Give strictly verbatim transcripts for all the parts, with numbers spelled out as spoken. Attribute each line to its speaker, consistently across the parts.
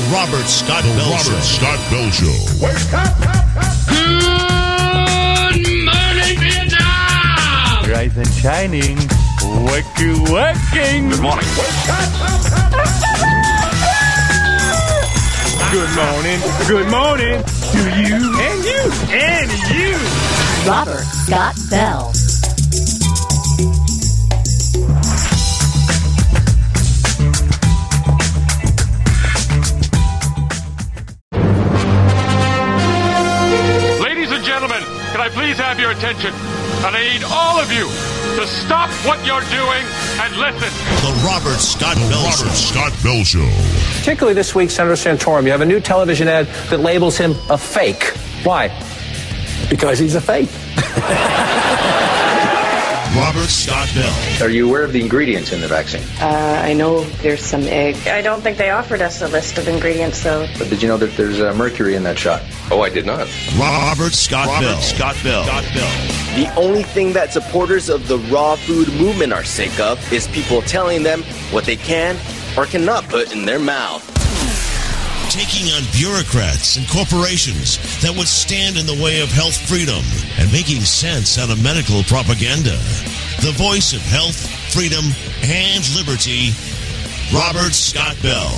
Speaker 1: The Robert Scott the Bell Robert Show. Scott Bell Show.
Speaker 2: Wake up!
Speaker 3: Good morning, Vietnam!
Speaker 4: Rise and shining. Wakey waking.
Speaker 3: Good morning.
Speaker 2: Wake up!
Speaker 4: Good morning. Good morning to you and you and you.
Speaker 5: Robert Scott Bell.
Speaker 6: Ladies and gentlemen, can I please have your attention? And I need all of you to stop what you're doing and listen.
Speaker 1: The Robert Scott the Bell Robert Show. Scott Bell Show.
Speaker 7: Particularly this week, Senator Santorum, you have a new television ad that labels him a fake. Why? Because he's a fake.
Speaker 1: Robert Scott Bell.
Speaker 8: Are you aware of the ingredients in the vaccine?
Speaker 9: Uh, I know there's some egg.
Speaker 10: I don't think they offered us a list of ingredients, though.
Speaker 8: But did you know that there's uh, mercury in that shot?
Speaker 11: Oh, I did not.
Speaker 1: Robert Scott
Speaker 12: Robert
Speaker 1: Bell.
Speaker 12: Scott Bell.
Speaker 1: Scott Bell.
Speaker 12: The only thing that supporters of the raw food movement are sick of is people telling them what they can or cannot put in their mouth.
Speaker 1: Taking on bureaucrats and corporations that would stand in the way of health freedom and making sense out of medical propaganda. The voice of health, freedom, and liberty, Robert Scott Bell.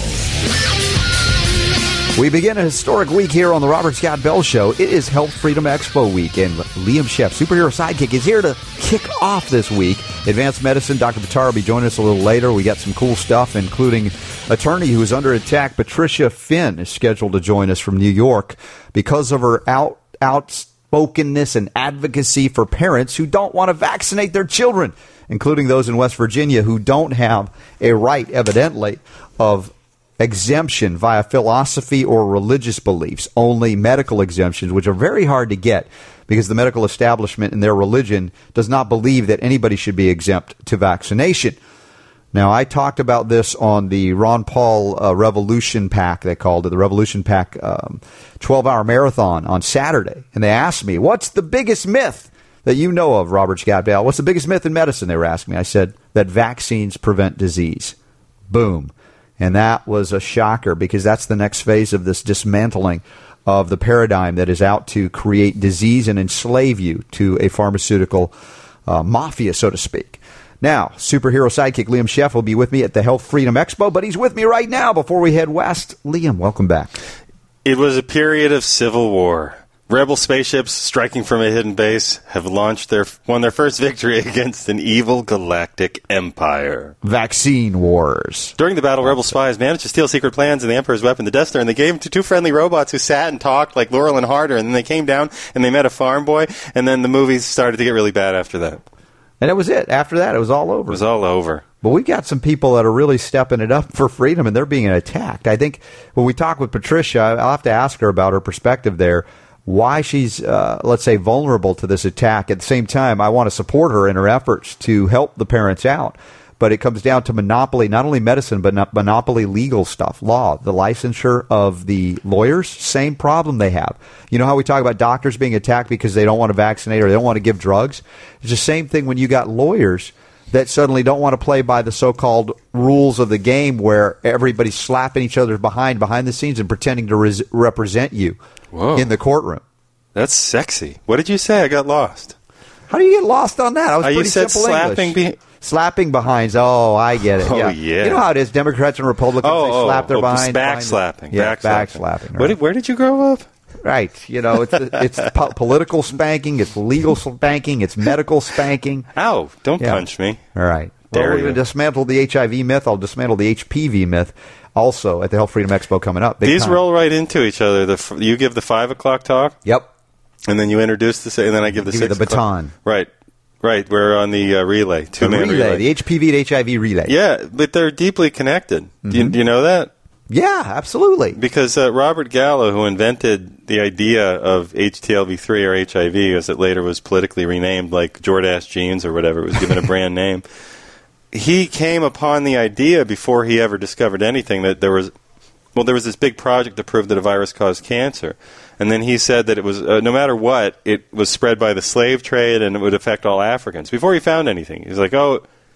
Speaker 13: We begin a historic week here on the Robert Scott Bell Show. It is Health Freedom Expo week, and Liam Sheff, superhero sidekick, is here to kick off this week. Advanced Medicine, Doctor Buttar will be joining us a little later. We got some cool stuff, including attorney who is under attack, Patricia Finn, is scheduled to join us from New York because of her out outspokenness and advocacy for parents who don't want to vaccinate their children, including those in West Virginia who don't have a right, evidently, of exemption via philosophy or religious beliefs, only medical exemptions, which are very hard to get because the medical establishment in their religion does not believe that anybody should be exempt to vaccination. Now, I talked about this on the Ron Paul uh, Revolution Pack, they called it, the Revolution Pack um, twelve-hour marathon on Saturday, and they asked me, what's the biggest myth that you know of, Robert Scott Bell? What's the biggest myth in medicine, they were asking me. I said, that vaccines prevent disease. Boom. And that was a shocker because that's the next phase of this dismantling of the paradigm that is out to create disease and enslave you to a pharmaceutical uh, mafia, so to speak. Now, superhero sidekick Liam Sheff will be with me at the Health Freedom Expo, but he's with me right now before we head west. Liam, welcome back.
Speaker 14: It was a period of civil war. Rebel spaceships striking from a hidden base have launched their won their first victory against an evil galactic empire.
Speaker 13: Vaccine wars.
Speaker 14: During the battle, rebel spies managed to steal secret plans and the Emperor's weapon, the Death Star, and they gave them to two friendly robots who sat and talked like Laurel and Harder, and then they came down and they met a farm boy, and then the movies started to get really bad after that.
Speaker 13: And it was it. After that, it was all over.
Speaker 14: It was all over.
Speaker 13: But we've got some people that are really stepping it up for freedom, and they're being attacked. I think when we talk with Patricia, I'll have to ask her about her perspective there, why she's, uh, let's say, vulnerable to this attack. At the same time, I want to support her in her efforts to help the parents out. But it comes down to monopoly, not only medicine, but not monopoly legal stuff, law, the licensure of the lawyers, same problem they have. You know how we talk about doctors being attacked because they don't want to vaccinate or they don't want to give drugs? It's the same thing when you got lawyers that suddenly don't want to play by the so-called rules of the game where everybody's slapping each other behind, behind the scenes and pretending to res- represent you. Whoa. In the courtroom.
Speaker 14: That's sexy. What did you say? I got lost.
Speaker 13: How do you get lost on that? I was
Speaker 14: uh,
Speaker 13: pretty
Speaker 14: you said
Speaker 13: simple
Speaker 14: slapping
Speaker 13: English.
Speaker 14: Be-
Speaker 13: slapping behinds. Oh, I get it.
Speaker 14: Oh,
Speaker 13: yeah.
Speaker 14: yeah.
Speaker 13: You know how it is. Democrats and Republicans,
Speaker 14: oh,
Speaker 13: they slap
Speaker 14: oh,
Speaker 13: their
Speaker 14: oh,
Speaker 13: behind.
Speaker 14: Back slapping.
Speaker 13: Yeah,
Speaker 14: back,
Speaker 13: back
Speaker 14: slapping.
Speaker 13: slapping. Right.
Speaker 14: Where, did, where did you grow up?
Speaker 13: Right. You know, it's it's po- political spanking, it's legal spanking, it's medical spanking.
Speaker 14: Ow, don't
Speaker 13: yeah.
Speaker 14: punch me.
Speaker 13: All right.
Speaker 14: Dare
Speaker 13: well, we're
Speaker 14: you.
Speaker 13: going to dismantle the H I V myth. I'll dismantle the H P V myth also at the Health Freedom Expo coming up. Big
Speaker 14: These
Speaker 13: time.
Speaker 14: roll right into each other. The, you give the five o'clock talk.
Speaker 13: Yep.
Speaker 14: And then you introduce the, and then I give the
Speaker 13: give
Speaker 14: six
Speaker 13: you the baton.
Speaker 14: O'clock. Right. Right. We're on the uh, relay. Two-man
Speaker 13: relay,
Speaker 14: relay.
Speaker 13: The H P V to H I V relay.
Speaker 14: Yeah, but they're deeply connected.
Speaker 13: Mm-hmm.
Speaker 14: Do, you, do you know that?
Speaker 13: Yeah, absolutely.
Speaker 14: Because uh, Robert Gallo, who invented the idea of H T L V three or H I V, as it later was politically renamed, like Jordache jeans or whatever, it was given a brand name. He came upon the idea before he ever discovered anything that there was, well, there was this big project to prove that a virus caused cancer. And then he said that it was, uh, no matter what, it was spread by the slave trade and it would affect all Africans. Before he found anything, he was like, oh,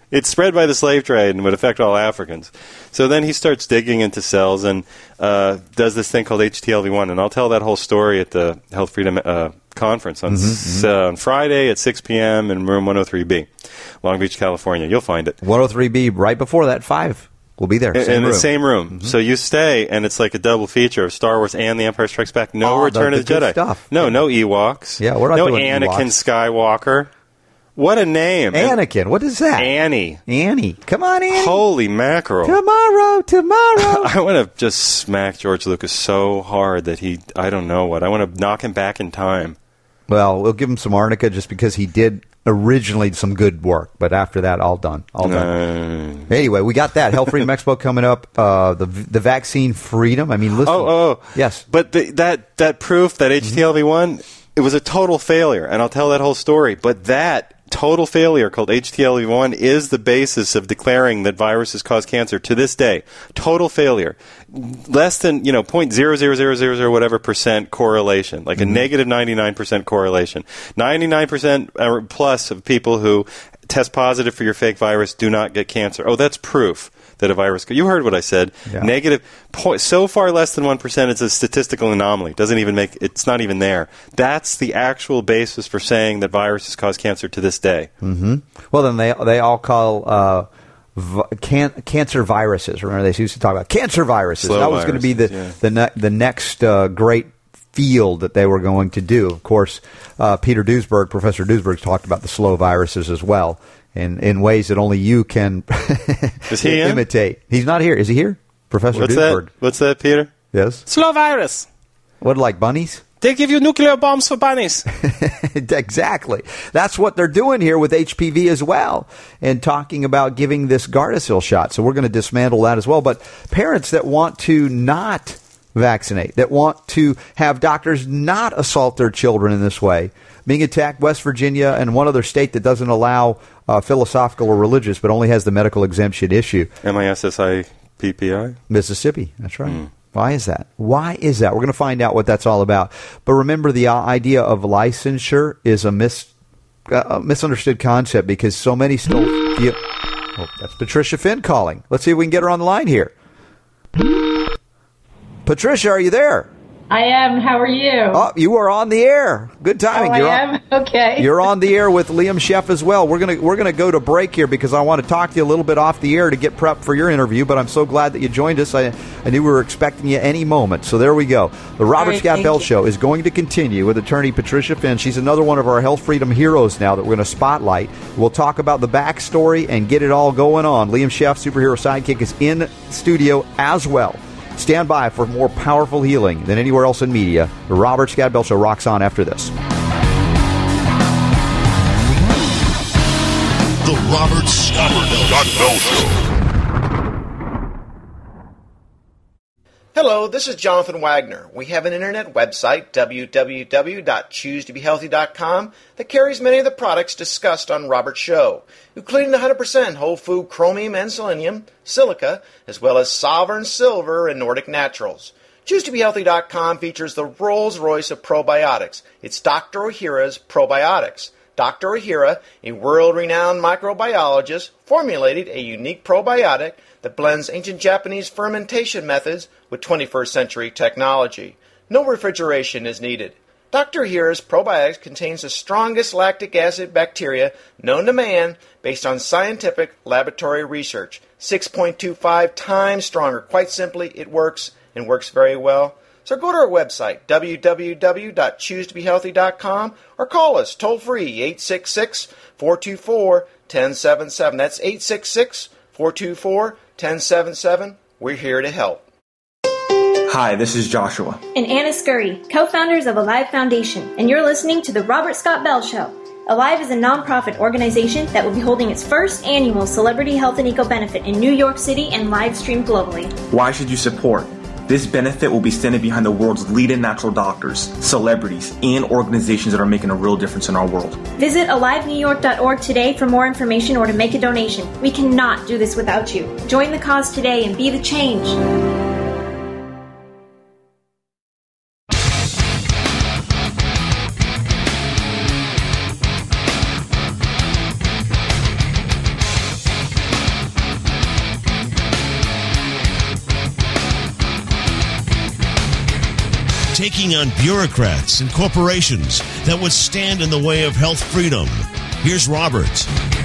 Speaker 14: It's spread by the slave trade and would affect all Africans. So then he starts digging into cells and uh, does this thing called H T L V one. And I'll tell that whole story at the Health Freedom uh, Conference on,
Speaker 13: Mm-hmm,
Speaker 14: s- uh, on Friday at six p.m. in room one oh three B, Long Beach, California. You'll find it.
Speaker 13: one oh three B, right before that, five. We'll be there.
Speaker 14: In,
Speaker 13: Same
Speaker 14: in
Speaker 13: room.
Speaker 14: the same room. Mm-hmm. So you stay, and it's like a double feature of Star Wars and The Empire Strikes Back. No
Speaker 13: Oh,
Speaker 14: Return
Speaker 13: the-
Speaker 14: of
Speaker 13: the
Speaker 14: the
Speaker 13: good
Speaker 14: Jedi.
Speaker 13: stuff.
Speaker 14: No, no Ewoks.
Speaker 13: Yeah, we're not
Speaker 14: no
Speaker 13: doing
Speaker 14: Anakin
Speaker 13: Ewoks.
Speaker 14: Skywalker. What a name.
Speaker 13: Anakin. What is that?
Speaker 14: Annie.
Speaker 13: Annie. Come on, Annie.
Speaker 14: Holy mackerel.
Speaker 13: Tomorrow, tomorrow.
Speaker 14: I want to just smack George Lucas so hard that he, I don't know what. I want to knock him back in time.
Speaker 13: Well, we'll give him some arnica just because he did originally some good work. But after that, all done. All done.
Speaker 14: Uh,
Speaker 13: Anyway, we got that. Health Freedom Expo coming up. Uh, the the vaccine freedom. I mean, listen.
Speaker 14: oh, oh.
Speaker 13: Yes.
Speaker 14: But the, that, that proof, that H T L V one, it was a total failure. And I'll tell that whole story. But that total failure called H T L V one is the basis of declaring that viruses cause cancer to this day. Total failure. Less than, you know, zero point zero zero zero zero zero whatever percent correlation, like
Speaker 13: Mm-hmm.
Speaker 14: a negative ninety-nine percent correlation. ninety-nine percent plus of people who test positive for your fake virus do not get cancer. Oh, that's proof that a virus... You heard what I said.
Speaker 13: Yeah.
Speaker 14: Negative... Point, so far less than one percent, it's a statistical anomaly. Doesn't even make... It's not even there. That's the actual basis for saying that viruses cause cancer to this day.
Speaker 13: Mm-hmm. Well, then they they all call uh, v- can- cancer viruses. Remember, they used to talk about cancer viruses.
Speaker 14: Slow
Speaker 13: that was going to be the
Speaker 14: viruses, yeah.
Speaker 13: the, ne- the next uh, great field that they were going to do. Of course, uh, Peter Duesberg, Professor Duesberg, talked about the slow viruses as well, in, in ways that only you can
Speaker 14: Is he in?
Speaker 13: imitate. He's not here. Is he here? Professor
Speaker 14: What's
Speaker 13: Duesberg.
Speaker 14: that? What's that, Peter?
Speaker 13: Yes.
Speaker 2: Slow virus.
Speaker 13: What, like bunnies?
Speaker 2: They give you nuclear bombs for bunnies.
Speaker 13: Exactly. That's what they're doing here with H P V as well, and talking about giving this Gardasil shot. So we're going to dismantle that as well. But parents that want to not vaccinate, that want to have doctors not assault their children in this way, being attacked, West Virginia and one other state that doesn't allow uh, philosophical or religious, but only has the medical exemption issue.
Speaker 14: M I S S I P P I?
Speaker 13: Mississippi. That's right.
Speaker 14: Mm.
Speaker 13: Why is that? Why is that? We're going to find out what that's all about. But remember, the idea of licensure is a, mis- uh, a misunderstood concept because so many still feel... Oh, that's Patricia Finn calling. Let's see if we can get her on the line here. Patricia, are you there?
Speaker 11: I am. How are you?
Speaker 13: Oh, you are on the air. Good timing.
Speaker 11: Oh,
Speaker 13: You're
Speaker 11: I
Speaker 13: on,
Speaker 11: am? Okay.
Speaker 13: You're on the air with Liam Sheff as well. We're gonna we're gonna go to break here because I want to talk to you a little bit off the air to get prepped for your interview. But I'm so glad that you joined us. I, I knew we were expecting you any moment. So there we go. The Robert
Speaker 11: right,
Speaker 13: Scott Bell
Speaker 11: you.
Speaker 13: Show is going to continue with attorney Patricia Finn. She's another one of our health freedom heroes now that we're going to spotlight. We'll talk about the backstory and get it all going on. Liam Sheff, superhero sidekick, is in studio as well. Stand by for more powerful healing than anywhere else in media. The Robert Scott Bell Show rocks on after this.
Speaker 1: The Robert Scott Bell Show.
Speaker 12: Hello, this is Jonathan Wagner. We have an internet website, w w w dot choose to be healthy dot com, that carries many of the products discussed on Robert's show, including the one hundred percent whole food chromium and selenium, silica, as well as Sovereign Silver and Nordic Naturals. choose to be healthy dot com features the Rolls-Royce of probiotics. It's Doctor Ohhira's Probiotics. Doctor Ohhira, a world-renowned microbiologist, formulated a unique probiotic that blends ancient Japanese fermentation methods with twenty-first century technology. No refrigeration is needed. Doctor Ohhira's probiotics contains the strongest lactic acid bacteria known to man based on scientific laboratory research. six point two five times stronger. Quite simply, it works and works very well. So go to our website, w w w dot choose to be healthy dot com, or call us toll-free, eight six six, four two four, one zero seven seven. That's eight six six, four two four, one zero seven seven. We're here to help.
Speaker 15: Hi, this is Joshua.
Speaker 16: And Anna Scurry, co-founders of Alive Foundation, and you're listening to The Robert Scott Bell Show. Alive is a non-profit organization that will be holding its first annual Celebrity Health and Eco Benefit in New York City and live streamed globally.
Speaker 15: Why should you support? This benefit will be standing behind the world's leading natural doctors, celebrities, and organizations that are making a real difference in our world.
Speaker 16: Visit alive new york dot org today for more information or to make a donation. We cannot do this without you. Join the cause today and be the change.
Speaker 1: taking on bureaucrats and corporations that would stand in the way of health freedom. Here's Robert.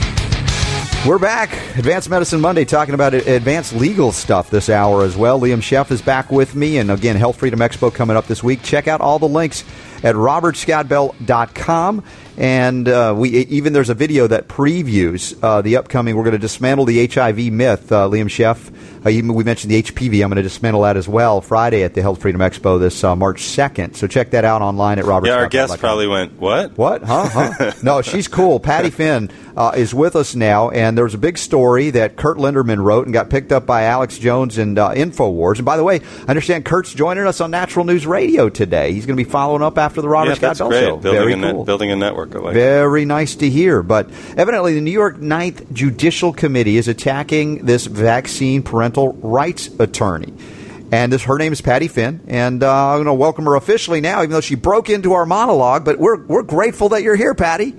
Speaker 13: We're back. Advanced Medicine Monday, talking about advanced legal stuff this hour as well. Liam Sheff is back with me. And again, Health Freedom Expo coming up this week. Check out all the links at robert scott bell dot com. And uh, we even there's a video that previews uh, the upcoming. We're going to dismantle the H I V myth. Uh, Liam Sheff, uh, even we mentioned the H P V. I'm going to dismantle that as well Friday at the Health Freedom Expo this uh, March second. So check that out online at robert.
Speaker 14: Yeah, our guest probably went, what?
Speaker 13: What? Huh? Huh? No, she's cool. Patty Finn uh, is with us now, and there was a big story that Kurt Linderman wrote and got picked up by Alex Jones and uh, InfoWars. And by the way, I understand Kurt's joining us on Natural News Radio today. He's going to be following up after the Robert
Speaker 14: yeah,
Speaker 13: Scott Bell
Speaker 14: great.
Speaker 13: Show.
Speaker 14: Building
Speaker 13: Very
Speaker 14: a net,
Speaker 13: cool.
Speaker 14: Building a network. Like
Speaker 13: Very nice to hear. But evidently, the New York Ninth Judicial Committee is attacking this vaccine parental rights attorney. And this, her name is Patty Finn. And uh, I'm going to welcome her officially now, even though she broke into our monologue. But we're we're grateful that you're here, Patty.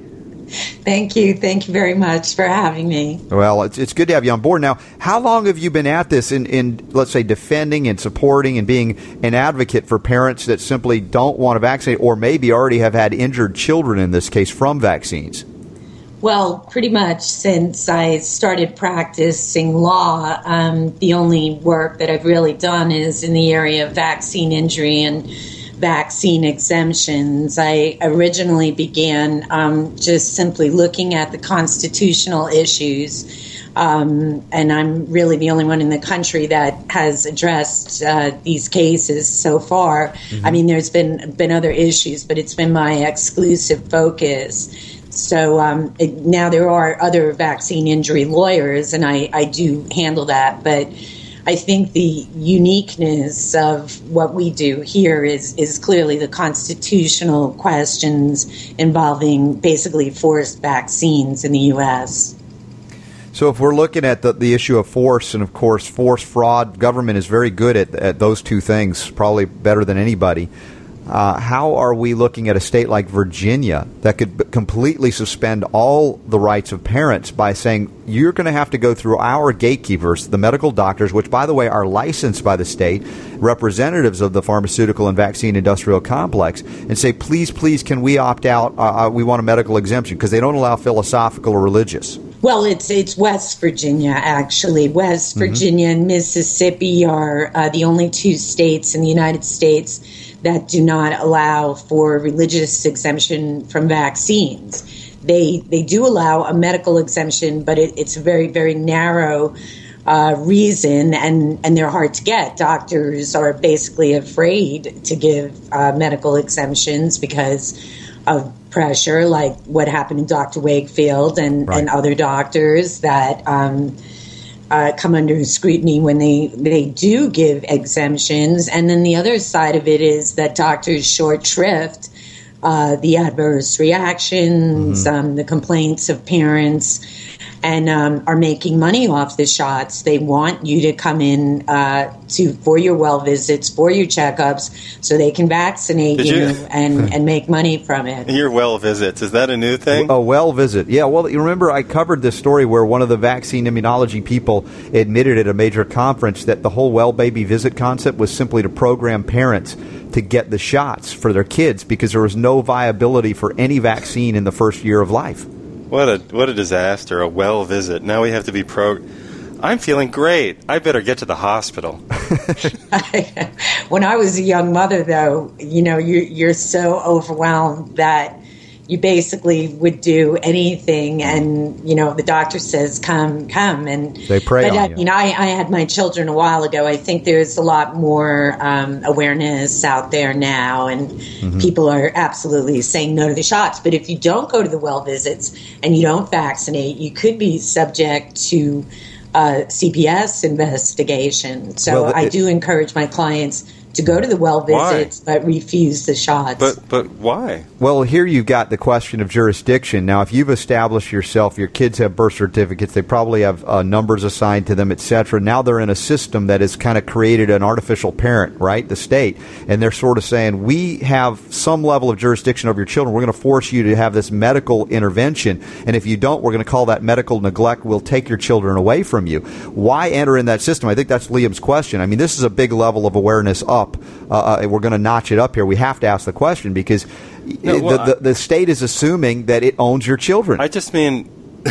Speaker 11: Thank you. Thank you very much for having me.
Speaker 13: Well, it's it's good to have you on board. Now, how long have you been at this in, in, let's say, defending and supporting and being an advocate for parents that simply don't want to vaccinate or maybe already have had injured children, in this case, from vaccines?
Speaker 11: Well, pretty much since I started practicing law, um, the only work that I've really done is in the area of vaccine injury and vaccine exemptions. I originally began um, just simply looking at the constitutional issues, um, and I'm really the only one in the country that has addressed uh, these cases so far. Mm-hmm. I mean, there's been been other issues, but it's been my exclusive focus. So um, it, now there are other vaccine injury lawyers, and I, I do handle that, but I think the uniqueness of what we do here is, is clearly the constitutional questions involving basically forced vaccines in the U S.
Speaker 13: So if we're looking at the, the issue of force, and of course force, fraud, government is very good at, at those two things, probably better than anybody. Uh, how are we looking at a state like Virginia that could b- completely suspend all the rights of parents by saying you're going to have to go through our gatekeepers, the medical doctors, which, by the way, are licensed by the state, representatives of the pharmaceutical and vaccine industrial complex, and say, please, please, can we opt out? Uh, we want a medical exemption, because they don't allow philosophical or religious.
Speaker 11: Well, it's it's West Virginia, actually. West Virginia mm-hmm. and Mississippi are uh, the only two states in the United States that do not allow for religious exemption from vaccines. They they do allow a medical exemption, but it, it's a very, very narrow uh, reason, and, and they're hard to get. Doctors are basically afraid to give uh, medical exemptions because of pressure, like what happened to Doctor Wakefield and, right. and other doctors that um, uh, come under scrutiny when they, they do give exemptions. And then the other side of it is that doctors short shrift uh, the adverse reactions, mm-hmm. um, the complaints of parents, and um, are making money off the shots. They want you to come in uh, to for your well visits, for your checkups, so they can vaccinate you, you and, and make money from it.
Speaker 14: Your well visits, is that a new thing?
Speaker 13: A well visit, yeah. Well, you remember I covered this story where one of the vaccine immunology people admitted at a major conference that the whole well baby visit concept was simply to program parents to get the shots for their kids because there was no viability for any vaccine in the first year of life.
Speaker 14: What a what a disaster, a well visit. Now we have to be pro... I'm feeling great. I better get to the hospital.
Speaker 11: When I was a young mother, though, you know, you, you're so overwhelmed that you basically would do anything, and, you know, the doctor says, come, come. And
Speaker 13: they pray
Speaker 11: but,
Speaker 13: on
Speaker 11: uh,
Speaker 13: you.
Speaker 11: You know, I, I had my children a while ago. I think there's a lot more um, awareness out there now, and mm-hmm. people are absolutely saying no to the shots. But if you don't go to the well visits and you don't vaccinate, you could be subject to uh, C P S investigation. So
Speaker 13: well, it,
Speaker 11: I do encourage my clients to go to the well visits,
Speaker 14: why?
Speaker 11: but refuse the shots.
Speaker 14: But but why?
Speaker 13: Well, here you've got the question of jurisdiction. Now, if you've established yourself, your kids have birth certificates, they probably have uh, numbers assigned to them, et cetera. Now they're in a system that has kind of created an artificial parent, right, the state, and they're sort of saying, we have some level of jurisdiction over your children. We're going to force you to have this medical intervention, and if you don't, we're going to call that medical neglect. We'll take your children away from you. Why enter in that system? I think that's Liam's question. I mean, this is a big level of awareness up. up, uh, uh, we're going to notch it up here, we have to ask the question because
Speaker 14: No, well,
Speaker 13: the, the, the state is assuming that it owns your children.
Speaker 14: I just mean,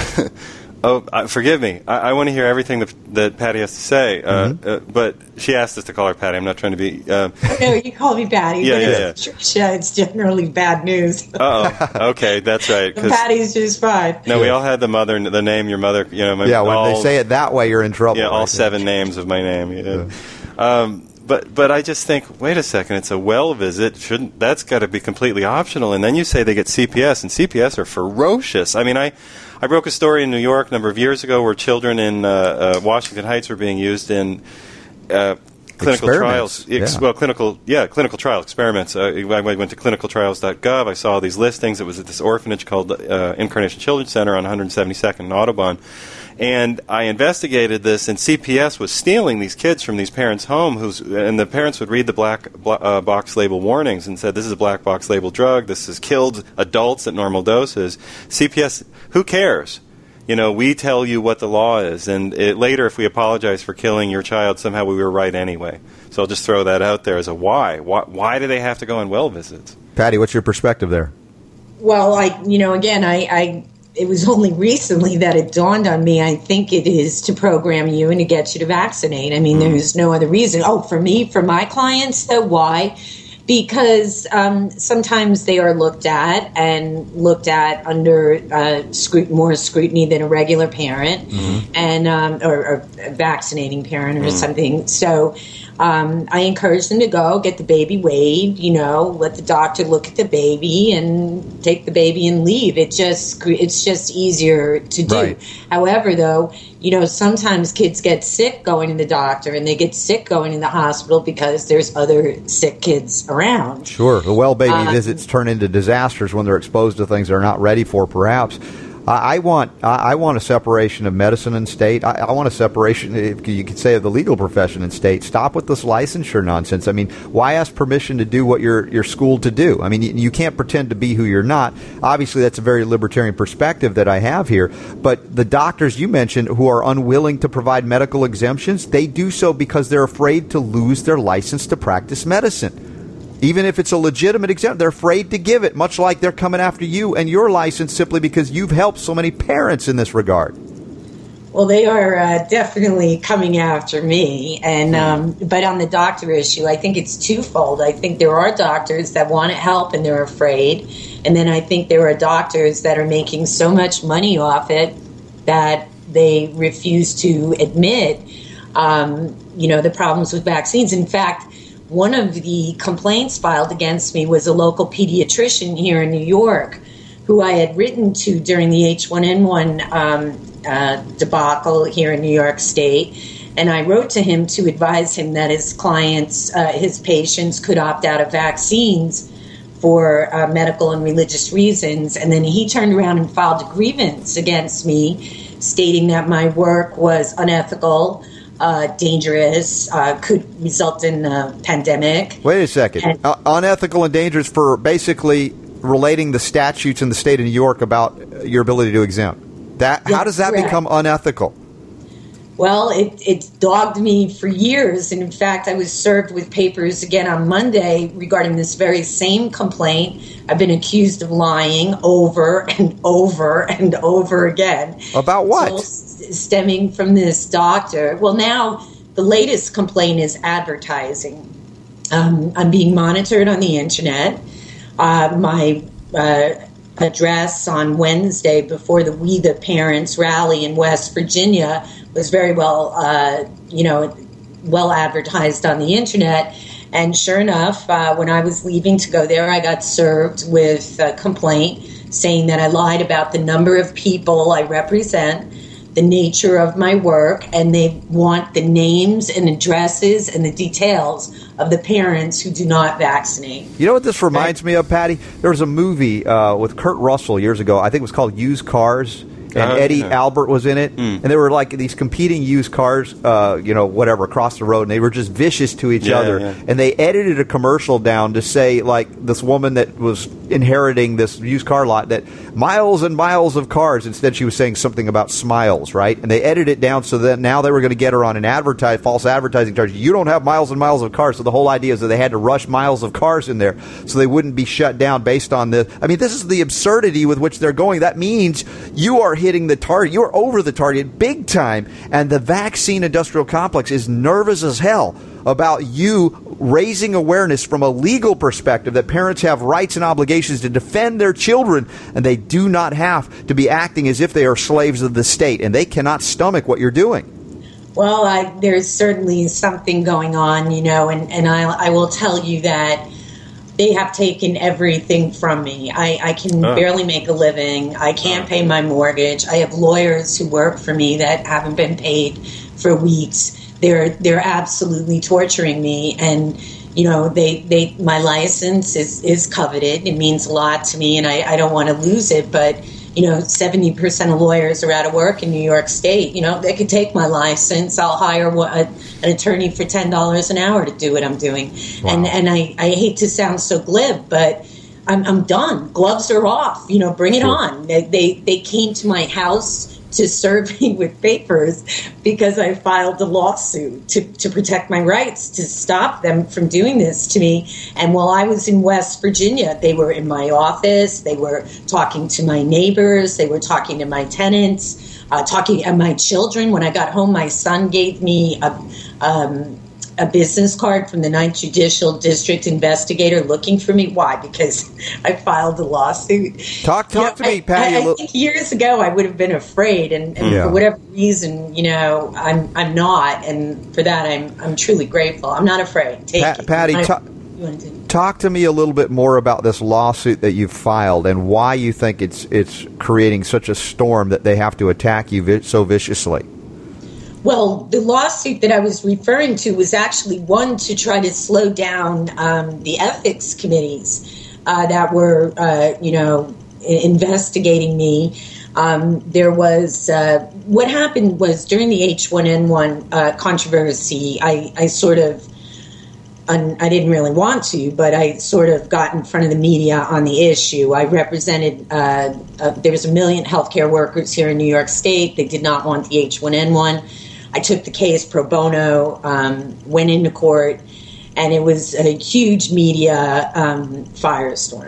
Speaker 14: oh, uh, forgive me. I, I want to hear everything that, that Patty has to say.
Speaker 13: Mm-hmm.
Speaker 14: Uh, uh, but she asked us to call her Patty. I'm not trying to be. Uh,
Speaker 11: no, you call me Patty.
Speaker 14: Yeah,
Speaker 11: but
Speaker 14: yeah,
Speaker 11: it's Tricia. It's generally bad news.
Speaker 14: oh, okay, that's right.
Speaker 11: Patty's just fine.
Speaker 14: No, we all had the mother, the name your mother. You know, my,
Speaker 13: yeah. When
Speaker 14: all,
Speaker 13: they say it that way, you're in trouble.
Speaker 14: Yeah, all
Speaker 13: right?
Speaker 14: seven names of my name. Yeah. Um, But but I just think, wait a second, it's a well visit. Shouldn't that's got to be completely optional? And then you say they get C P S, and C P S are ferocious. I mean, I, I broke a story in New York a number of years ago where children in uh, uh, Washington Heights were being used in uh, clinical trials. Ex-
Speaker 13: yeah.
Speaker 14: Well, clinical yeah, clinical trial experiments. Uh, I went to clinical trials dot gov. I saw these listings. It was at this orphanage called uh, Incarnation Children's Center on one hundred seventy-second and Audubon. And I investigated this, and C P S was stealing these kids from these parents' home, who's, and the parents would read the black uh, box label warnings and said, this is a black box label drug, this has killed adults at normal doses. C P S, who cares? You know, we tell you what the law is, and it, later if we apologize for killing your child, somehow we were right anyway. So I'll just throw that out there as a why. Why, why do they have to go on well visits?
Speaker 13: Patty, what's your perspective there?
Speaker 11: Well, I, you know, again, I... I it was only recently that it dawned on me. I think it is to program you and to get you to vaccinate. I mean, mm. there's no other reason. Oh, for me, for my clients, though, why? Because um, sometimes they are looked at and looked at under uh, scrut- more scrutiny than a regular parent, mm-hmm. and um, or, or a vaccinating parent or mm. something. So um, I encourage them to go get the baby weighed. You know, let the doctor look at the baby and take the baby and leave. It just it's just easier to do.
Speaker 13: Right.
Speaker 11: However, though, you know, sometimes kids get sick going to the doctor, and they get sick going to the hospital because there's other sick kids around.
Speaker 13: Sure. The well baby
Speaker 11: um, visits
Speaker 13: turn into disasters when they're exposed to things they're not ready for, perhaps. Uh, I want I want a separation of medicine and state. I, I want a separation, if you could say, of the legal profession and state. Stop with this licensure nonsense. I mean, why ask permission to do what you're, you're schooled to do? I mean, you, you can't pretend to be who you're not. Obviously, that's a very libertarian perspective that I have here. But the doctors you mentioned who are unwilling to provide medical exemptions, they do so because they're afraid to lose their license to practice medicine. Even if it's a legitimate exemption, they're afraid to give it, much like they're coming after you and your license simply because you've helped so many parents in this regard.
Speaker 11: Well, they are uh, definitely coming after me. And um, but on the doctor issue, I think it's twofold. I think there are doctors that want to help and they're afraid. And then I think there are doctors that are making so much money off it that they refuse to admit, um, you know, the problems with vaccines. In fact, one of the complaints filed against me was a local pediatrician here in New York who I had written to during the H one N one um, uh, debacle here in New York State. And I wrote to him to advise him that his clients, uh, his patients could opt out of vaccines for uh, medical and religious reasons. And then he turned around and filed a grievance against me, stating that my work was unethical, Uh, dangerous, uh, could result in a pandemic.
Speaker 13: Wait a second. And, uh, unethical and dangerous for basically relating the statutes in the state of New York about your ability to exempt. That How does that correct. become unethical?
Speaker 11: Well, it, it dogged me for years. And in fact, I was served with papers again on Monday regarding this very same complaint. I've been accused of lying over and over and over again.
Speaker 13: About what?
Speaker 11: So, stemming from this doctor. Well, now the latest complaint is advertising. Um, I'm being monitored on the internet. Uh, my uh, address on Wednesday before the We the Parents rally in West Virginia was very well, uh, you know, well advertised on the internet. And sure enough, uh, when I was leaving to go there, I got served with a complaint saying that I lied about the number of people I represent, the nature of my work, and they want the names and addresses and the details of the parents who do not vaccinate.
Speaker 13: You know what this reminds me of, Patty? There was a movie uh, with Kurt Russell years ago. I think it was called Used Cars. and
Speaker 14: Oh,
Speaker 13: Eddie
Speaker 14: yeah.
Speaker 13: Albert was in it,
Speaker 14: Mm.
Speaker 13: and they were like these competing used cars, uh, you know, whatever, across the road, and they were just vicious to each
Speaker 14: Yeah,
Speaker 13: other.
Speaker 14: yeah.
Speaker 13: And they edited a commercial down to say, like, this woman that was inheriting this used car lot, that miles and miles of cars. Instead, she was saying something about smiles, right? And they edited it down so that now they were going to get her on an advertise, false advertising charge. You don't have miles and miles of cars. So the whole idea is that they had to rush miles of cars in there so they wouldn't be shut down based on the. I mean, this is the absurdity with which they're going. That means you are hitting the target. You're over the target big time. And the vaccine industrial complex is nervous as hell about you raising awareness from a legal perspective that parents have rights and obligations to defend their children, and they do not have to be acting as if they are slaves of the state, and they cannot stomach what you're doing.
Speaker 11: Well, I, there's certainly something going on, you know, and, and I, I will tell you that they have taken everything from me. I, I can
Speaker 14: Oh.
Speaker 11: barely make a living. I can't pay my mortgage. I have lawyers who work for me that haven't been paid for weeks. They're they're absolutely torturing me, and you know they, they my license is, is coveted. It means a lot to me, and I, I don't want to lose it. But you know, seventy percent of lawyers are out of work in New York State. You know, they could take my license. I'll hire a, an attorney for ten dollars an hour to do what I'm doing.
Speaker 13: Wow.
Speaker 11: And and I, I hate to sound so glib, but I'm I'm done. Gloves are off. You know, bring it
Speaker 13: Sure.
Speaker 11: on. They, they they came to my house to serve me with papers because I filed a lawsuit to, to protect my rights, to stop them from doing this to me. And while I was in West Virginia, they were in my office, they were talking to my neighbors, they were talking to my tenants, uh, talking to my children. When I got home, my son gave me a, um, a business card from the ninth Judicial District investigator looking for me. Why? Because I filed a lawsuit.
Speaker 13: Talk, talk
Speaker 11: You know,
Speaker 13: to me, Patty.
Speaker 11: I,
Speaker 13: a
Speaker 11: I
Speaker 13: little-
Speaker 11: think years ago I would have been afraid, and, and
Speaker 13: Yeah.
Speaker 11: for whatever reason, you know, I'm I'm not, and for that I'm I'm truly grateful. I'm not afraid. Take
Speaker 13: Pat,
Speaker 11: it.
Speaker 13: Patty,
Speaker 11: I-
Speaker 13: ta-
Speaker 11: you want to-
Speaker 13: talk to me a little bit more about this lawsuit that you've filed and why you think it's it's creating such a storm that they have to attack you vi- so viciously.
Speaker 11: Well, the lawsuit that I was referring to was actually one to try to slow down um, the ethics committees uh, that were, uh, you know, i- investigating me. Um, there was uh, what happened was during the H one N one uh, controversy, I, I sort of. un- I didn't really want to, but I sort of got in front of the media on the issue. I represented, uh, uh, there was a million healthcare workers here in New York State. They did not want the H one N one. I took the case pro bono, um, went into court, and it was a huge media um, firestorm.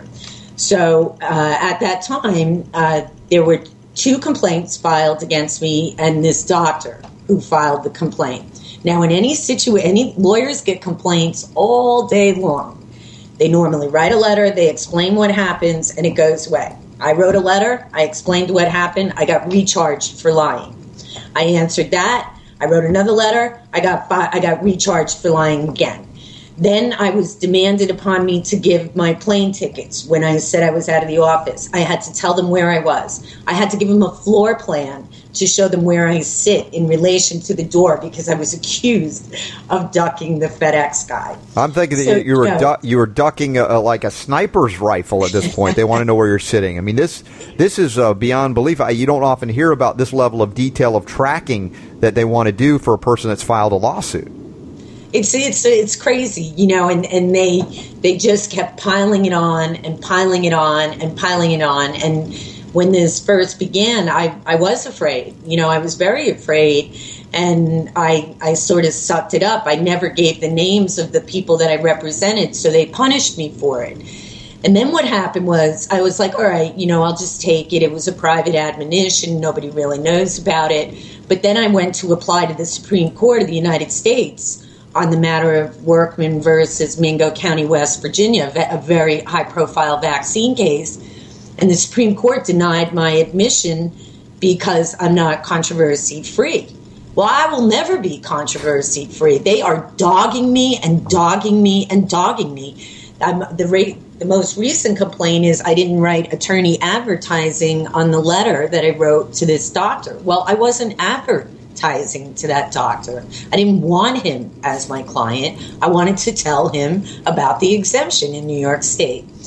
Speaker 11: So uh, at that time, uh, there were two complaints filed against me and this doctor who filed the complaint. Now, in any situation, any lawyers get complaints all day long. They normally write a letter, they explain what happens, and it goes away. I wrote a letter, I explained what happened, I got recharged for lying. I answered that. I wrote another letter, I got fi- I got recharged for lying again. Then I was demanded upon me to give my plane tickets when I said I was out of the office. I had to tell them where I was. I had to give them a floor plan to show them where I sit in relation to the door because I was accused of ducking the FedEx guy.
Speaker 13: I'm thinking that
Speaker 11: So,
Speaker 13: you, you were
Speaker 11: you know-
Speaker 13: du- you were ducking a, a, like a sniper's rifle at this point. They want to know where you're sitting. I mean, this this is uh, beyond belief. I, you don't often hear about this level of detail of tracking that they want to do for a person that's filed a lawsuit.
Speaker 11: It's it's it's crazy, you know, and, and they they just kept piling it on and piling it on and piling it on. And when this first began, I, I was afraid, you know, I was very afraid, and I I sort of sucked it up. I never gave the names of the people that I represented, so they punished me for it. And then what happened was I was like, all right, you know, I'll just take it. It was a private admonition. Nobody really knows about it. But then I went to apply to the Supreme Court of the United States on the matter of Workman versus Mingo County, West Virginia, a very high-profile vaccine case. And the Supreme Court denied my admission because I'm not controversy-free. Well, I will never be controversy-free. They are dogging me and dogging me and dogging me. Um, the, re- the most recent complaint is I didn't write attorney advertising on the letter that I wrote to this doctor. Well, I wasn't advertising. to that doctor. I didn't want him as my client. I wanted to tell him about the exemption in New York State.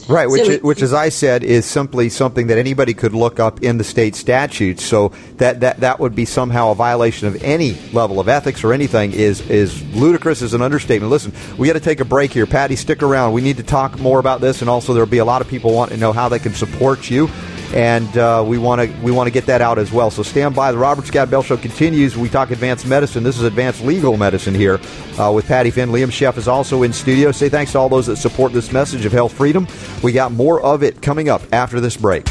Speaker 13: Right, which,
Speaker 11: So
Speaker 13: is,
Speaker 11: it-
Speaker 13: which, as I said, is simply something that anybody could look up in the state statutes. So that, that, that would be somehow a violation of any level of ethics or anything is is ludicrous as an understatement. Listen, we got to take a break here. Patty, stick around. We need to talk more about this, and also there will be a lot of people wanting to know how they can support you. And uh, we want to we want to get that out as well. So stand by. The Robert Scott Bell Show continues. We talk advanced medicine. This is advanced legal medicine here uh, with Patty Finn. Liam Sheff is also in studio. Say thanks to all those that support this message of health freedom. We got more of it coming up after this break.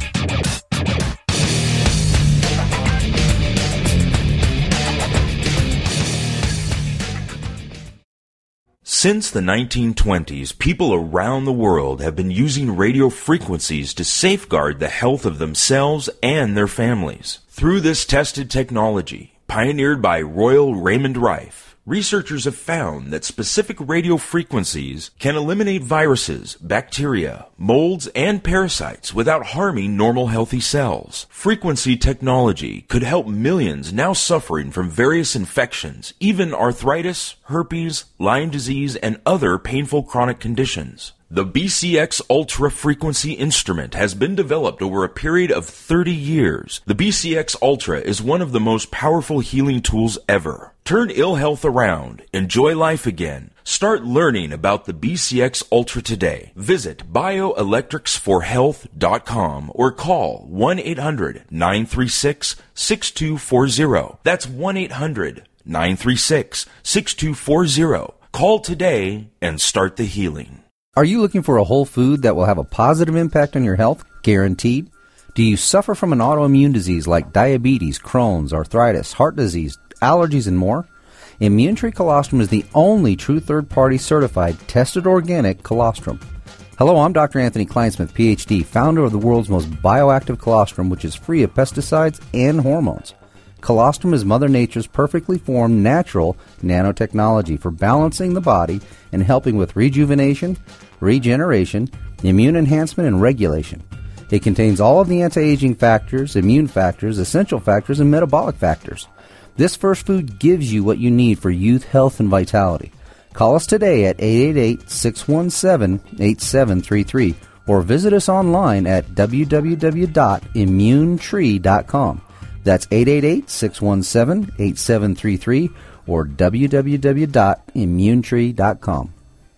Speaker 17: Since the nineteen twenties, people around the world have been using radio frequencies to safeguard the health of themselves and their families. Through this tested technology, pioneered by Royal Raymond Rife, researchers have found that specific radio frequencies can eliminate viruses, bacteria, molds, and parasites without harming normal healthy cells. Frequency technology could help millions now suffering from various infections, even arthritis, herpes, Lyme disease, and other painful chronic conditions. The B C X Ultra Frequency instrument has been developed over a period of thirty years. The B C X Ultra is one of the most powerful healing tools ever. Turn ill health around. Enjoy life again. Start learning about the B C X Ultra today. Visit bioelectrics for health dot com or call one eight hundred nine three six six two four zero. That's one eight hundred nine three six six two four zero. Call today and start the healing.
Speaker 18: Are you looking for a whole food that will have a positive impact on your health? Guaranteed. Do you suffer from an autoimmune disease like diabetes, Crohn's, arthritis, heart disease, allergies, and more? Immune Tree Colostrum is the only true third-party certified, tested organic colostrum. Hello, I'm Doctor Anthony Kleinsmith, P H D, founder of the world's most bioactive colostrum, which is free of pesticides and hormones. Colostrum is Mother Nature's perfectly formed natural nanotechnology for balancing the body and helping with rejuvenation, regeneration, immune enhancement, and regulation. It contains all of the anti-aging factors, immune factors, essential factors, and metabolic factors. This first food gives you what you need for youth, health, and vitality. Call us today at eight eight eight, six one seven, eight seven three three or visit us online at w w w dot immune tree dot com. That's eight eight eight, six one seven, eight seven three three or w w w dot immune tree dot com.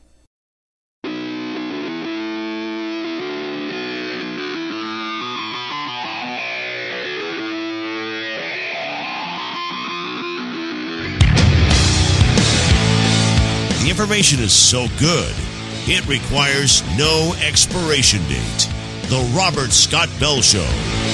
Speaker 1: The information is so good, it requires no expiration date. The Robert Scott Bell Show.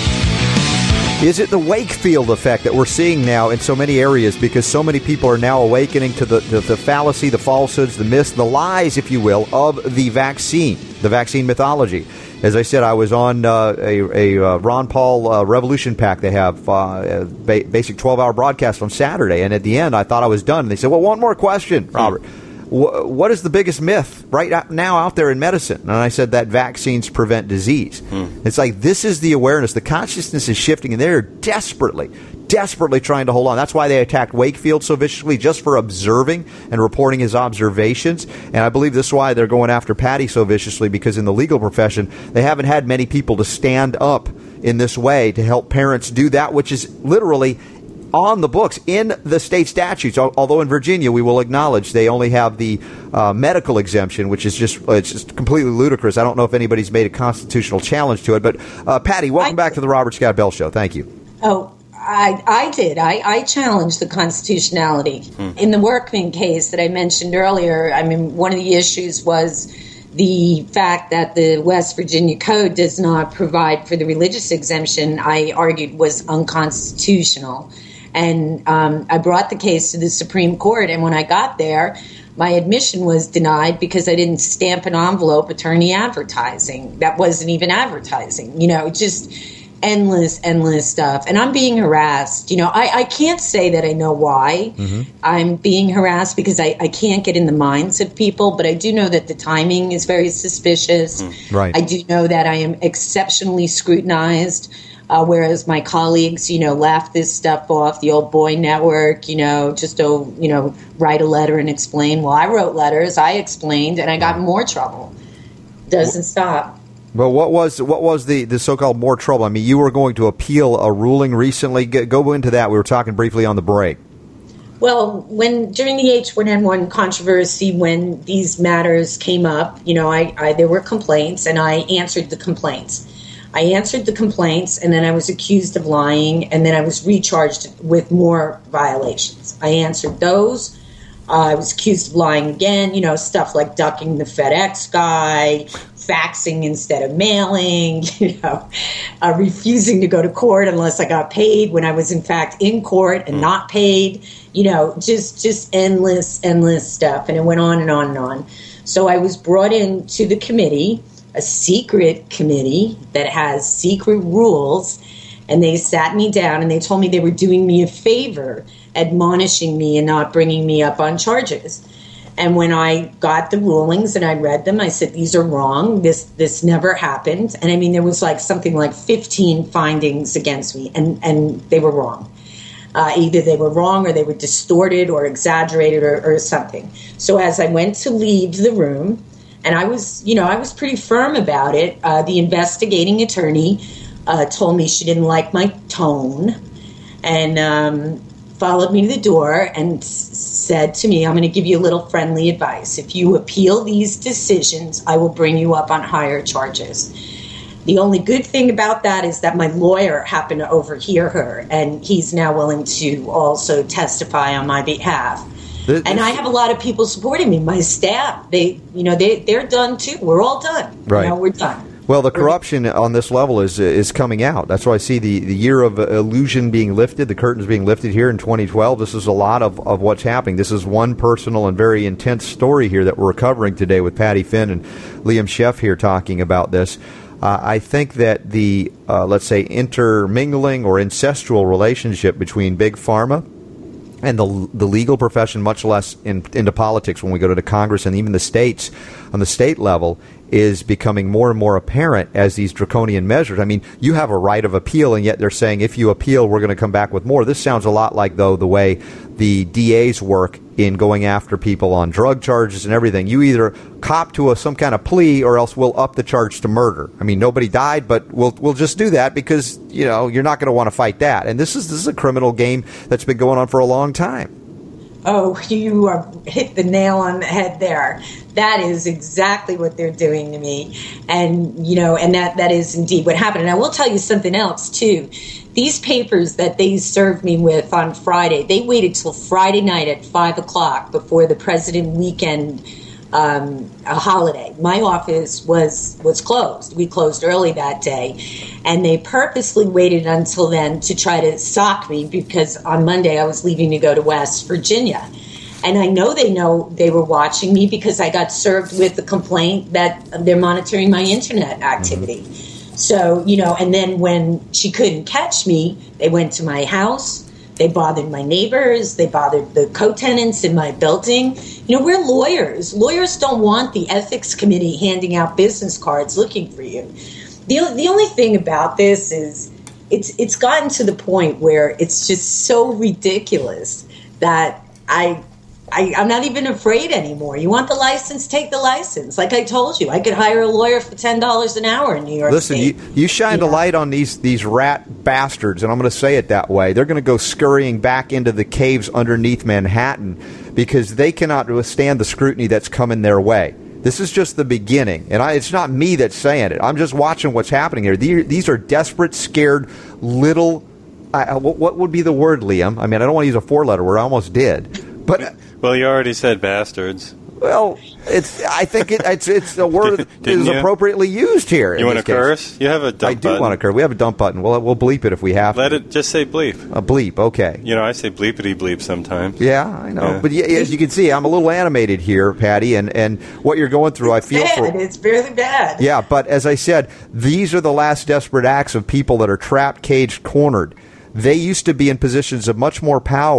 Speaker 13: Is it the Wakefield effect that we're seeing now in so many areas because so many people are now awakening to the, the, the fallacy, the falsehoods, the myths, the lies, if you will, of the vaccine, the vaccine mythology? As I said, I was on uh, a, a uh, Ron Paul uh, Revolution Pack. They have uh, a ba- basic twelve-hour broadcast on Saturday, and at the end, I thought I was done. And they said, well, one more question, Robert. W- what is the biggest myth right now out there in medicine? And I said that vaccines prevent disease. Hmm. It's like this is the awareness. The consciousness is shifting, and they're desperately, desperately trying to hold on. That's why they attacked Wakefield so viciously, just for observing and reporting his observations. And I believe this is why they're going after Patty so viciously, because in the legal profession, they haven't had many people to stand up in this way to help parents do that, which is literally on the books in the state statutes, although in Virginia we will acknowledge they only have the uh, medical exemption, which is just it's just completely ludicrous. I don't know if anybody's made a constitutional challenge to it. But uh, Patty, welcome I, back to the Robert Scott Bell Show. Thank you.
Speaker 11: Oh, I, I did. I, I challenged the constitutionality. Hmm. In the Workman case that I mentioned earlier, I mean, one of the issues was the fact that the West Virginia Code does not provide for the religious exemption, I argued was unconstitutional. And um, I brought the case to the Supreme Court, and when I got there, my admission was denied because I didn't stamp an envelope attorney advertising. That wasn't even advertising, you know, just endless, endless stuff. And I'm being harassed. You know, I, I can't say that I know why mm-hmm. I'm being harassed because I, I can't get in the minds of people, but I do know that the timing is very suspicious.
Speaker 13: Mm, right.
Speaker 11: I do know that I am exceptionally scrutinized. Uh, whereas my colleagues, you know, laugh this stuff off, the old boy network, you know, just to, you know, write a letter and explain. Well, I wrote letters, I explained, and I got in more trouble. Doesn't stop.
Speaker 13: Well, what was what was the, the so-called more trouble? I mean, you were going to appeal a ruling recently. Go into that. We were talking briefly on the break.
Speaker 11: Well, when during the H one N one controversy, when these matters came up, you know, I, I there were complaints, and I answered the complaints. I answered the complaints, and then I was accused of lying, and then I was recharged with more violations. I answered those. Uh, I was accused of lying again, you know, stuff like ducking the FedEx guy, faxing instead of mailing, you know, uh, refusing to go to court unless I got paid when I was in fact in court and not paid, you know, just just endless, endless stuff. And it went on and on and on. So I was brought in to the committee, a secret committee that has secret rules, and they sat me down and they told me they were doing me a favor, admonishing me and not bringing me up on charges. And when I got the rulings and I read them, I said, these are wrong. This this never happened. And I mean, there was like something like fifteen findings against me, and, and they were wrong. Uh, either they were wrong or they were distorted or exaggerated or, or something. So as I went to leave the room, and I was, you know, I was pretty firm about it, uh, the investigating attorney uh, told me she didn't like my tone, and um, followed me to the door and said to me, I'm going to give you a little friendly advice. If you appeal these decisions, I will bring you up on higher charges. The only good thing about that is that my lawyer happened to overhear her, and he's now willing to also testify on my behalf. This, and I have a lot of people supporting me. My staff, they, you know, they, they're done too. We're all done.
Speaker 13: Right.
Speaker 11: You know, we're done.
Speaker 13: Well, the corruption on this level is is coming out. That's why I see the, the year of illusion being lifted, the curtains being lifted here in twenty twelve. This is a lot of, of what's happening. This is one personal and very intense story here that we're covering today with Patty Finn and Liam Sheff here talking about this. Uh, I think that the, uh, let's say, intermingling or incestual relationship between Big Pharma and the the legal profession, much less in, into politics when we go to the Congress and even the states, on the state level, is becoming more and more apparent as these draconian measures. I mean, you have a right of appeal, and yet they're saying if you appeal, we're going to come back with more. This sounds a lot like, though, the way the D As work in going after people on drug charges and everything. You either cop to a, some kind of plea, or else we'll up the charge to murder. I mean, nobody died, but we'll we'll just do that because, you know, you're not going to want to fight that. And this is this is a criminal game that's been going on for a long time.
Speaker 11: Oh, you are hit the nail on the head there. That is exactly what they're doing to me. And, you know, and that, that is indeed what happened. And I will tell you something else, too. These papers that they served me with on Friday, they waited till Friday night at five o'clock before the President weekend um, a holiday. My office was, was closed. We closed early that day. And they purposely waited until then to try to sock me because on Monday I was leaving to go to West Virginia. And I know they know they were watching me because I got served with the complaint that they're monitoring my internet activity. Mm-hmm. So, you know, and then when she couldn't catch me, they went to my house. They bothered my neighbors. They bothered the co-tenants in my building. You know, we're lawyers. Lawyers don't want the ethics committee handing out business cards looking for you. The, the only thing about this is it's it's gotten to the point where it's just so ridiculous that I, I, I'm not even afraid anymore. You want the license? Take the license. Like I told you, I could hire a lawyer for ten dollars an hour in New York
Speaker 13: Listen,
Speaker 11: State.
Speaker 13: Listen, you, you shined yeah. a light on these, these rat bastards, and I'm going to say it that way. They're going to go scurrying back into the caves underneath Manhattan because they cannot withstand the scrutiny that's coming their way. This is just the beginning, and I, it's not me that's saying it. I'm just watching what's happening here. These, these are desperate, scared, little... Uh, what, what would be the word, Liam? I mean, I don't want to use a four-letter word. I almost did. But...
Speaker 14: Well, you already said bastards.
Speaker 13: Well, it's. I think it, it's it's a word that is
Speaker 14: you?
Speaker 13: appropriately used here.
Speaker 14: You want to curse? You have a dump
Speaker 13: I do
Speaker 14: button.
Speaker 13: want to curse. We have a dump button. We'll we'll bleep it if we have
Speaker 14: Let
Speaker 13: to.
Speaker 14: it just say bleep.
Speaker 13: A bleep, okay.
Speaker 14: You know, I say bleepity bleep sometimes.
Speaker 13: Yeah, I know.
Speaker 14: Yeah.
Speaker 13: But yeah, as you can see, I'm a little animated here, Patty, and, and what you're going through,
Speaker 11: it's
Speaker 13: I feel
Speaker 11: bad.
Speaker 13: for.
Speaker 11: It's really bad.
Speaker 13: Yeah, but as I said, these are the last desperate acts of people that are trapped, caged, cornered. They used to be in positions of much more power.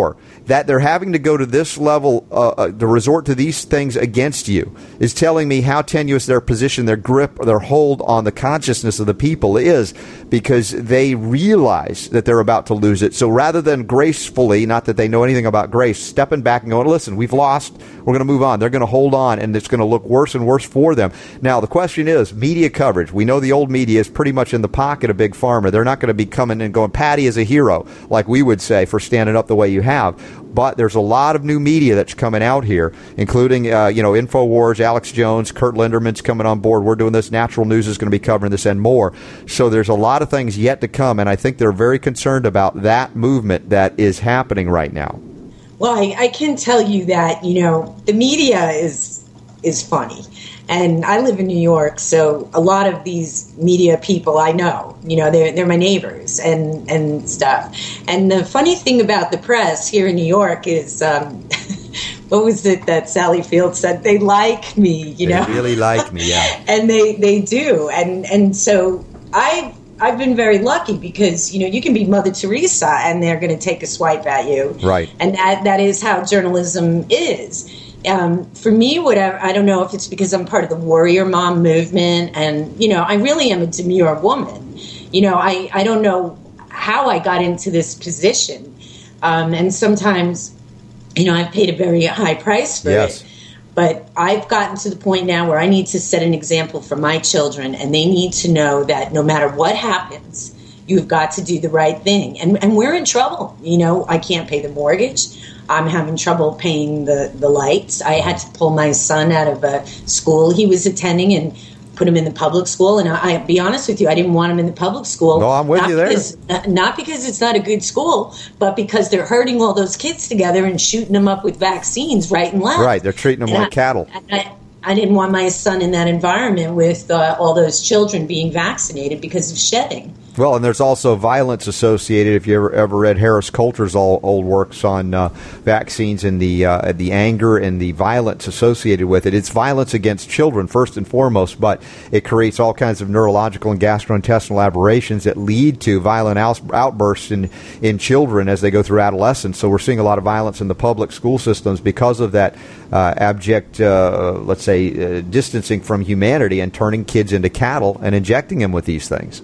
Speaker 13: that they're having to go to this level, uh, uh, to resort to these things against you, is telling me how tenuous their position, their grip, their hold on the consciousness of the people is, because they realize that they're about to lose it. So rather than gracefully, not that they know anything about grace, stepping back and going, listen, we've lost, we're going to move on. They're going to hold on, and it's going to look worse and worse for them. Now, the question is, media coverage. We know the old media is pretty much in the pocket of Big Pharma. They're not going to be coming and going, Patty is a hero, like we would say, for standing up the way you have. But there's a lot of new media that's coming out here, including, uh, you know, InfoWars, Alex Jones, Kurt Linderman's coming on board. We're doing this. Natural News is going to be covering this and more. So there's a lot of things yet to come, and I think they're very concerned about that movement that is happening right now.
Speaker 11: Well, I, I can tell you that, you know, the media is is funny. And I live in New York, so a lot of these media people I know, you know, they're they're my neighbors and, and stuff. And the funny thing about the press here in New York is, um, what was it that Sally Field said? They like me, you know.
Speaker 13: They really like me, yeah.
Speaker 11: And they, they do. And and so I I've been very lucky because, you know, you can be Mother Teresa and they're going to take a swipe at you.
Speaker 13: Right.
Speaker 11: And that that is how journalism is. Um, for me, whatever, I don't know if it's because I'm part of the warrior mom movement, and, you know, I really am a demure woman. You know, I, I don't know how I got into this position. Um, and sometimes, you know, I've paid a very high price for
Speaker 13: yes.
Speaker 11: it. But I've gotten to the point now where I need to set an example for my children, and they need to know that no matter what happens, you've got to do the right thing. And, and we're in trouble. You know, I can't pay the mortgage. I'm having trouble paying the, the lights. I had to pull my son out of a school he was attending and put him in the public school. And I, I'll be honest with you, I didn't want him in the public school.
Speaker 13: No, I'm with
Speaker 11: not
Speaker 13: you there.
Speaker 11: Because, not because it's not a good school, but because they're herding all those kids together and shooting them up with vaccines right and left.
Speaker 13: Right, they're treating them
Speaker 11: and
Speaker 13: like
Speaker 11: I,
Speaker 13: cattle.
Speaker 11: I, I didn't want my son in that environment with uh, all those children being vaccinated because of shedding.
Speaker 13: Well, and there's also violence associated. If you ever, ever read Harris Coulter's old, old works on uh, vaccines and the uh, the anger and the violence associated with it, it's violence against children first and foremost, but it creates all kinds of neurological and gastrointestinal aberrations that lead to violent out- outbursts in, in children as they go through adolescence. So we're seeing a lot of violence in the public school systems because of that uh, abject, uh, let's say, uh, distancing from humanity and turning kids into cattle and injecting them with these things.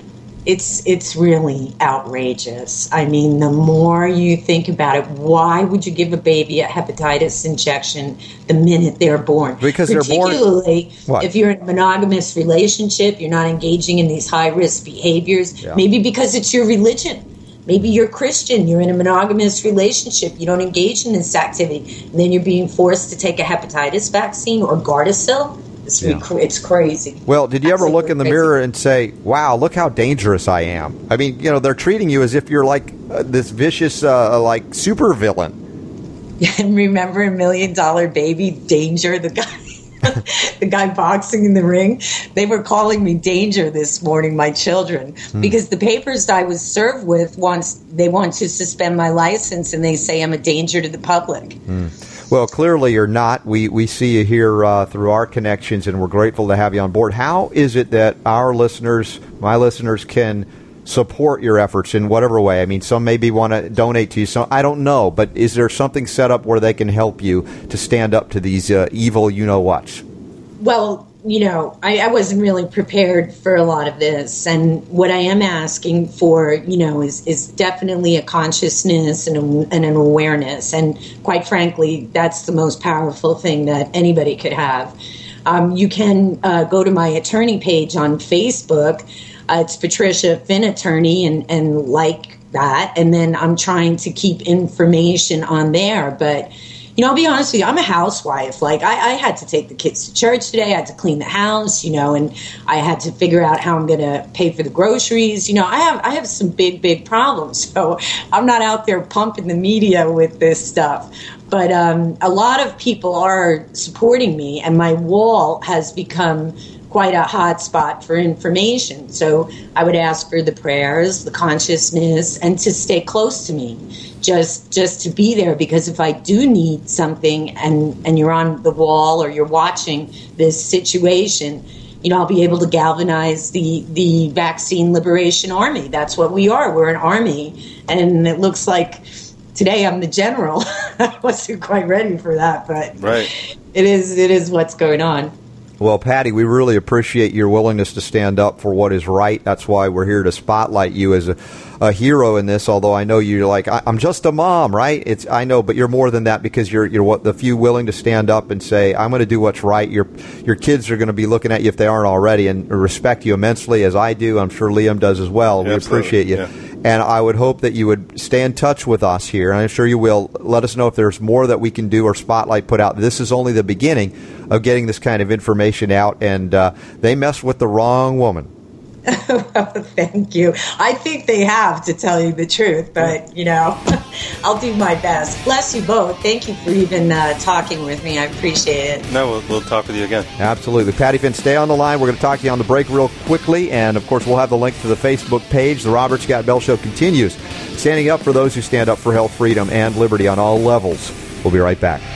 Speaker 11: It's it's really outrageous. I mean, the more you think about it, why would you give a baby a hepatitis injection the minute they're born?
Speaker 13: Because they're born.
Speaker 11: Particularly
Speaker 13: What?
Speaker 11: if you're in a monogamous relationship, you're not engaging in these high-risk behaviors.
Speaker 13: Yeah.
Speaker 11: Maybe because it's your religion. Maybe you're Christian, you're in a monogamous relationship, you don't engage in this activity, and then you're being forced to take a hepatitis vaccine or Gardasil. It's,
Speaker 13: Yeah.
Speaker 11: it's crazy.
Speaker 13: Well, did you ever
Speaker 11: Absolutely
Speaker 13: look in the
Speaker 11: crazy.
Speaker 13: mirror and say, wow, look how dangerous I am? I mean, you know, they're treating you as if you're like uh, this vicious, uh, like, super villain.
Speaker 11: And remember in Million Dollar Baby, Danger, the guy, the guy boxing in the ring? They were calling me Danger this morning, my children,
Speaker 13: Hmm.
Speaker 11: because the papers I was served with wants they want to suspend my license, and they say I'm a danger to the public.
Speaker 13: Hmm. Well, clearly you're not. We we see you here uh, through our connections, and we're grateful to have you on board. How is it that our listeners, my listeners, can support your efforts in whatever way? I mean, some maybe want to donate to you. Some I don't know, but is there something set up where they can help you to stand up to these uh, evil you-know-whats?
Speaker 11: Well, you know, I, I wasn't really prepared for a lot of this. And what I am asking for, you know, is, is definitely a consciousness and, a, and an awareness. And quite frankly, that's the most powerful thing that anybody could have. Um, you can uh, go to my attorney page on Facebook. Uh, it's Patricia Finn Attorney, and, and like that. And then I'm trying to keep information on there. But you know, I'll be honest with you, I'm a housewife. Like, I, I had to take the kids to church today. I had to clean the house, you know, and I had to figure out how I'm going to pay for the groceries. You know, I have I have some big, big problems. So I'm not out there pumping the media with this stuff. But um, a lot of people are supporting me, and my wall has become quite a hot spot for information. So I would ask for the prayers, the consciousness, and to stay close to me. Just just to be there, because if I do need something and, and you're on the wall or you're watching this situation, you know, I'll be able to galvanize the, the Vaccine Liberation Army. That's what we are. We're an army. And it looks like today I'm the general. I wasn't quite ready for that, but
Speaker 14: right.
Speaker 11: it is it is what's going on.
Speaker 13: Well, Patty, we really appreciate your willingness to stand up for what is right. That's why we're here to spotlight you as a, a hero in this, although I know you're like, I, I'm just a mom, right? It's I know, but you're more than that because you're you're what the few willing to stand up and say, I'm going to do what's right. Your your kids are going to be looking at you if they aren't already and respect you immensely, as I do. I'm sure Liam does as well. We
Speaker 14: Absolutely.
Speaker 13: appreciate you.
Speaker 14: Yeah.
Speaker 13: And I would hope that you would stay in touch with us here, and I'm sure you will. Let us know if there's more that we can do or Spotlight put out. This is only the beginning of getting this kind of information out, and uh, they messed with the wrong woman.
Speaker 11: Well, thank you. I think they have, to tell you the truth, but, you know, I'll do my best. Bless you both. Thank you for even uh, talking with me. I appreciate it.
Speaker 14: No, we'll, we'll talk with you again.
Speaker 13: Absolutely. Patty Finn, stay on the line. We're going to talk to you on the break real quickly, and, of course, we'll have the link to the Facebook page. The Robert Scott Bell Show continues, standing up for those who stand up for health, freedom, and liberty on all levels. We'll be right back.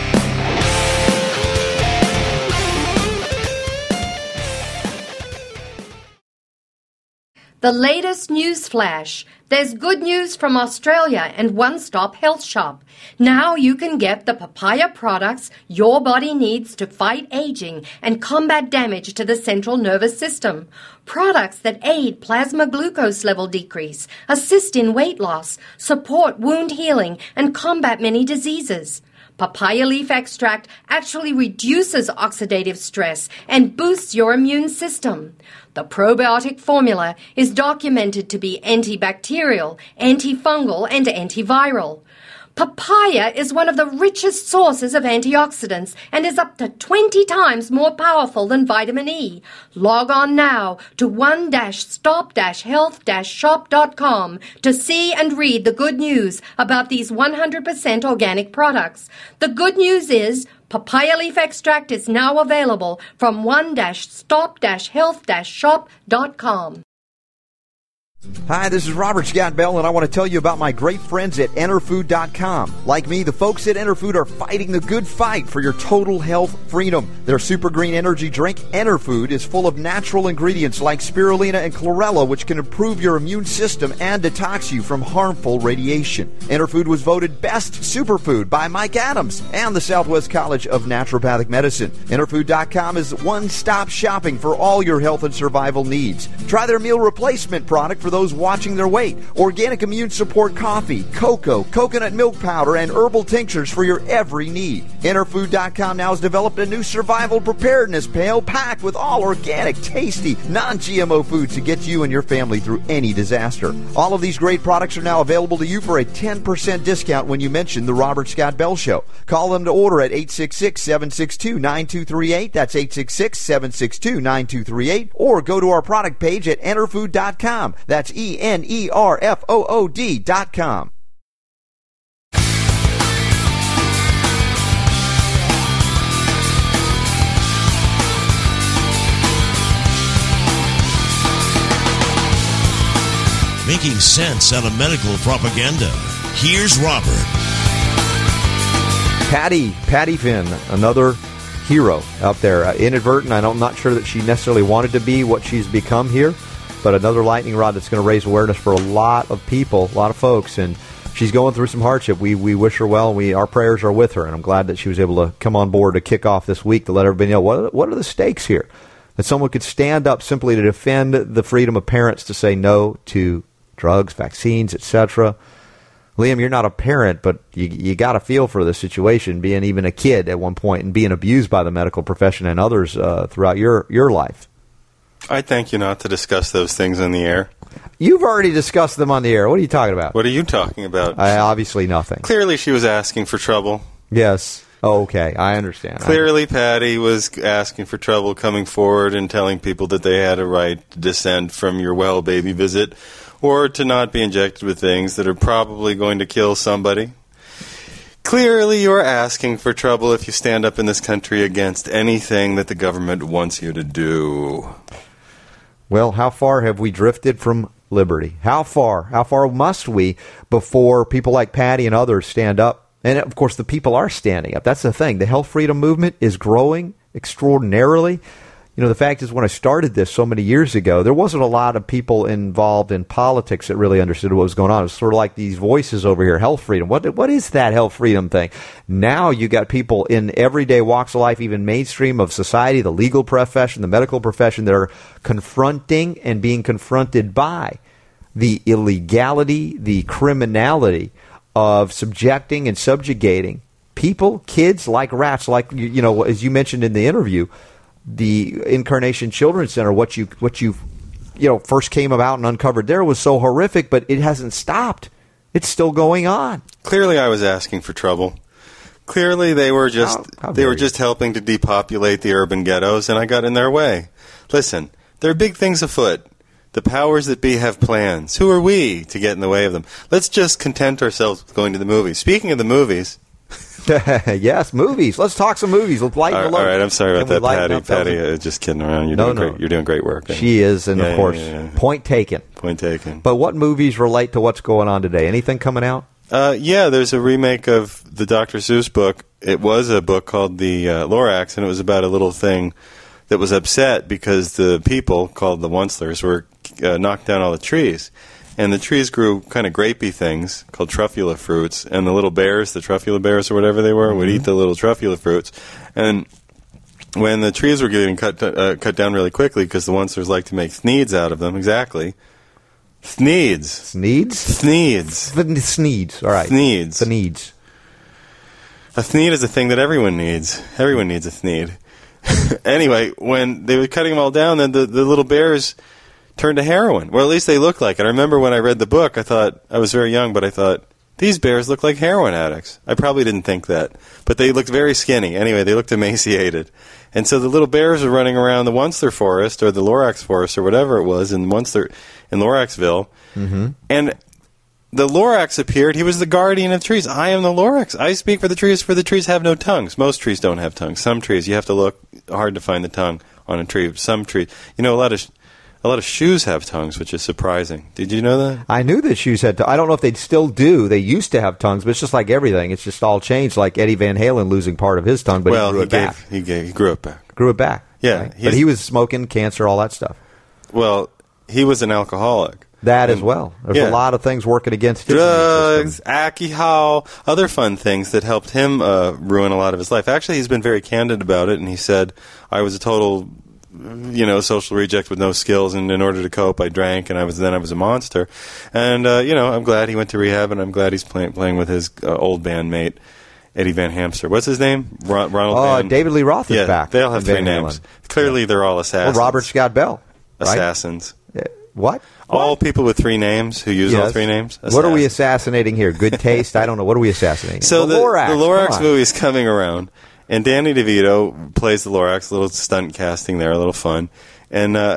Speaker 19: The latest news flash. There's good news from Australia and One Stop Health Shop. Now you can get the papaya products your body needs to fight aging and combat damage to the central nervous system. Products that aid plasma glucose level decrease, assist in weight loss, support wound healing, and combat many diseases. Papaya leaf extract actually reduces oxidative stress and boosts your immune system. The probiotic formula is documented to be antibacterial, antifungal, and antiviral. Papaya is one of the richest sources of antioxidants and is up to twenty times more powerful than vitamin E. Log on now to one stop health shop dot com to see and read the good news about these one hundred percent organic products. The good news is papaya leaf extract is now available from one stop health shop dot com.
Speaker 13: Hi, this is Robert Scott Bell, and I want to tell you about my great friends at enter food dot com. Like me, the folks at EnterFood are fighting the good fight for your total health freedom. Their super green energy drink, EnterFood, is full of natural ingredients like spirulina and chlorella, which can improve your immune system and detox you from harmful radiation. EnterFood was voted best superfood by Mike Adams and the Southwest College of Naturopathic Medicine. enter food dot com is one-stop shopping for all your health and survival needs. Try their meal replacement product for those watching their weight. Organic immune support coffee, cocoa, coconut milk powder, and herbal tinctures for your every need. enter food dot com now has developed a new survival preparedness pail packed with all organic, tasty, non-G M O foods to get you and your family through any disaster. All of these great products are now available to you for a ten percent discount when you mention the Robert Scott Bell Show. Call them to order at eight six six, seven six two, nine two three eight. That's eight six six, seven six two, nine two three eight. Or go to our product page at enter food dot com. That's E N E R F O O D dot com.
Speaker 1: Making sense out of medical propaganda. Here's Robert.
Speaker 13: Patty, Patty Finn, another hero out there. Uh, inadvertent, I don't, I'm not sure that she necessarily wanted to be what she's become here, but another lightning rod that's going to raise awareness for a lot of people, a lot of folks, and she's going through some hardship. We we wish her well, and we our prayers are with her, and I'm glad that she was able to come on board to kick off this week to let everybody know what what are the stakes here, that someone could stand up simply to defend the freedom of parents to say no to drugs, vaccines, et cetera. Liam, you're not a parent, but you you got to feel for the situation, being even a kid at one point and being abused by the medical profession and others uh, throughout your, your life.
Speaker 14: I thank you not to discuss those things on the air.
Speaker 13: You've already discussed them on the air. What are you talking about?
Speaker 14: What are you talking about?
Speaker 13: I, obviously nothing.
Speaker 14: Clearly she was asking for trouble.
Speaker 13: Yes. Oh, okay. I understand.
Speaker 14: Clearly Patty was asking for trouble, coming forward and telling people that they had a right to dissent from your well baby visit or to not be injected with things that are probably going to kill somebody. Clearly you're asking for trouble if you stand up in this country against anything that the government wants you to do.
Speaker 13: Well, how far have we drifted from liberty? How far? How far must we before people like Patty and others stand up? And, of course, the people are standing up. That's the thing. The health freedom movement is growing extraordinarily. you know, the fact is when I started this so many years ago, there wasn't a lot of people involved in politics that really understood what was going on. It was sort of like these voices over here, health freedom. What What is that health freedom thing? Now you got people in everyday walks of life, even mainstream of society, the legal profession, the medical profession, that are confronting and being confronted by the illegality, the criminality of subjecting and subjugating people, kids, like rats, like, you know, as you mentioned in the interview, the Incarnation Children's Center, what you what you you know first came about and uncovered there was so horrific, but it hasn't stopped. It's still going on.
Speaker 14: Clearly, I was asking for trouble. Clearly, they were just
Speaker 13: how, how
Speaker 14: they were
Speaker 13: you?
Speaker 14: just helping to depopulate the urban ghettos, and I got in their way. Listen, there are big things afoot. The powers that be have plans. Who are we to get in the way of them? Let's just content ourselves with going to the movies. Speaking of the movies.
Speaker 13: Yes, movies. Let's talk some movies. Let's lighten
Speaker 14: all,
Speaker 13: the load.
Speaker 14: All right, I'm sorry about
Speaker 13: Can
Speaker 14: that, Patty.
Speaker 13: up,
Speaker 14: Patty, uh, just kidding around. You're
Speaker 13: no,
Speaker 14: doing
Speaker 13: no.
Speaker 14: great. You're doing great work.
Speaker 13: She is, and
Speaker 14: yeah,
Speaker 13: of course,
Speaker 14: yeah, yeah.
Speaker 13: point taken.
Speaker 14: Point taken.
Speaker 13: But what movies relate to what's going on today? Anything coming out?
Speaker 14: Uh, yeah, there's a remake of the Doctor Seuss book. It was a book called The uh, Lorax, and it was about a little thing that was upset because the people, called the Onslers, were uh, knocked down all the trees. And the trees grew kind of grapey things called truffula fruits. And the little bears, the truffula bears or whatever they were, mm-hmm. would eat the little truffula fruits. And when the trees were getting cut uh, cut down really quickly, because the Onslers like to make thneeds out of them, exactly. Thneeds.
Speaker 13: Thneeds?
Speaker 14: Thneeds.
Speaker 13: Thneeds, all right.
Speaker 14: Thneeds.
Speaker 13: Thneeds.
Speaker 14: A thneed is a thing that everyone needs. Everyone needs a thneed. Anyway, when they were cutting them all down, then the, the little bears turned to heroin. Well, at least they looked like it. I remember when I read the book, I thought, I was very young, but I thought, these bears look like heroin addicts. I probably didn't think that. But they looked very skinny. Anyway, they looked emaciated. And so the little bears were running around the Onstler forest, or the Lorax forest, or whatever it was, in Onstler, in Loraxville.
Speaker 13: Mm-hmm.
Speaker 14: And the Lorax appeared. He was the guardian of trees. I am the Lorax. I speak for the trees, for the trees have no tongues. Most trees don't have tongues. Some trees, you have to look hard to find the tongue on a tree. Some trees, you know, a lot of... Sh- A lot of shoes have tongues, which is surprising. Did you know that?
Speaker 13: I knew that shoes had tongues. I don't know if they still do. They used to have tongues, but it's just like everything. It's just all changed, like Eddie Van Halen losing part of his tongue, but
Speaker 14: well,
Speaker 13: he grew
Speaker 14: he
Speaker 13: it
Speaker 14: gave,
Speaker 13: back.
Speaker 14: He, gave, he grew it back.
Speaker 13: Grew it back.
Speaker 14: Yeah.
Speaker 13: Right? But he was smoking, cancer, all that stuff.
Speaker 14: Well, he was an alcoholic.
Speaker 13: That
Speaker 14: and,
Speaker 13: as well. There's
Speaker 14: yeah.
Speaker 13: a lot of things working against his
Speaker 14: drugs, alcohol, other fun things that helped him uh, ruin a lot of his life. Actually, he's been very candid about it, and he said, I was a total... you know, social reject with no skills, and in order to cope, I drank, and I was then I was a monster. And uh, you know, I'm glad he went to rehab, and I'm glad he's play, playing with his uh, old bandmate Eddie Van Hamster. What's his name? Ron, Ronald.
Speaker 13: Oh,
Speaker 14: Van...
Speaker 13: David Lee Roth is
Speaker 14: yeah,
Speaker 13: back.
Speaker 14: They'll have three
Speaker 13: Van
Speaker 14: names.
Speaker 13: Halen.
Speaker 14: Clearly,
Speaker 13: yeah.
Speaker 14: they're all assassins.
Speaker 13: Well, Robert Scott Bell, right?
Speaker 14: Assassins.
Speaker 13: Uh, what?
Speaker 14: All
Speaker 13: what?
Speaker 14: people with three names who use
Speaker 13: yes.
Speaker 14: all three names. Assassins.
Speaker 13: What are we assassinating here? Good taste? I don't know. What are we assassinating?
Speaker 14: So
Speaker 13: the,
Speaker 14: the
Speaker 13: Lorax,
Speaker 14: the Lorax movie is coming around, and Danny DeVito plays the Lorax. A little stunt casting there, a little fun. And uh,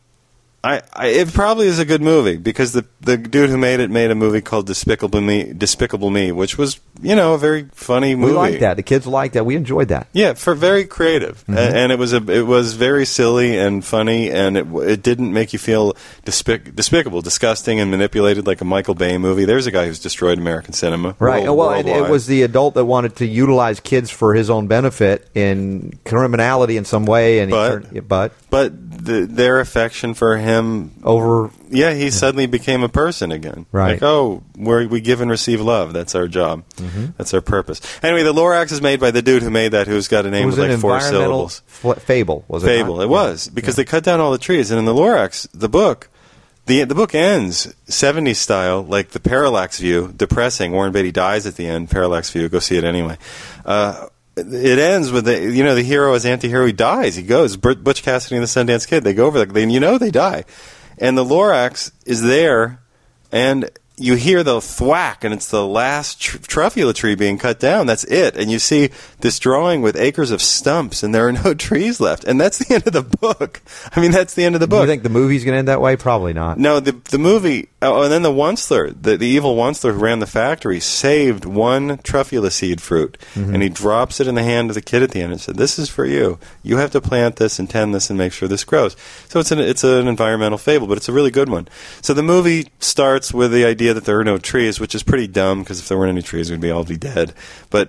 Speaker 14: I, I, it probably is a good movie because the the dude who made it made a movie called Despicable Me, Despicable Me, which was, you know, a very funny movie.
Speaker 13: We liked that. The kids liked that. We enjoyed that.
Speaker 14: Yeah, for very creative,
Speaker 13: Mm-hmm.
Speaker 14: and, and it was a it was very silly and funny, and it it didn't make you feel despic- despicable, disgusting, and manipulated like a Michael Bay movie. There's a guy who's destroyed American cinema.
Speaker 13: Right.
Speaker 14: World,
Speaker 13: well, it, it
Speaker 14: worldwide.
Speaker 13: was the adult that wanted to utilize kids for his own benefit in criminality in some way, and
Speaker 14: But-
Speaker 13: he turned, but
Speaker 14: But the, their affection for him
Speaker 13: over.
Speaker 14: Yeah, he suddenly became a person again.
Speaker 13: Right.
Speaker 14: Like, oh, we're, we give and receive love. That's our job.
Speaker 13: Mm-hmm.
Speaker 14: That's our purpose. Anyway, the Lorax is made by the dude who made that, who's got a name
Speaker 13: It was
Speaker 14: with
Speaker 13: an
Speaker 14: like four
Speaker 13: environmental
Speaker 14: syllables.
Speaker 13: fl- fable, was it?
Speaker 14: Fable.
Speaker 13: not?
Speaker 14: It was because
Speaker 13: Yeah.
Speaker 14: they cut down all the trees, and in the Lorax, the book, the the book ends seventies style, like the Parallax View, depressing. Warren Beatty dies at the end. Parallax View. Go see it anyway. Uh, it ends with the you know the hero as anti-hero. He dies. He goes. Butch Cassidy and the Sundance Kid. They go over. They you know they die, and the Lorax is there, and you hear the thwack, and it's the last tr- truffula tree being cut down. That's it. And you see this drawing with acres of stumps, and there are no trees left. And that's the end of the book. I mean, that's the end of the
Speaker 13: Do
Speaker 14: book.
Speaker 13: you think the movie's going to end that way? Probably not.
Speaker 14: No, the the movie, oh, and then the Onstler, the, the evil Onstler who ran the factory, saved one truffula seed fruit,
Speaker 13: Mm-hmm.
Speaker 14: and he drops it in the hand of the kid at the end and said, "This is for you. You have to plant this and tend this and make sure this grows." So it's an it's an environmental fable, but it's a really good one. So the movie starts with the idea that there are no trees, which is pretty dumb because if there weren't any trees, we'd be all be dead. But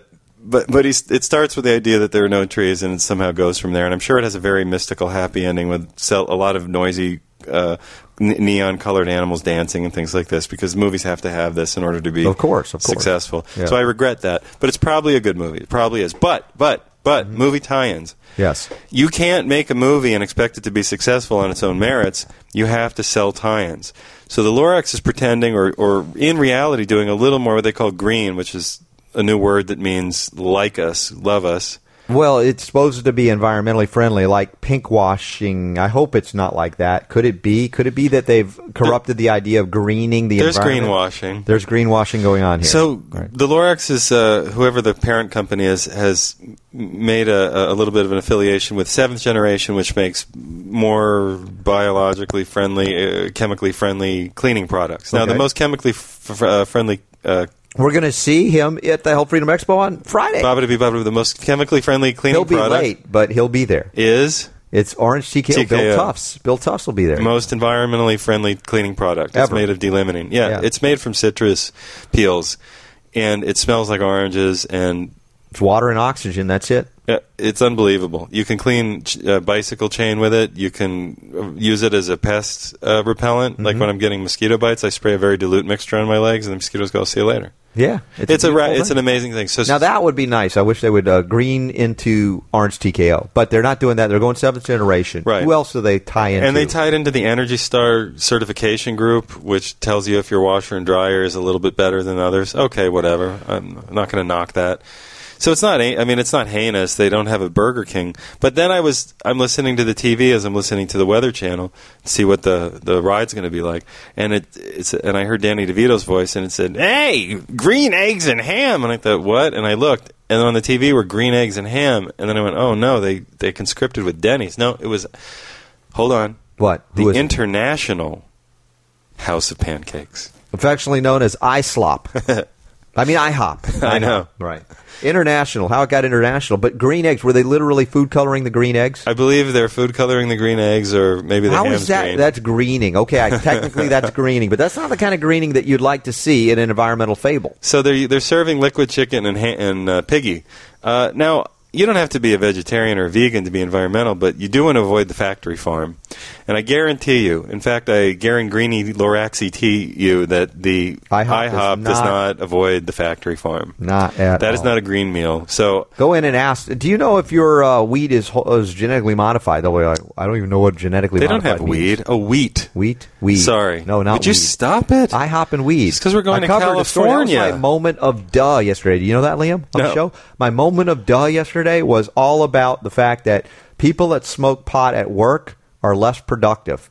Speaker 14: but but he's, it starts with the idea that there are no trees, and it somehow goes from there. And I'm sure it has a very mystical, happy ending with sell, a lot of noisy, uh, n- neon-colored animals dancing and things like this, because movies have to have this in order to be
Speaker 13: of course, of course.
Speaker 14: successful.
Speaker 13: Yeah.
Speaker 14: So I regret that. But it's probably a good movie. It probably is. But, but, but,
Speaker 13: Mm-hmm.
Speaker 14: movie tie-ins.
Speaker 13: Yes.
Speaker 14: You can't make a movie and expect it to be successful on its own merits. You have to sell tie-ins. So the Lorax is pretending, or, or in reality doing a little more what they call green, which is a new word that means like us, love us.
Speaker 13: Well, it's supposed to be environmentally friendly, like pink washing. I hope it's not like that. Could it be? Could it be that they've corrupted the idea of greening the
Speaker 14: There's
Speaker 13: environment?
Speaker 14: greenwashing.
Speaker 13: There's greenwashing going on here.
Speaker 14: So the Lorax is, uh, whoever the parent company is, has made a, a little bit of an affiliation with Seventh Generation, which makes more biologically friendly, uh, chemically friendly cleaning products. Now,
Speaker 13: Okay.
Speaker 14: the most chemically f- f- uh, friendly uh,
Speaker 13: We're going to see him at the Health Freedom Expo on Friday.
Speaker 14: Bobbity Bobbity, the most chemically friendly cleaning
Speaker 13: He'll be
Speaker 14: product
Speaker 13: late, but he'll be there.
Speaker 14: is
Speaker 13: It's Orange T K O.
Speaker 14: T K O.
Speaker 13: Bill Tufts. Bill Tufts will be there.
Speaker 14: most environmentally friendly cleaning product. It's
Speaker 13: Ever.
Speaker 14: made of delimiting. Yeah,
Speaker 13: Yeah.
Speaker 14: it's made from citrus peels, and it smells like oranges, and
Speaker 13: It's water and oxygen. That's it.
Speaker 14: yeah, it's unbelievable. You can clean ch- uh, bicycle chain with it. You can uh, use it as a pest uh, repellent.
Speaker 13: Mm-hmm.
Speaker 14: Like when I'm getting mosquito bites, I spray a very dilute mixture on my legs, and the mosquitoes go, "See you later."
Speaker 13: Yeah,
Speaker 14: It's, a, ra-
Speaker 13: beautiful
Speaker 14: it's an
Speaker 13: thing.
Speaker 14: amazing thing. So
Speaker 13: Now that would be nice. I wish they would uh, green into Orange T K O, but they're not doing that. They're going seventh generation.
Speaker 14: Right.
Speaker 13: Who else do they tie into?
Speaker 14: And they tie it into the Energy Star certification group, which tells you if your washer and dryer is a little bit better than others. Okay, whatever. I'm not going to knock that. So it's not. I mean, it's not heinous. They don't have a Burger King. But then I was. I'm listening to the T V as I'm listening to the Weather Channel to see what the the ride's going to be like. And it it's and I heard Danny DeVito's voice, and it said, "Hey, green eggs and ham." And I thought, what? And I looked, and on the T V were green eggs and ham. And then I went, oh no, they they conscripted with Denny's. No, it was. Hold on.
Speaker 13: What?
Speaker 14: The
Speaker 13: Who is it?
Speaker 14: International House of Pancakes.
Speaker 13: affectionately known as iSlop. I mean, IHOP.
Speaker 14: I know.
Speaker 13: Right. International. How it got international. But green eggs, were they literally food coloring the green eggs?
Speaker 14: I believe they're food coloring the green eggs, or maybe the
Speaker 13: How
Speaker 14: ham's
Speaker 13: is that?
Speaker 14: green.
Speaker 13: That's greening. Okay, I, technically that's greening, but that's not the kind of greening that you'd like to see in an environmental fable.
Speaker 14: So they're they're serving liquid chicken and ha- and uh, piggy. Uh, now you don't have to be a vegetarian or a vegan to be environmental, but you do want to avoid the factory farm. And I guarantee you, in fact, I guarantee Loraxi you that the
Speaker 13: IHOP,
Speaker 14: IHOP
Speaker 13: does,
Speaker 14: does
Speaker 13: not,
Speaker 14: not avoid the factory farm.
Speaker 13: Not at
Speaker 14: That
Speaker 13: all.
Speaker 14: is not a green meal. So
Speaker 13: go in and ask. Do you know if your uh, wheat is, is genetically modified? Though I, I don't even know what genetically
Speaker 14: they don't
Speaker 13: modified
Speaker 14: have
Speaker 13: means.
Speaker 14: weed. Oh, wheat.
Speaker 13: Wheat. Weed.
Speaker 14: Sorry.
Speaker 13: No, not
Speaker 14: Would you
Speaker 13: weed.
Speaker 14: stop it?
Speaker 13: IHOP and weed.
Speaker 14: Just 'cause we're going
Speaker 13: I
Speaker 14: to
Speaker 13: covered a story. That was
Speaker 14: California.
Speaker 13: my moment of duh yesterday. Do you know that, Liam? On
Speaker 14: No.
Speaker 13: the show? My moment of duh yesterday was all about the fact that people that smoke pot at work are less productive.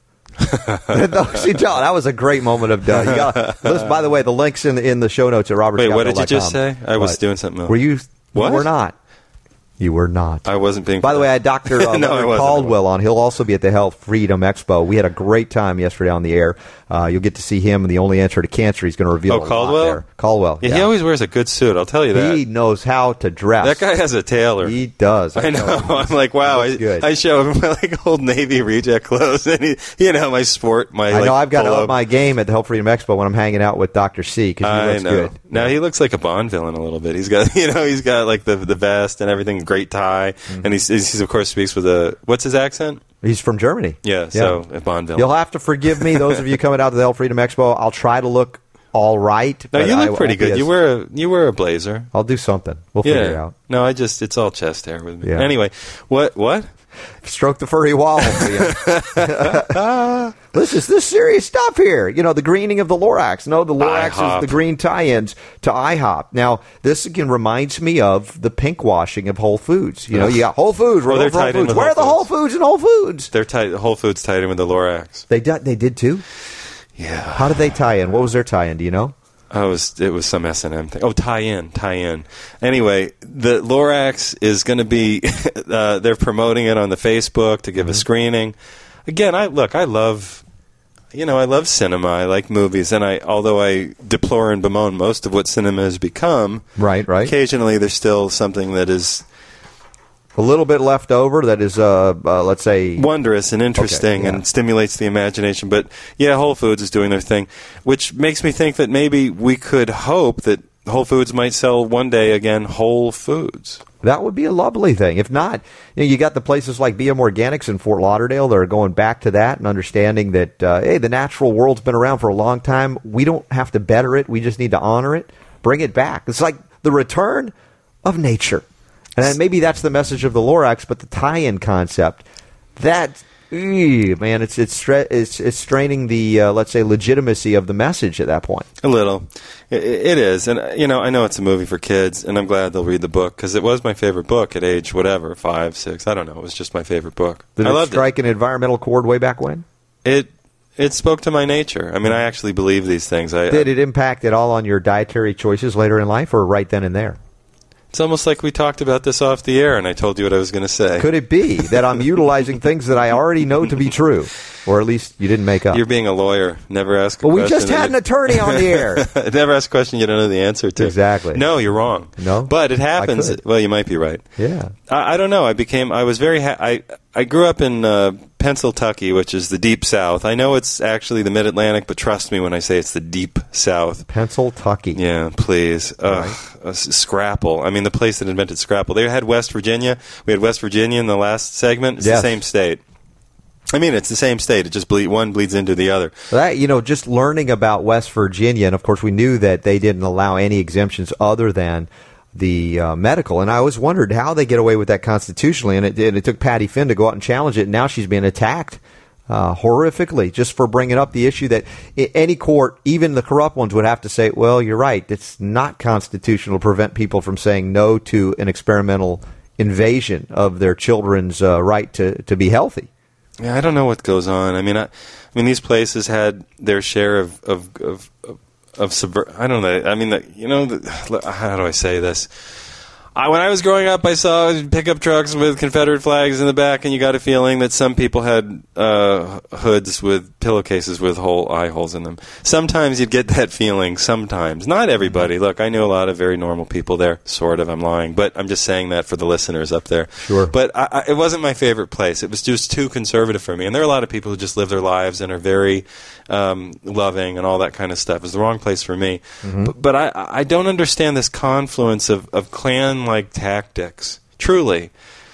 Speaker 13: See, John, that was a great moment of duh. You gotta, listen, by the way, the link's in the, in the show notes at robert
Speaker 14: Wait,
Speaker 13: scott
Speaker 14: what did you
Speaker 13: bell dot com.
Speaker 14: just say? I was
Speaker 13: What?
Speaker 14: doing something else.
Speaker 13: Were you?
Speaker 14: What?
Speaker 13: You were not. You were not.
Speaker 14: I wasn't being.
Speaker 13: By the way, I had Doctor Uh,
Speaker 14: No, I
Speaker 13: Leonard
Speaker 14: wasn't.
Speaker 13: Caldwell on. He'll also be at the Health Freedom Expo. We had a great time yesterday on the air. Uh, you'll get to see him and the only answer to cancer. He's going to reveal
Speaker 14: Oh,
Speaker 13: a lot
Speaker 14: Caldwell?
Speaker 13: there. Caldwell.
Speaker 14: Yeah,
Speaker 13: Yeah,
Speaker 14: he always wears a good suit. I'll tell you that.
Speaker 13: He knows how to dress.
Speaker 14: That guy has a tailor.
Speaker 13: He does.
Speaker 14: I know. I'm like, wow.
Speaker 13: He
Speaker 14: I,
Speaker 13: looks good.
Speaker 14: I show him my like old Navy reject clothes, and he, you know, my sport, my.
Speaker 13: I
Speaker 14: like,
Speaker 13: know I've got to
Speaker 14: polo.
Speaker 13: up my game at the Health Freedom Expo when I'm hanging out with Doctor C because he
Speaker 14: I
Speaker 13: looks
Speaker 14: know.
Speaker 13: good.
Speaker 14: Now he looks like a Bond villain a little bit. He's got, you know, he's got like the the vest and everything, great tie,
Speaker 13: Mm-hmm.
Speaker 14: and he's, he's of course speaks with a what's his accent?
Speaker 13: He's from Germany.
Speaker 14: Yeah, so a Bond villain.
Speaker 13: You'll have to forgive me, those of you coming out to the Health Freedom Expo. I'll try to look all right.
Speaker 14: No,
Speaker 13: but
Speaker 14: you
Speaker 13: I
Speaker 14: look pretty
Speaker 13: won't be
Speaker 14: good.
Speaker 13: as-
Speaker 14: You wear a you wear a blazer.
Speaker 13: I'll do something. We'll
Speaker 14: yeah.
Speaker 13: figure it out.
Speaker 14: No, I just it's all chest hair with me.
Speaker 13: Yeah.
Speaker 14: Anyway, what what?
Speaker 13: Stroke the furry wall. Liam. This is this serious stuff here. You know, the greening of the Lorax. No, the Lorax
Speaker 14: IHOP.
Speaker 13: is the green tie-ins to IHOP. Now, this again reminds me of the pink washing of Whole Foods. You know, you got Whole Foods.
Speaker 14: Well,
Speaker 13: Where
Speaker 14: they're
Speaker 13: are Whole
Speaker 14: tied in
Speaker 13: Foods?
Speaker 14: with
Speaker 13: Where are
Speaker 14: Whole
Speaker 13: the Whole Foods and Whole Foods?
Speaker 14: They're tied. Whole Foods tied in with the Lorax.
Speaker 13: They did. They did too.
Speaker 14: Yeah.
Speaker 13: How did they tie in? What was their tie-in? Do you know?
Speaker 14: Oh, it was it was some S and M thing. Oh, tie in, tie in. Anyway, the Lorax is going to be. uh, they're promoting it on the Facebook to give
Speaker 13: Mm-hmm.
Speaker 14: a screening. Again, I look. I love. You know, I love cinema. I like movies, and I although I deplore and bemoan most of what cinema has become.
Speaker 13: Right, right.
Speaker 14: Occasionally, there's still something that is
Speaker 13: A little bit left over that is, uh, uh, let's say,
Speaker 14: wondrous and interesting
Speaker 13: Okay, yeah.
Speaker 14: and stimulates the imagination. But yeah, Whole Foods is doing their thing, which makes me think that maybe we could hope that Whole Foods might sell one day again Whole Foods.
Speaker 13: That would be a lovely thing. If not, you know, you got the places like B M Organics in Fort Lauderdale that are going back to that and understanding that, uh, hey, the natural world's been around for a long time. We don't have to better it. We just need to honor it, bring it back. It's like the return of nature. And maybe that's the message of the Lorax, but the tie-in concept, that, ew, man, it's it's stra- it's, it's straining the, uh, let's say, legitimacy of the message at that point.
Speaker 14: A little. It, it is. And, you know, I know it's a movie for kids, and I'm glad they'll read the book, because it was my favorite book at age whatever, five, six, I don't know. It was just my favorite book.
Speaker 13: Did
Speaker 14: I
Speaker 13: it
Speaker 14: loved
Speaker 13: strike
Speaker 14: it.
Speaker 13: an environmental chord way back when?
Speaker 14: It it spoke to my nature. I mean, I actually believe these things. I,
Speaker 13: Did
Speaker 14: I,
Speaker 13: it impact at all on your dietary choices later in life, or right then and there?
Speaker 14: It's almost like we talked about this off the air, and I told you what I was going to say.
Speaker 13: Could it be that I'm utilizing things that I already know to be true, or at least you didn't make up?
Speaker 14: You're being a lawyer. Never ask a
Speaker 13: well,
Speaker 14: question.
Speaker 13: Well, we just had an attorney on the air.
Speaker 14: Never ask a question you don't know the answer to.
Speaker 13: Exactly.
Speaker 14: No, you're wrong.
Speaker 13: No?
Speaker 14: But it happens. Well, you might be right.
Speaker 13: Yeah.
Speaker 14: I, I don't know. I became, I was very, ha- I, I grew up in uh, Pennsylvania, which is the deep south. I know it's actually the mid-Atlantic, but trust me when I say it's the deep south.
Speaker 13: Pennsylvania.
Speaker 14: Yeah, please. Ugh, right. uh, Scrapple. I mean, the place that invented Scrapple. They had West Virginia. We had West Virginia in the last segment. It's
Speaker 13: yes.
Speaker 14: the same state. I mean, it's the same state. It just ble- one bleeds into the other.
Speaker 13: That, you know, just learning about West Virginia, and of course we knew that they didn't allow any exemptions other than the uh, medical, and I always wondered how they get away with that constitutionally, and it, and it took Patty Finn to go out and challenge it, and now she's being attacked uh, horrifically just for bringing up the issue that any court, even the corrupt ones, would have to say, well, you're right, it's not constitutional to prevent people from saying no to an experimental invasion of their children's uh, right to, to be healthy.
Speaker 14: Yeah, I don't know what goes on. I mean, I, I mean, these places had their share of of of, of, of subver- I don't know. I mean, the, you know, the, how do I say this? I, when I was growing up, I saw pickup trucks with Confederate flags in the back, and you got a feeling that some people had uh, hoods with pillowcases with hole eye holes in them. Sometimes you'd get that feeling. Sometimes, not everybody. Look, I knew a lot of very normal people there. Sort of. I'm lying, but I'm just saying that for the listeners up there.
Speaker 13: Sure.
Speaker 14: But I, I, it wasn't my favorite place. It was just too conservative for me. And there are a lot of people who just live their lives and are very um, loving and all that kind of stuff. It was the wrong place for me.
Speaker 13: Mm-hmm.
Speaker 14: But, but I, I don't understand this confluence of, of clan-like tactics. Truly.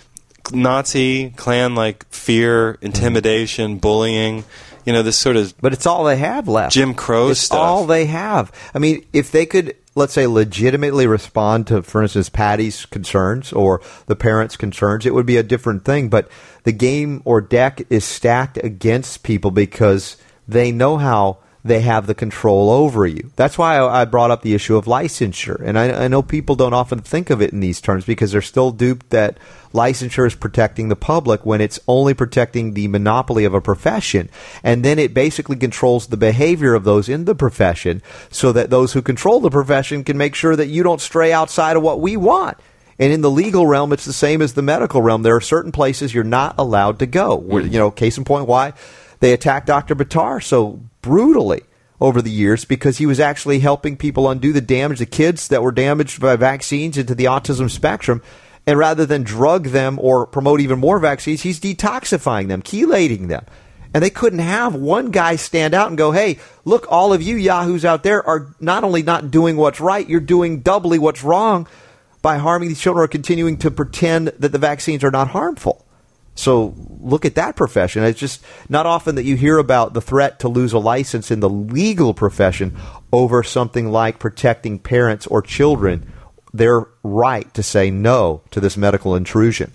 Speaker 14: Nazi, Klan-like fear, intimidation, mm-hmm. bullying, you know, this sort of...
Speaker 13: But it's all they have left.
Speaker 14: Jim Crow
Speaker 13: it's
Speaker 14: stuff.
Speaker 13: It's all they have. I mean, if they could, let's say, legitimately respond to, for instance, Patty's concerns or the parents' concerns, it would be a different thing. But the game or deck is stacked against people because they know how they have the control over you. That's why I, I brought up the issue of licensure. And I, I know people don't often think of it in these terms because they're still duped that licensure is protecting the public when it's only protecting the monopoly of a profession. And then it basically controls the behavior of those in the profession so that those who control the profession can make sure that you don't stray outside of what we want. And in the legal realm, it's the same as the medical realm. There are certain places you're not allowed to go. Where, you know, case in point, why they attacked Doctor Buttar so brutally over the years because he was actually helping people undo the damage, the kids that were damaged by vaccines into the autism spectrum. And rather than drug them or promote even more vaccines, he's detoxifying them, chelating them. And they couldn't have one guy stand out and go, hey, look, all of you yahoos out there are not only not doing what's right, you're doing doubly what's wrong by harming these children or continuing to pretend that the vaccines are not harmful. So look at that profession. It's just not often that you hear about the threat to lose a license in the legal profession over something like protecting parents or children, their right to say no to this medical intrusion.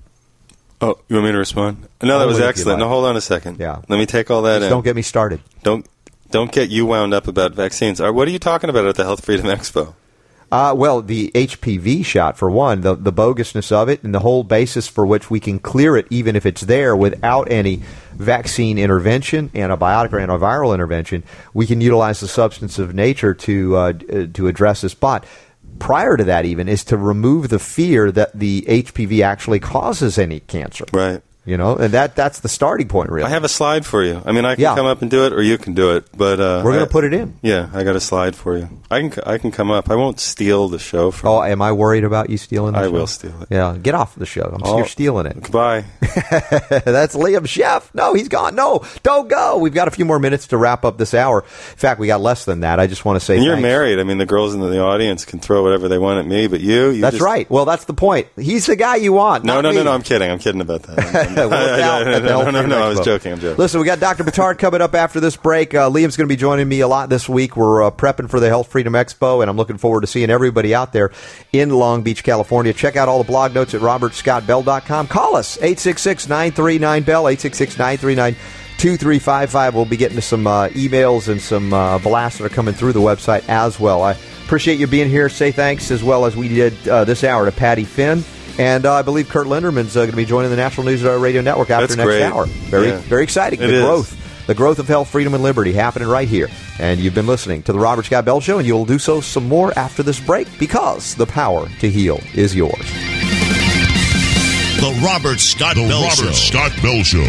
Speaker 14: Oh, you want me to respond? No, that was excellent. No, hold on a second.
Speaker 13: Yeah.
Speaker 14: Let me take all that
Speaker 13: Just
Speaker 14: in.
Speaker 13: Don't get me started.
Speaker 14: Don't don't get you wound up about vaccines. What are you talking about at the Health Freedom Expo?
Speaker 13: Uh, well, the H P V shot, for one, the, the bogusness of it and the whole basis for which we can clear it, even if it's there, without any vaccine intervention, antibiotic or antiviral intervention, we can utilize the substance of nature to uh, to address this spot. Prior to that, even, is to remove the fear that the H P V actually causes any cancer.
Speaker 14: Right.
Speaker 13: You know, and that that's the starting point, really.
Speaker 14: I have a slide for you. I mean, I can
Speaker 13: Yeah.
Speaker 14: come up and do it, or you can do it. But uh,
Speaker 13: We're going
Speaker 14: I-
Speaker 13: to put it in.
Speaker 14: Yeah, I got a slide for you. I can I can come up. I won't steal the show from.
Speaker 13: Oh, am I worried about you stealing the
Speaker 14: I
Speaker 13: show?
Speaker 14: will steal it.
Speaker 13: Yeah, get off the show. I'm
Speaker 14: Oh.
Speaker 13: You're stealing it.
Speaker 14: Goodbye.
Speaker 13: That's Liam Sheff. No, he's gone. No, don't go. We've got a few more minutes to wrap up this hour. In fact, we got less than that. I just want to say
Speaker 14: And you're
Speaker 13: thanks.
Speaker 14: married. I mean, the girls in the audience can throw whatever they want at me, but you, you
Speaker 13: That's
Speaker 14: just,
Speaker 13: right. Well, that's the point. He's the guy you want.
Speaker 14: No,
Speaker 13: not
Speaker 14: no,
Speaker 13: me.
Speaker 14: no, no. I'm kidding. I'm kidding about that.
Speaker 13: We'll look out at the
Speaker 14: no,
Speaker 13: Health
Speaker 14: no, no, no. I was
Speaker 13: Expo.
Speaker 14: joking. I'm joking.
Speaker 13: Listen, we got Doctor Bittard coming up after this break. Uh, Liam's going to be joining me a lot this week. We're uh, prepping for the Health Freedom Expo, and I'm looking forward to seeing everybody out there in Long Beach, California. Check out all the blog notes at robert scott bell dot com. Call us, eight six six, nine three nine, B E L L, eight six six, nine three nine, two three five five. We'll be getting to some uh, emails and some uh, blasts that are coming through the website as well. I appreciate you being here. Say thanks, as well as we did uh, this hour, to Patty Finn. And uh, I believe Kurt Linderman's uh, going to be joining the National News Radio Network after
Speaker 14: That's
Speaker 13: next
Speaker 14: great.
Speaker 13: hour. Very,
Speaker 14: Yeah.
Speaker 13: very exciting.
Speaker 14: It
Speaker 13: the
Speaker 14: is.
Speaker 13: growth, the growth of health, freedom, and liberty happening right here. And you've been listening to the Robert Scott Bell Show, and you'll do so some more after this break, because the power to heal is yours.
Speaker 1: The Robert Scott
Speaker 20: The
Speaker 1: Bell
Speaker 20: Robert
Speaker 1: Show.
Speaker 20: Scott Bell Show.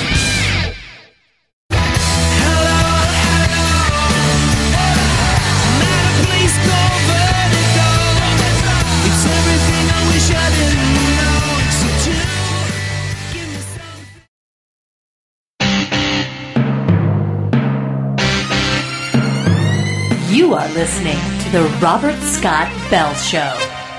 Speaker 5: You are listening to The Robert Scott Bell Show.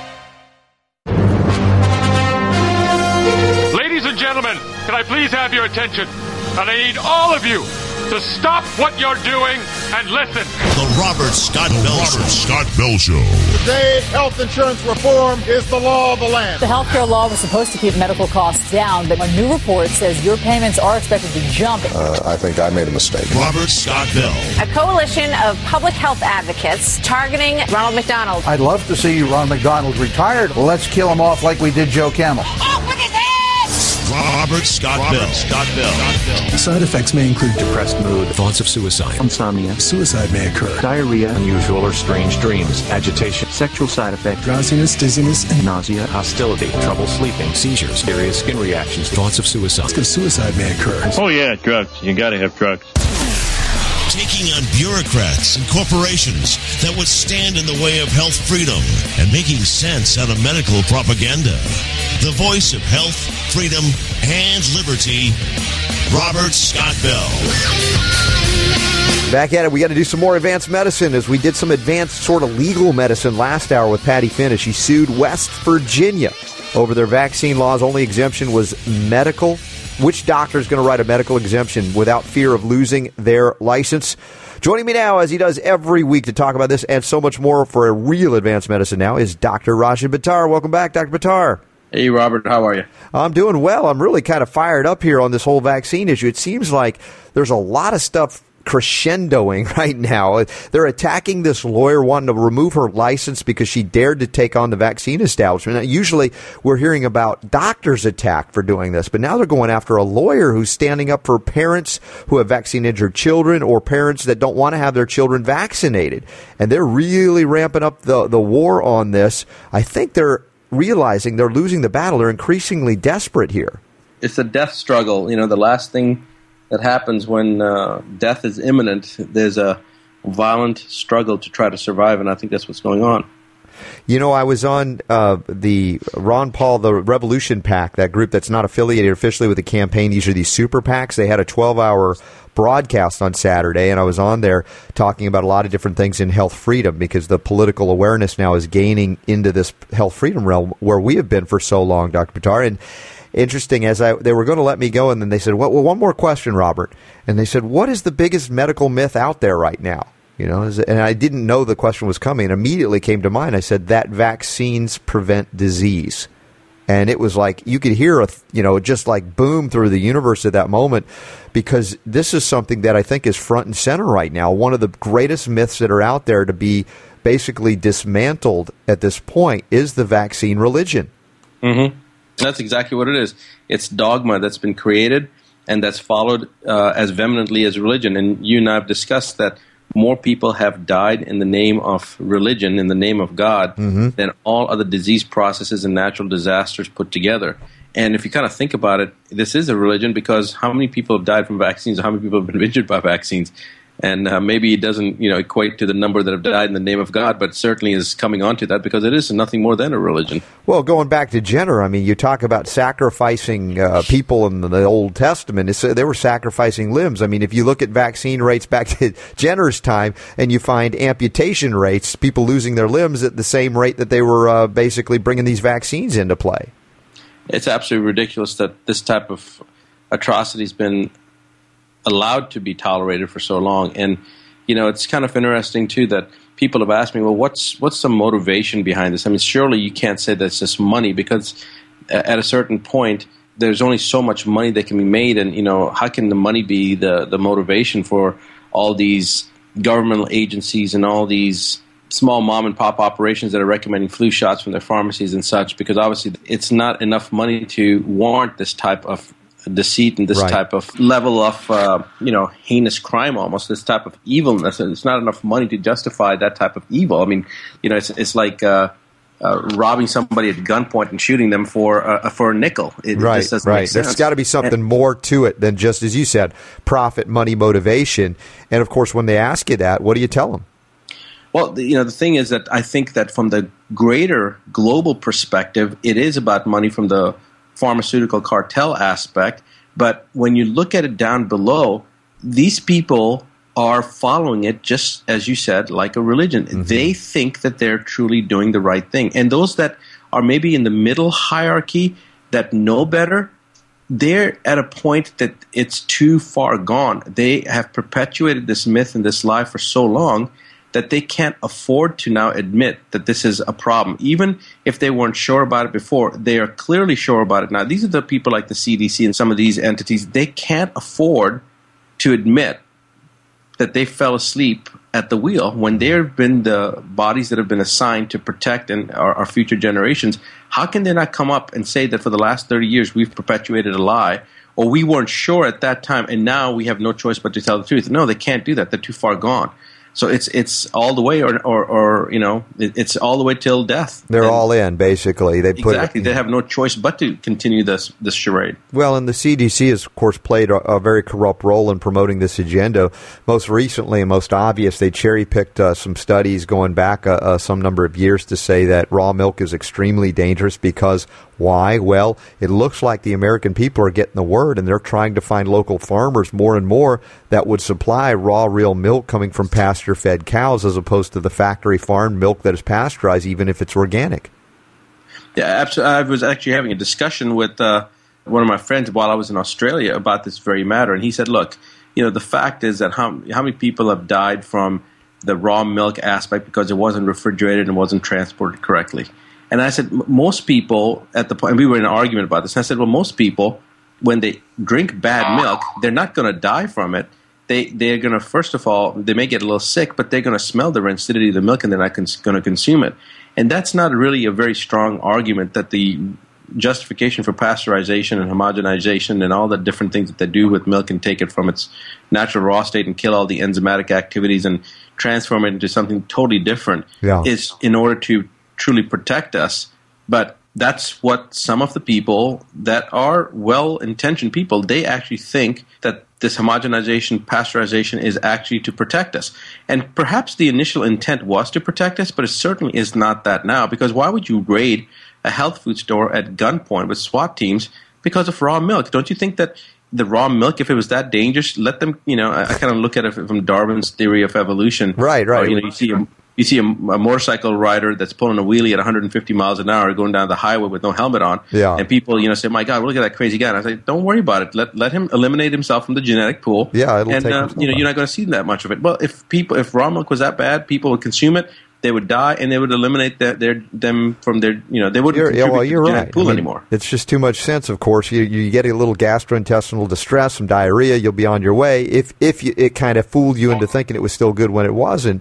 Speaker 6: Ladies and gentlemen, can I please have your attention? And I need all of you to stop what you're doing and listen.
Speaker 1: The Robert Scott Bell
Speaker 20: Robert
Speaker 1: Show.
Speaker 20: Scott Bell Show.
Speaker 21: Today, health insurance reform is the law of the land.
Speaker 22: The health care law was supposed to keep medical costs down, but a new report says your payments are expected to jump.
Speaker 23: Uh, I think I made a mistake.
Speaker 1: Robert Scott Bell.
Speaker 24: A coalition of public health advocates targeting Ronald McDonald.
Speaker 25: I'd love to see Ron McDonald retired. Well, let's kill him off like we did Joe Camel.
Speaker 1: Robert Scott Bell. Scott Bell.
Speaker 26: Side effects may include depressed mood, thoughts of suicide, insomnia, suicide may occur, diarrhea, unusual or strange dreams, agitation, sexual side effects, drowsiness, dizziness, and nausea, hostility, trouble sleeping, seizures, various skin reactions, thoughts of suicide. Suicide may occur.
Speaker 27: Oh yeah, drugs. You gotta have drugs.
Speaker 1: Taking on bureaucrats and corporations that would stand in the way of health freedom and making sense out of medical propaganda. The voice of health, freedom, and liberty, Robert Scott Bell.
Speaker 13: Back at it. We got to do some more advanced medicine, as we did some advanced sort of legal medicine last hour with Patty Finn as she sued West Virginia over their vaccine laws. Only exemption was medical. Which doctor is going to write a medical exemption without fear of losing their license? Joining me now, as he does every week, to talk about this and so much more for a real advanced medicine now, is Doctor Rajan Bittar. Welcome back, Doctor Bittar.
Speaker 28: Hey, Robert. How are you?
Speaker 13: I'm doing well. I'm really kind of fired up here on this whole vaccine issue. It seems like there's a lot of stuff crescendoing right now. They're attacking this lawyer wanting to remove her license because she dared to take on the vaccine establishment. Now, usually we're hearing about doctors attacked for doing this, but now they're going after a lawyer who's standing up for parents who have vaccine-injured children or parents that don't want to have their children vaccinated. And they're really ramping up the, the war on this. I think they're realizing they're losing the battle. They're increasingly desperate here.
Speaker 28: It's a death struggle. You know, the last thing that happens when uh, death is imminent, there's a violent struggle to try to survive, and I think that's what's going on.
Speaker 13: You know, I was on uh, the Ron Paul, the Revolution PAC, that group that's not affiliated officially with the campaign. These are these super PACs. They had a twelve-hour broadcast on Saturday, and I was on there talking about a lot of different things in health freedom, because the political awareness now is gaining into this health freedom realm where we have been for so long, Doctor Bittar. And interesting, as I they were going to let me go, and then they said, well, well, one more question, Robert. And they said, what is the biggest medical myth out there right now? You know, and I didn't know the question was coming. It immediately came to mind. I said that vaccines prevent disease. And it was like you could hear, a, you know, just like boom through the universe at that moment, because this is something that I think is front and center right now. One of the greatest myths that are out there to be basically dismantled at this point is the vaccine religion.
Speaker 28: Mm-hmm. That's exactly what it is. It's dogma that's been created and that's followed uh, as vehemently as religion. And you and I have discussed that more people have died in the name of religion, in the name of God, mm-hmm. than all other disease processes and natural disasters put together. And if you kind of think about it, this is a religion because how many people have died from vaccines? How many people have been injured by vaccines? And uh, maybe it doesn't, you know, equate to the number that have died in the name of God, but certainly is coming onto that because it is nothing more than a religion.
Speaker 13: Well, going back to Jenner, I mean, you talk about sacrificing uh, people in the Old Testament. It's, uh, they were sacrificing limbs. I mean, if you look at vaccine rates back to Jenner's time and you find amputation rates, people losing their limbs at the same rate that they were uh, basically bringing these vaccines into play.
Speaker 28: It's absolutely ridiculous that this type of atrocity has been allowed to be tolerated for so long. And, you know, it's kind of interesting, too, that people have asked me, well, what's what's the motivation behind this? I mean, surely you can't say that it's just money because at a certain point, there's only so much money that can be made. And, you know, how can the money be the, the motivation for all these governmental agencies and all these small mom-and-pop operations that are recommending flu shots from their pharmacies and such? Because obviously it's not enough money to warrant this type of deceit and this
Speaker 13: right.
Speaker 28: type of level of, uh, you know, heinous crime almost, this type of evilness. And it's not enough money to justify that type of evil. I mean, you know, it's, it's like uh, uh, robbing somebody at gunpoint and shooting them for, uh, for a nickel. It
Speaker 13: right,
Speaker 28: just doesn't
Speaker 13: right.
Speaker 28: make sense.
Speaker 13: There's got to be something and, more to it than just, as you said, profit, money, motivation. And, of course, when they ask you that, what do you tell them?
Speaker 28: Well, you know, the thing is that I think that from the greater global perspective, it is about money from the pharmaceutical cartel aspect. But when you look at it down below, these people are following it just, as you said, like a religion. Mm-hmm. They think that they're truly doing the right thing. And those that are maybe in the middle hierarchy that know better, they're at a point that it's too far gone. They have perpetuated this myth and this lie for so long that they can't afford to now admit that this is a problem. Even if they weren't sure about it before, they are clearly sure about it now. These are the people like the C D C and some of these entities. They can't afford to admit that they fell asleep at the wheel when there have been the bodies that have been assigned to protect and our, our future generations. How can they not come up and say that for the last thirty years we've perpetuated a lie, or we weren't sure at that time and now we have no choice but to tell the truth? No, they can't do that. They're too far gone. So it's it's all the way, or or, or you know, it, it's all the way till death.
Speaker 13: They're
Speaker 28: and
Speaker 13: all in, basically. They put
Speaker 28: exactly.
Speaker 13: It,
Speaker 28: they have no choice but to continue this this charade.
Speaker 13: Well, and the C D C has, of course, played a, a very corrupt role in promoting this agenda. Most recently and most obvious, they cherry-picked uh, some studies going back uh, uh, some number of years to say that raw milk is extremely dangerous because why? Well, it looks like the American people are getting the word, and they're trying to find local farmers more and more that would supply raw, real milk coming from pasture-fed cows as opposed to the factory farmed milk that is pasteurized, even if it's organic.
Speaker 28: Yeah, absolutely. I was actually having a discussion with uh, one of my friends while I was in Australia about this very matter, and he said, look, you know, the fact is that how, how many people have died from the raw milk aspect because it wasn't refrigerated and wasn't transported correctly. And I said, most people at the point, and we were in an argument about this, and I said, well, most people, when they drink bad milk, they're not going to die from it. They, they're going to, first of all, they may get a little sick, but they're going to smell the rancidity of the milk and they're not cons- going to consume it. And that's not really a very strong argument that the justification for pasteurization and homogenization and all the different things that they do with milk and take it from its natural raw state and kill all the enzymatic activities and transform it into something totally different
Speaker 13: yeah.
Speaker 28: is in order to truly protect us. But that's what some of the people that are well-intentioned people, they actually think that this homogenization, pasteurization is actually to protect us. And perhaps the initial intent was to protect us, but it certainly is not that now. Because why would you raid a health food store at gunpoint with SWAT teams because of raw milk? Don't you think that the raw milk, if it was that dangerous, let them, you know, I, I kind of look at it from Darwin's theory of evolution.
Speaker 13: Right, right.
Speaker 28: Or, you know, you see a You see a, a motorcycle rider that's pulling a wheelie at one hundred fifty miles an hour going down the highway with no helmet on.
Speaker 13: Yeah.
Speaker 28: And people, you know, say, my God, look at that crazy guy. And I say, don't worry about it. Let let him eliminate himself from the genetic pool.
Speaker 13: Yeah, it'll
Speaker 28: and,
Speaker 13: take
Speaker 28: uh, you know,
Speaker 13: out.
Speaker 28: you're not going to see that much of it. Well, if people, if raw milk was that bad, people would consume it. They would die, and they would eliminate their, their them from their, you know, they wouldn't
Speaker 13: You're,
Speaker 28: contribute
Speaker 13: yeah, well, you're
Speaker 28: to the
Speaker 13: right.
Speaker 28: genetic pool
Speaker 13: I mean,
Speaker 28: anymore.
Speaker 13: It's just too much sense, of course. You you get a little gastrointestinal distress, some diarrhea, you'll be on your way. If if you, it kind of fooled you into thinking it was still good when it wasn't.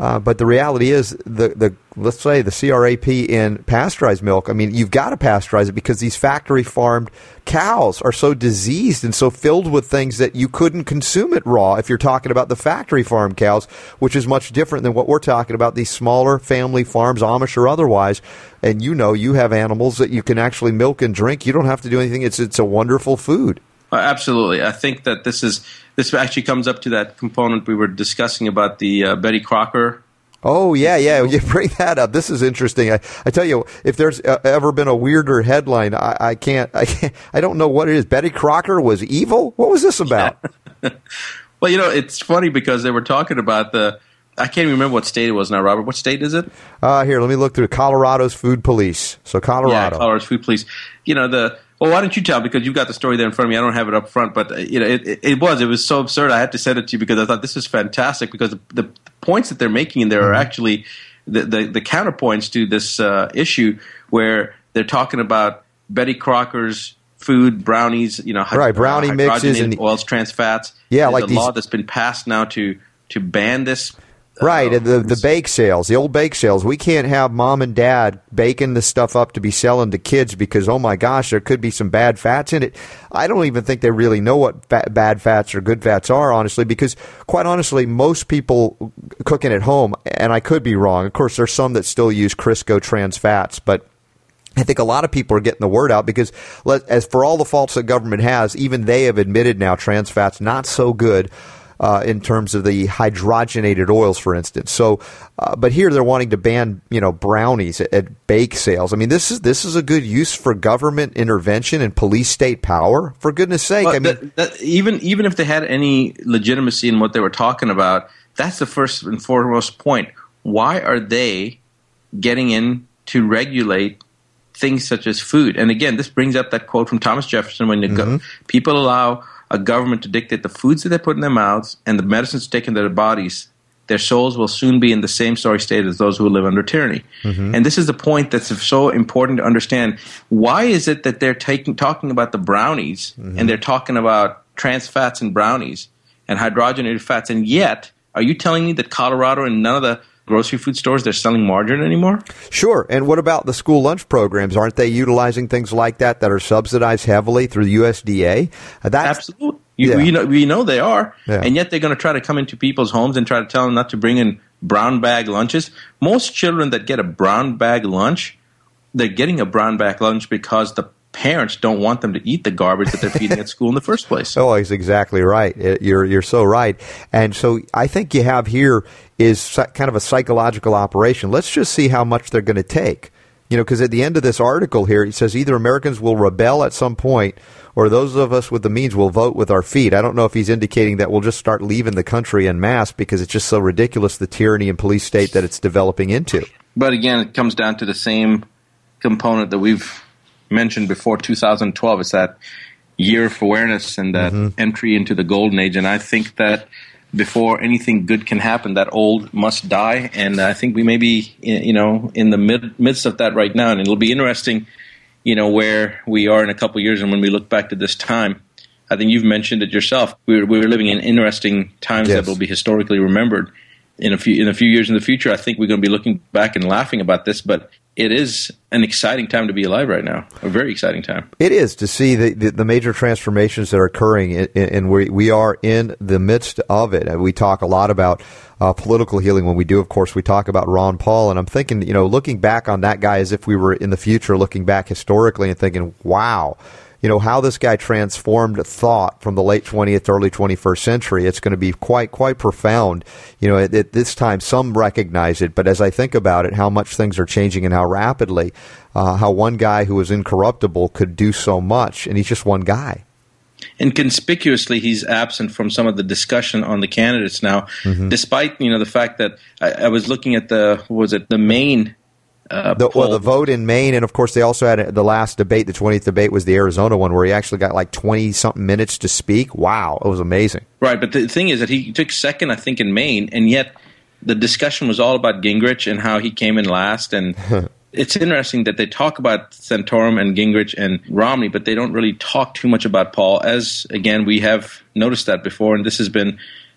Speaker 13: Uh, but the reality is, the, the let's say the C R A P in pasteurized milk, I mean, you've got to pasteurize it because these factory-farmed cows are so diseased and so filled with things that you couldn't consume it raw if you're talking about the factory-farmed cows, which is much different than what we're talking about, these smaller family farms, Amish or otherwise. And you know, you have animals that you can actually milk and drink. You don't have to do anything. It's it's a wonderful food.
Speaker 28: Uh, absolutely. I think that this is this actually comes up to that component we were discussing about the uh, Betty Crocker.
Speaker 13: Oh, yeah, yeah. You bring that up. This is interesting. I, I tell you, if there's uh, ever been a weirder headline, I, I can't, I can't, I don't know what it is. Betty Crocker was evil? What was this about?
Speaker 28: Yeah. Well, you know, it's funny because they were talking about the, I can't even remember what state it was now, Robert. What state is it?
Speaker 13: Uh, here, let me look through Colorado's Food Police. So Colorado.
Speaker 28: Yeah, Colorado's Food Police. You know, the, well, why don't you tell? Because you've got the story there in front of me. I don't have it up front, but uh, you know, it, it, it was. It was so absurd. I had to send it to you because I thought this is fantastic. Because the, the points that they're making in there are actually the the, the counterpoints to this uh, issue, where they're talking about Betty Crocker's food, brownies, you know,
Speaker 13: right, brownie
Speaker 28: uh,
Speaker 13: mixes and
Speaker 28: oils, trans fats.
Speaker 13: Yeah,
Speaker 28: There's
Speaker 13: like
Speaker 28: a
Speaker 13: these
Speaker 28: law that's been passed now to to ban this.
Speaker 13: Right, and the, the bake sales, the old bake sales. We can't have mom and dad baking this stuff up to be selling to kids because, oh my gosh, there could be some bad fats in it. I don't even think they really know what fat, bad fats or good fats are, honestly, because quite honestly, most people cooking at home, and I could be wrong. Of course, there's some that still use Crisco trans fats, but I think a lot of people are getting the word out because, as for all the faults that government has, even they have admitted now trans fats not so good. Uh, in terms of the hydrogenated oils, for instance. So, uh, but here they're wanting to ban, you know, brownies at, at bake sales. I mean, this is this is a good use for government intervention and police state power. For goodness sake,
Speaker 28: well,
Speaker 13: I mean,
Speaker 28: that, that, even even if they had any legitimacy in what they were talking about, that's the first and foremost point. Why are they getting in to regulate things such as food? And again, this brings up that quote from Thomas Jefferson: when mm-hmm. go, people allow a government to dictate the foods that they put in their mouths and the medicines taken to their bodies, their souls will soon be in the same sorry state as those who live under tyranny. Mm-hmm. And this is the point that's so important to understand. Why is it that they're taking, talking about the brownies mm-hmm. and they're talking about trans fats and brownies and hydrogenated fats, and yet are you telling me that Colorado and none of the grocery food stores, they're selling margarine anymore?
Speaker 13: Sure. And what about the school lunch programs? Aren't they utilizing things like that that are subsidized heavily through the U S D A? Uh, that's,
Speaker 28: Absolutely. You,
Speaker 13: yeah.
Speaker 28: we, know, we know they are.
Speaker 13: Yeah.
Speaker 28: And yet they're going to try to come into people's homes and try to tell them not to bring in brown bag lunches. Most children that get a brown bag lunch, they're getting a brown bag lunch because the parents don't want them to eat the garbage that they're feeding at school in the first place.
Speaker 13: Oh, he's exactly right. You're you're so right. And so I think you have here is kind of a psychological operation. Let's just see how much they're going to take. You know, because at the end of this article here, he says either Americans will rebel at some point or those of us with the means will vote with our feet. I don't know if he's indicating that we'll just start leaving the country en masse because it's just so ridiculous, the tyranny and police state that it's developing into.
Speaker 28: But again, it comes down to the same component that we've mentioned before, two thousand twelve. It's that year of awareness and that mm-hmm. entry into the golden age. And I think that before anything good can happen, that old must die. And I think we may be, you know, in the mid, midst of that right now. And it'll be interesting, you know, where we are in a couple of years. And when we look back to this time, I think you've mentioned it yourself. We're, we're living in interesting times yes. that will be historically remembered. In a few in a few years in the future, I think we're going to be looking back and laughing about this, but it is an exciting time to be alive right now, a very exciting time.
Speaker 13: It is to see the, the, the major transformations that are occurring, and we, we are in the midst of it. And we talk a lot about uh, political healing. When we do, of course, we talk about Ron Paul, and I'm thinking, you know, looking back on that guy as if we were in the future, looking back historically and thinking, wow, you know, how this guy transformed thought from the late twentieth, early twenty-first century. It's going to be quite, quite profound. You know, at, at this time, some recognize it, but as I think about it, how much things are changing and how rapidly, uh, how one guy who was incorruptible could do so much, and he's just one guy.
Speaker 28: And conspicuously, he's absent from some of the discussion on the candidates now, mm-hmm. despite, you know, the fact that I, I was looking at the, what was it, the Maine Uh,
Speaker 13: the, well, the vote in Maine, and of course they also had a, the last debate, the twentieth debate was the Arizona one, where he actually got like twenty-something minutes to speak. Wow, it was amazing.
Speaker 28: Right, but the thing is that he took second, I think, in Maine, and yet the discussion was all about Gingrich and how he came in last. And it's interesting that they talk about Santorum and Gingrich and Romney, but they don't really talk too much about Paul, as, again, we have noticed that before, and this has been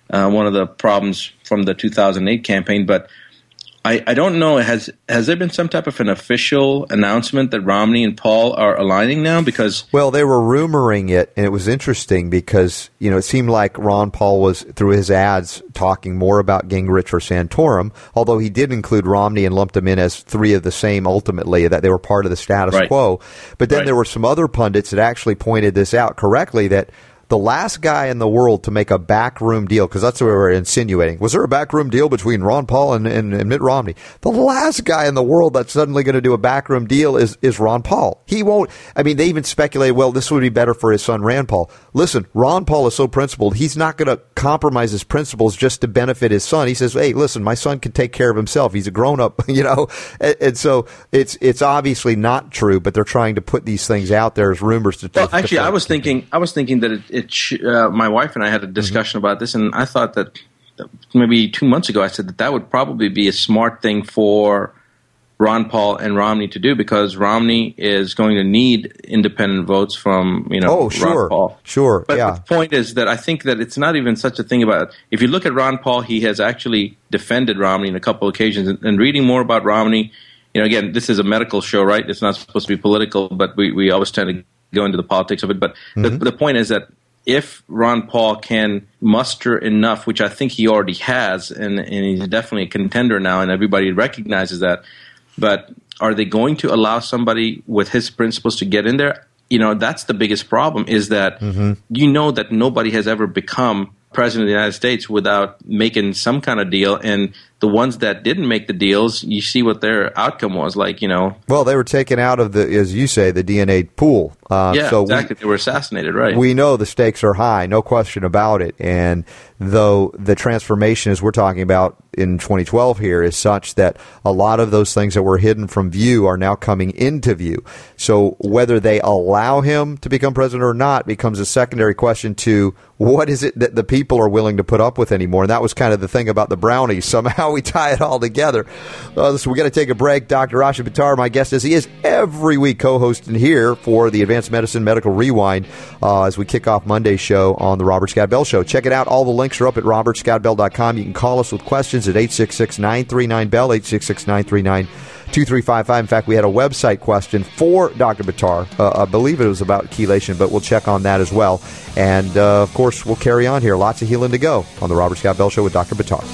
Speaker 28: uh, one of the problems from the two thousand eight campaign. But I, I don't know, has has there been some type of an official announcement that Romney and Paul are aligning now? Because
Speaker 13: Well, they were rumoring it, and it was interesting because, you know, it seemed like Ron Paul was, through his ads, talking more about Gingrich or Santorum, although he did include Romney and lumped them in as three of the same ultimately, that they were part of the status
Speaker 28: Right.
Speaker 13: quo. But then
Speaker 28: Right.
Speaker 13: there were some other pundits that actually pointed this out correctly, that the last guy in the world to make a backroom deal, because that's what we were insinuating. Was there a backroom deal between Ron Paul and, and, and Mitt Romney? The last guy in the world that's suddenly going to do a backroom deal is, is Ron Paul. He won't. I mean, they even speculate, well, this would be better for his son, Rand Paul. Listen, Ron Paul is so principled, he's not going to compromise his principles just to benefit his son. He says, hey, listen, my son can take care of himself. He's a grown-up, you know. And, and so it's it's obviously not true, but they're trying to put these things out there as rumors to
Speaker 28: Well,
Speaker 13: to-
Speaker 28: actually,
Speaker 13: to-
Speaker 28: I was thinking. I was thinking that it. it sh- uh, my wife and I had a discussion
Speaker 13: Mm-hmm.
Speaker 28: about this, and I thought that maybe two months ago I said that that would probably be a smart thing for Ron Paul and Romney to do, because Romney is going to need independent votes from you know
Speaker 13: Oh,
Speaker 28: Ron
Speaker 13: sure,
Speaker 28: Paul.
Speaker 13: sure,
Speaker 28: But,
Speaker 13: yeah.
Speaker 28: but the point is that I think that it's not even such a thing about. If you look at Ron Paul, he has actually defended Romney on a couple of occasions, and, and reading more about Romney. You know, again, this is a medical show, right? It's not supposed to be political, but we, we always tend to go into the politics of it. But the,
Speaker 13: Mm-hmm.
Speaker 28: the point is that if Ron Paul can muster enough, which I think he already has, and, and he's definitely a contender now, and everybody recognizes that, but are they going to allow somebody with his principles to get in there? You know, that's the biggest problem, is that
Speaker 13: Mm-hmm.
Speaker 28: you know that nobody has ever become president of the United States without making some kind of deal, and the ones that didn't make the deals, you see what their outcome was. Like, you know,
Speaker 13: Well, they were taken out of the, as you say, the D N A pool. Uh,
Speaker 28: yeah,
Speaker 13: so
Speaker 28: exactly. they were assassinated, right?
Speaker 13: We, we know the stakes are high, no question about it. And though the transformation, as we're talking about in twenty twelve here, is such that a lot of those things that were hidden from view are now coming into view. So whether they allow him to become president or not becomes a secondary question to what is it that the people are willing to put up with anymore. And that was kind of the thing about the brownies. Somehow we tie it all together. Uh, so we got to take a break. Doctor Rashid Buttar, my guest, as he is every week, co-hosting here for the Advanced Medicine Medical Rewind uh, as we kick off Monday's show on the Robert Scott Bell Show. Check it out. All the links are up at robert scott bell dot com. You can call us with questions at eight six six, nine three nine, B E L L, eight six six, nine three nine, two three five five. In fact, we had a website question for Doctor Buttar. Uh, I believe it was about chelation, but we'll check on that as well. And, uh, of course, we'll carry on here. Lots of healing to go on the Robert Scott Bell Show with Doctor Buttar.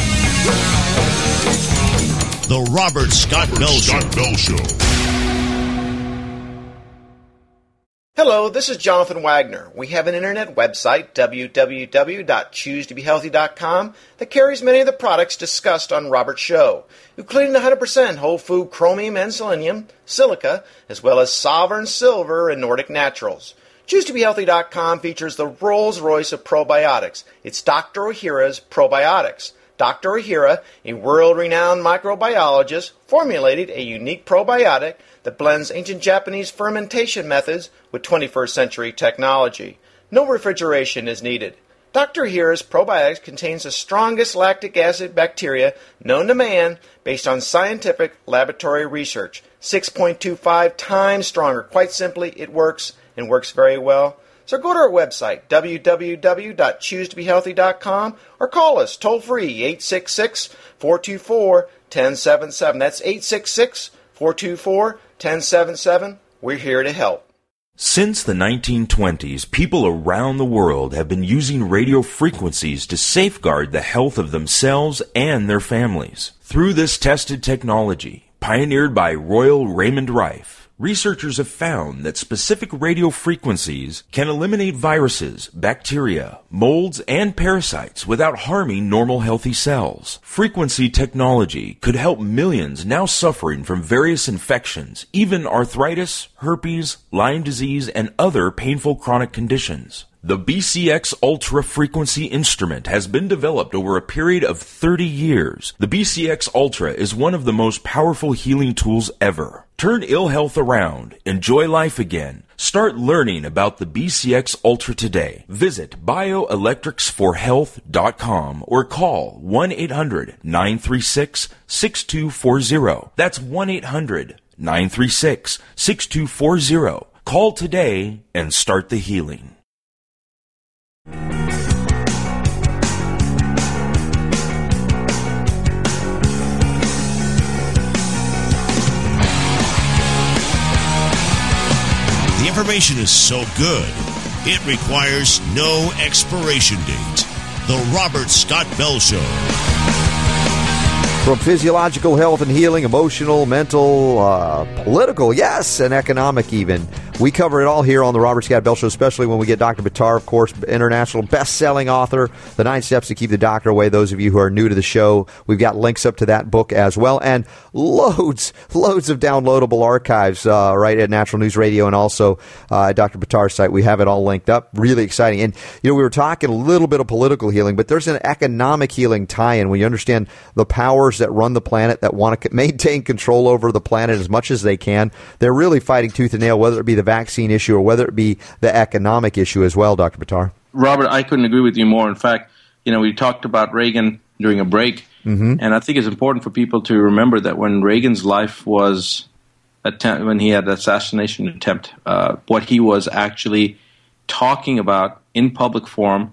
Speaker 1: The Robert Scott Bell Show.
Speaker 21: Bell Show.
Speaker 12: Hello, this is Jonathan Wagner. We have an internet website, w w w dot choose to be healthy dot com, that carries many of the products discussed on Robert's show, including one hundred percent whole food chromium and selenium, silica, as well as Sovereign Silver and Nordic Naturals. choose to be healthy dot com features the Rolls-Royce of probiotics. It's Doctor Ohhira's Probiotics. Doctor Ohhira, a world-renowned microbiologist, formulated a unique probiotic that blends ancient Japanese fermentation methods with twenty-first century technology. No refrigeration is needed. Doctor Ohhira's probiotics contains the strongest lactic acid bacteria known to man based on scientific laboratory research. six point two five times stronger. Quite simply, it works and works very well. So go to our website, w w w dot choose to be healthy dot com, or call us toll-free, eight six six, four two four, one zero seven seven. That's eight six six, four two four, one zero seven seven. We're here to help.
Speaker 17: Since the nineteen twenties, people around the world have been using radio frequencies to safeguard the health of themselves and their families. Through this tested technology, pioneered by Royal Raymond Rife, researchers have found that specific radio frequencies can eliminate viruses, bacteria, molds, and parasites without harming normal healthy cells. Frequency technology could help millions now suffering from various infections, even arthritis, herpes, Lyme disease, and other painful chronic conditions. The B C X Ultra Frequency instrument has been developed over a period of thirty years. The B C X Ultra is one of the most powerful healing tools ever. Turn ill health around. Enjoy life again. Start learning about the B C X Ultra today. Visit bioelectrics for health dot com or call one eight hundred, nine three six, six two four zero. That's one eight hundred, nine three six, six two four zero. Call today and start the healing.
Speaker 1: information is so good, it requires no expiration date. The Robert Scott Bell Show.
Speaker 13: From physiological health and healing, emotional, mental, uh, political, yes, and economic even. We cover it all here on the Robert Scott Bell Show, especially when we get Doctor Buttar, of course, international best-selling author, The Nine Steps to Keep the Doctor Away. Those of you who are new to the show, we've got links up to that book as well, and loads, loads of downloadable archives uh, right at Natural News Radio and also uh, at Doctor Buttar's site. We have it all linked up. Really exciting. And, you know, we were talking a little bit of political healing, but there's an economic healing tie-in when you understand the powers that run the planet, that want to maintain control over the planet as much as they can. They're really fighting tooth and nail, whether it be the vaccine issue or whether it be the economic issue as well, Doctor Buttar.
Speaker 28: Robert, I couldn't agree with you more. In fact, you know, we talked about Reagan during a break, mm-hmm. and I think it's important for people to remember that when Reagan's life was, attempt, when he had the assassination attempt, uh, what he was actually talking about in public forum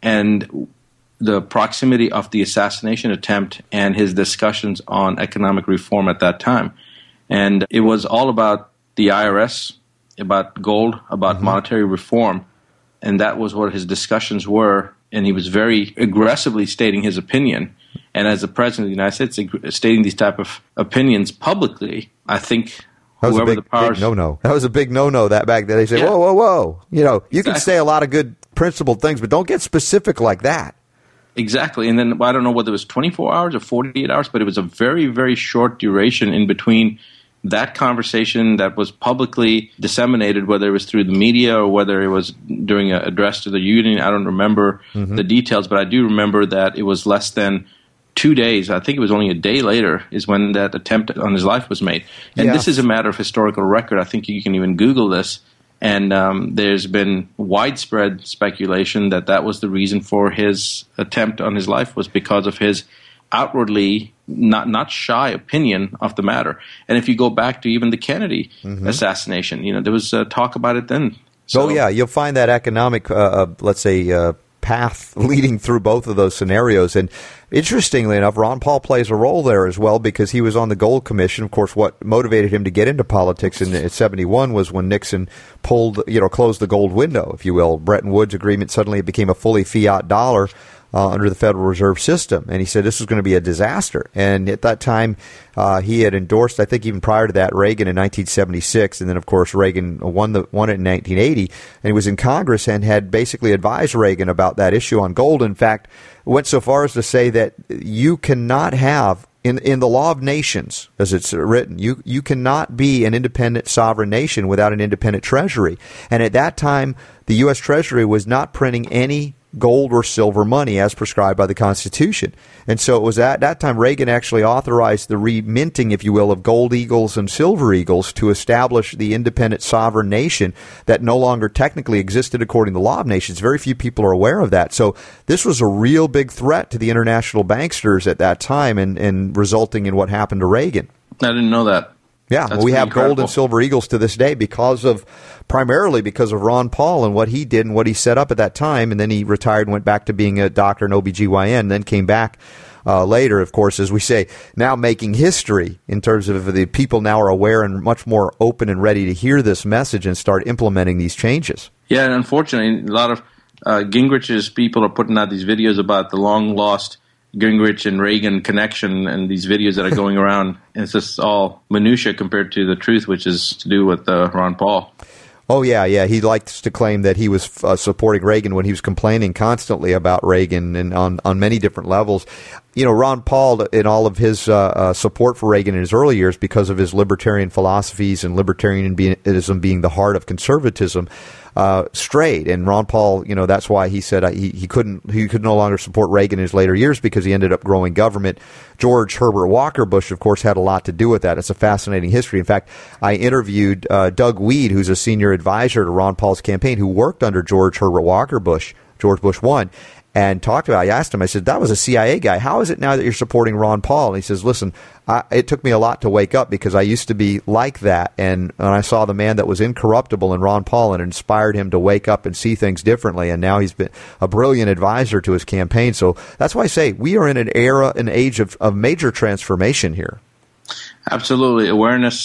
Speaker 28: and the proximity of the assassination attempt and his discussions on economic reform at that time. And it was all about the I R S, about gold, about mm-hmm. monetary reform. And that was what his discussions were. And he was very aggressively stating his opinion. And as the president of the United States, stating these type of opinions publicly, I think
Speaker 13: that was
Speaker 28: whoever
Speaker 13: a big,
Speaker 28: the powers...
Speaker 13: big no-no. That was a big no-no that back then. They say, yeah. whoa, whoa, whoa. You know, you exactly. can say a lot of good principled things, but don't get specific like that.
Speaker 28: Exactly. And then I don't know whether it was twenty-four hours or forty-eight hours, but it was a very, very short duration in between that conversation that was publicly disseminated, whether it was through the media or whether it was during an address to the union. I don't remember mm-hmm. the details, but I do remember that it was less than two days. I think it was only a day later is when that attempt on his life was made. And yeah. this is a matter of historical record. I think you can even Google this. And um, there's been widespread speculation that that was the reason for his attempt on his life, was because of his outwardly not not shy opinion of the matter. And if you go back to even the Kennedy mm-hmm. assassination, you know, there was uh, talk about it then.
Speaker 13: So, oh, yeah, you'll find that economic, uh, let's say, uh, path leading through both of those scenarios. And interestingly enough, Ron Paul plays a role there as well, because he was on the Gold Commission. Of course, what motivated him to get into politics in seventy-one was when Nixon pulled, you know, closed the gold window, if you will. Bretton Woods agreement, suddenly it became a fully fiat dollar uh, under the Federal Reserve System. And he said this was going to be a disaster. And at that time, uh, he had endorsed, I think even prior to that, Reagan in nineteen seventy-six. And then, of course, Reagan won, the, won it in nineteen eighty. And he was in Congress and had basically advised Reagan about that issue on gold. In fact, went so far as to say that you cannot have, in in the law of nations, as it's written, you, you cannot be an independent sovereign nation without an independent treasury. And at that time, the U S Treasury was not printing any gold or silver money as prescribed by the Constitution. And so it was at that time Reagan actually authorized the reminting, if you will, of gold eagles and silver eagles to establish the independent sovereign nation that no longer technically existed according to the law of nations. Very few people are aware of that. So this was a real big threat to the international banksters at that time, and, and resulting in what happened to Reagan.
Speaker 28: I didn't know that.
Speaker 13: Yeah,
Speaker 28: That's
Speaker 13: we have
Speaker 28: incredible.
Speaker 13: gold and silver eagles to this day because of, primarily because of Ron Paul and what he did and what he set up at that time. And then he retired and went back to being a doctor in O B G Y N, then came back uh, later, of course, as we say, now making history in terms of the people now are aware and much more open and ready to hear this message and start implementing these changes.
Speaker 28: Yeah, and unfortunately, a lot of uh, Gingrich's people are putting out these videos about the long-lost Gingrich and Reagan connection, and these videos that are going around. And it's just all minutia compared to the truth, which is to do with uh, Ron Paul.
Speaker 13: Oh, yeah, yeah. He likes to claim that he was uh, supporting Reagan when he was complaining constantly about Reagan and on, on many different levels. You know, Ron Paul, in all of his uh, uh, support for Reagan in his early years, because of his libertarian philosophies and libertarianism being the heart of conservatism, uh, strayed. And Ron Paul, you know, that's why he said uh, he, he couldn't he could no longer support Reagan in his later years, because he ended up growing government. George Herbert Walker Bush, of course, had a lot to do with that. It's a fascinating history. In fact, I interviewed uh, Doug Weed, who's a senior advisor to Ron Paul's campaign, who worked under George Herbert Walker Bush, George Bush one. And talked about, I asked him, I said, that was a C I A guy. How is it now that you're supporting Ron Paul? And he says, listen, I, it took me a lot to wake up, because I used to be like that. And when I saw the man that was incorruptible in Ron Paul, and it inspired him to wake up and see things differently. And now he's been a brilliant advisor to his campaign. So that's why I say we are in an era, an age of, of major transformation here.
Speaker 28: Absolutely. Awareness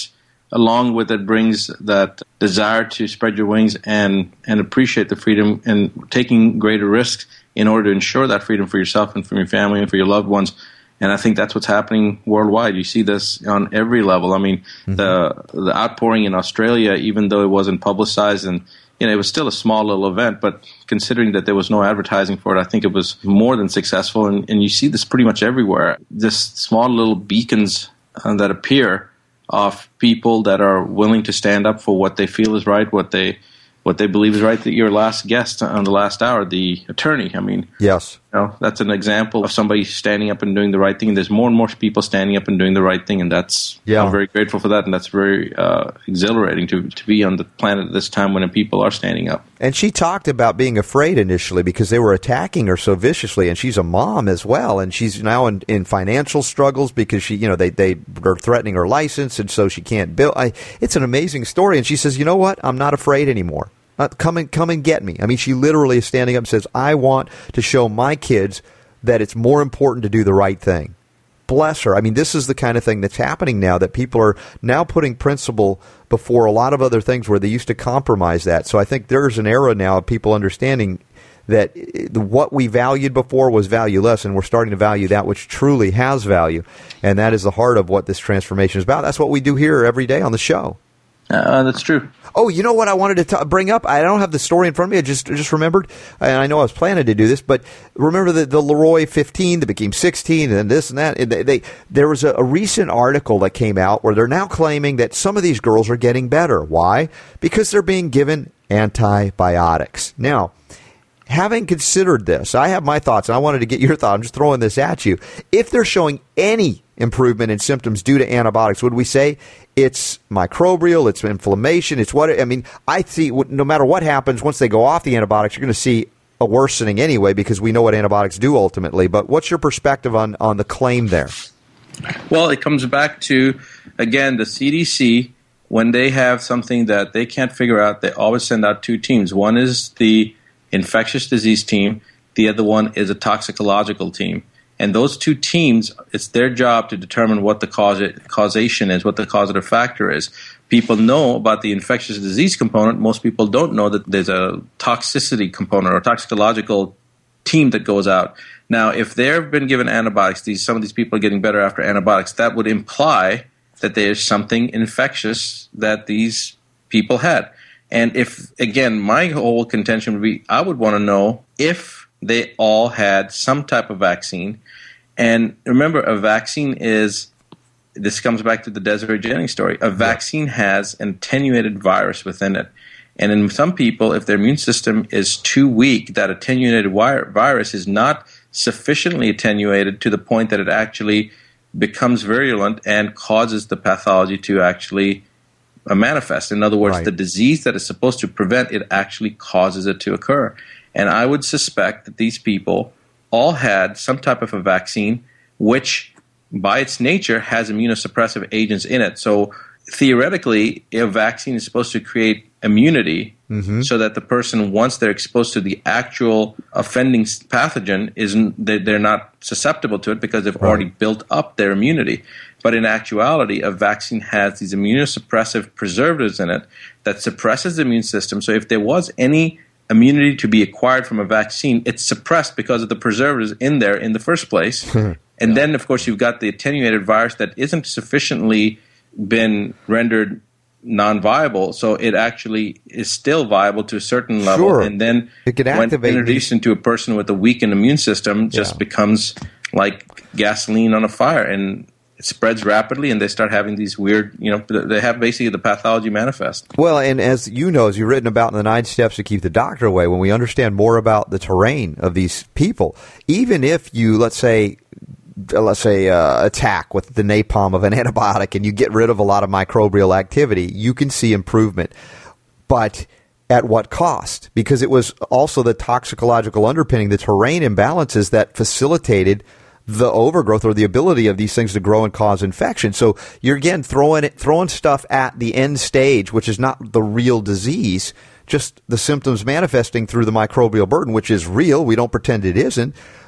Speaker 28: along with it brings that desire to spread your wings and, and appreciate the freedom and taking greater risks in order to ensure that freedom for yourself and for your family and for your loved ones. And I think that's what's happening worldwide. You see this on every level. I mean, mm-hmm. the the outpouring in Australia, even though it wasn't publicized and you know, it was still a small little event, but considering that there was no advertising for it, I think it was more than successful. And, and you see this pretty much everywhere. Just small little beacons uh, that appear of people that are willing to stand up for what they feel is right, what they what they believe is right. That your last guest on the last hour, the attorney, I mean,
Speaker 13: yes,
Speaker 28: you know, that's an example of somebody standing up and doing the right thing. There's more and more people standing up and doing the right thing, and that's
Speaker 13: yeah.
Speaker 28: I'm very grateful for that, and that's very uh, exhilarating to to be on the planet at this time when people are standing up.
Speaker 13: And she talked about being afraid initially because they were attacking her so viciously, and she's a mom as well, and she's now in, in financial struggles because she, you know, they they are threatening her license, and so she can't bill. I, it's an amazing story, and she says, you know what, I'm not afraid anymore. Uh, come and come and get me. I mean, she literally is standing up and says, I want to show my kids that it's more important to do the right thing. Bless her. I mean, this is the kind of thing that's happening now, that people are now putting principle before a lot of other things where they used to compromise that. So I think there's an era now of people understanding that what we valued before was valueless, and we're starting to value that which truly has value. And that is the heart of what this transformation is about. That's what we do here every day on the show.
Speaker 28: Uh, that's true.
Speaker 13: Oh, you know what I wanted to t- bring up? I don't have the story in front of me. I just just remembered, and I know I was planning to do this, but remember the, the Leroy fifteen that became sixteen, and this and that. And they, they there was a, a recent article that came out where they're now claiming that some of these girls are getting better. Why? Because they're being given antibiotics. Now, having considered this, I have my thoughts, and I wanted to get your thoughts. I'm just throwing this at you. If they're showing any improvement in symptoms due to antibiotics, would we say it's microbial, it's inflammation, it's what, I mean, I see no matter what happens, once they go off the antibiotics, you're going to see a worsening anyway because we know what antibiotics do ultimately. But what's your perspective on, on the claim there?
Speaker 28: Well, it comes back to, again, the C D C, when they have something that they can't figure out, they always send out two teams. One is the infectious disease team, the other one is a toxicological team. And those two teams, it's their job to determine what the cause, causation is, what the causative factor is. People know about the infectious disease component. Most people don't know that there's a toxicity component or toxicological team that goes out. Now, if they've been given antibiotics, these some of these people are getting better after antibiotics, that would imply that there's something infectious that these people had. And if, again, my whole contention would be, I would want to know if they all had some type of vaccine. And remember, a vaccine is, this comes back to the Desiree Jennings story, a vaccine has an attenuated virus within it. And in some people, if their immune system is too weak, that attenuated virus is not sufficiently attenuated to the point that it actually becomes virulent and causes the pathology to actually uh, manifest. In other words, right. the disease that is supposed to prevent it actually causes it to occur. And I would suspect that these people all had some type of a vaccine which, by its nature, has immunosuppressive agents in it. So theoretically, a vaccine is supposed to create immunity mm-hmm. so that the person, once they're exposed to the actual offending pathogen, isn't they're not susceptible to it because they've right. already built up their immunity. But in actuality, a vaccine has these immunosuppressive preservatives in it that suppresses the immune system. So if there was any immunity to be acquired from a vaccine, it's suppressed because of the preservatives in there in the first place. And yeah. then, of course, you've got the attenuated virus that isn't sufficiently been rendered non-viable, so it actually is still viable to a certain level.
Speaker 13: Sure.
Speaker 28: And then
Speaker 13: it can
Speaker 28: when
Speaker 13: activate
Speaker 28: introduced into a person with a weakened immune system, just
Speaker 13: yeah.
Speaker 28: becomes like gasoline on a fire, and it spreads rapidly, and they start having these weird, you know, they have basically the pathology manifest.
Speaker 13: Well, and as you know, as you've written about in the nine steps to keep the doctor away, when we understand more about the terrain of these people, even if you, let's say, let's say, uh, attack with the napalm of an antibiotic and you get rid of a lot of microbial activity, you can see improvement. But at what cost? Because it was also the toxicological underpinning, the terrain imbalances that facilitated the overgrowth or the ability of these things to grow and cause infection. So you're, again, throwing it, throwing stuff at the end stage, which is not the real disease, just the symptoms manifesting through the microbial burden, which is real. We don't pretend it isn't.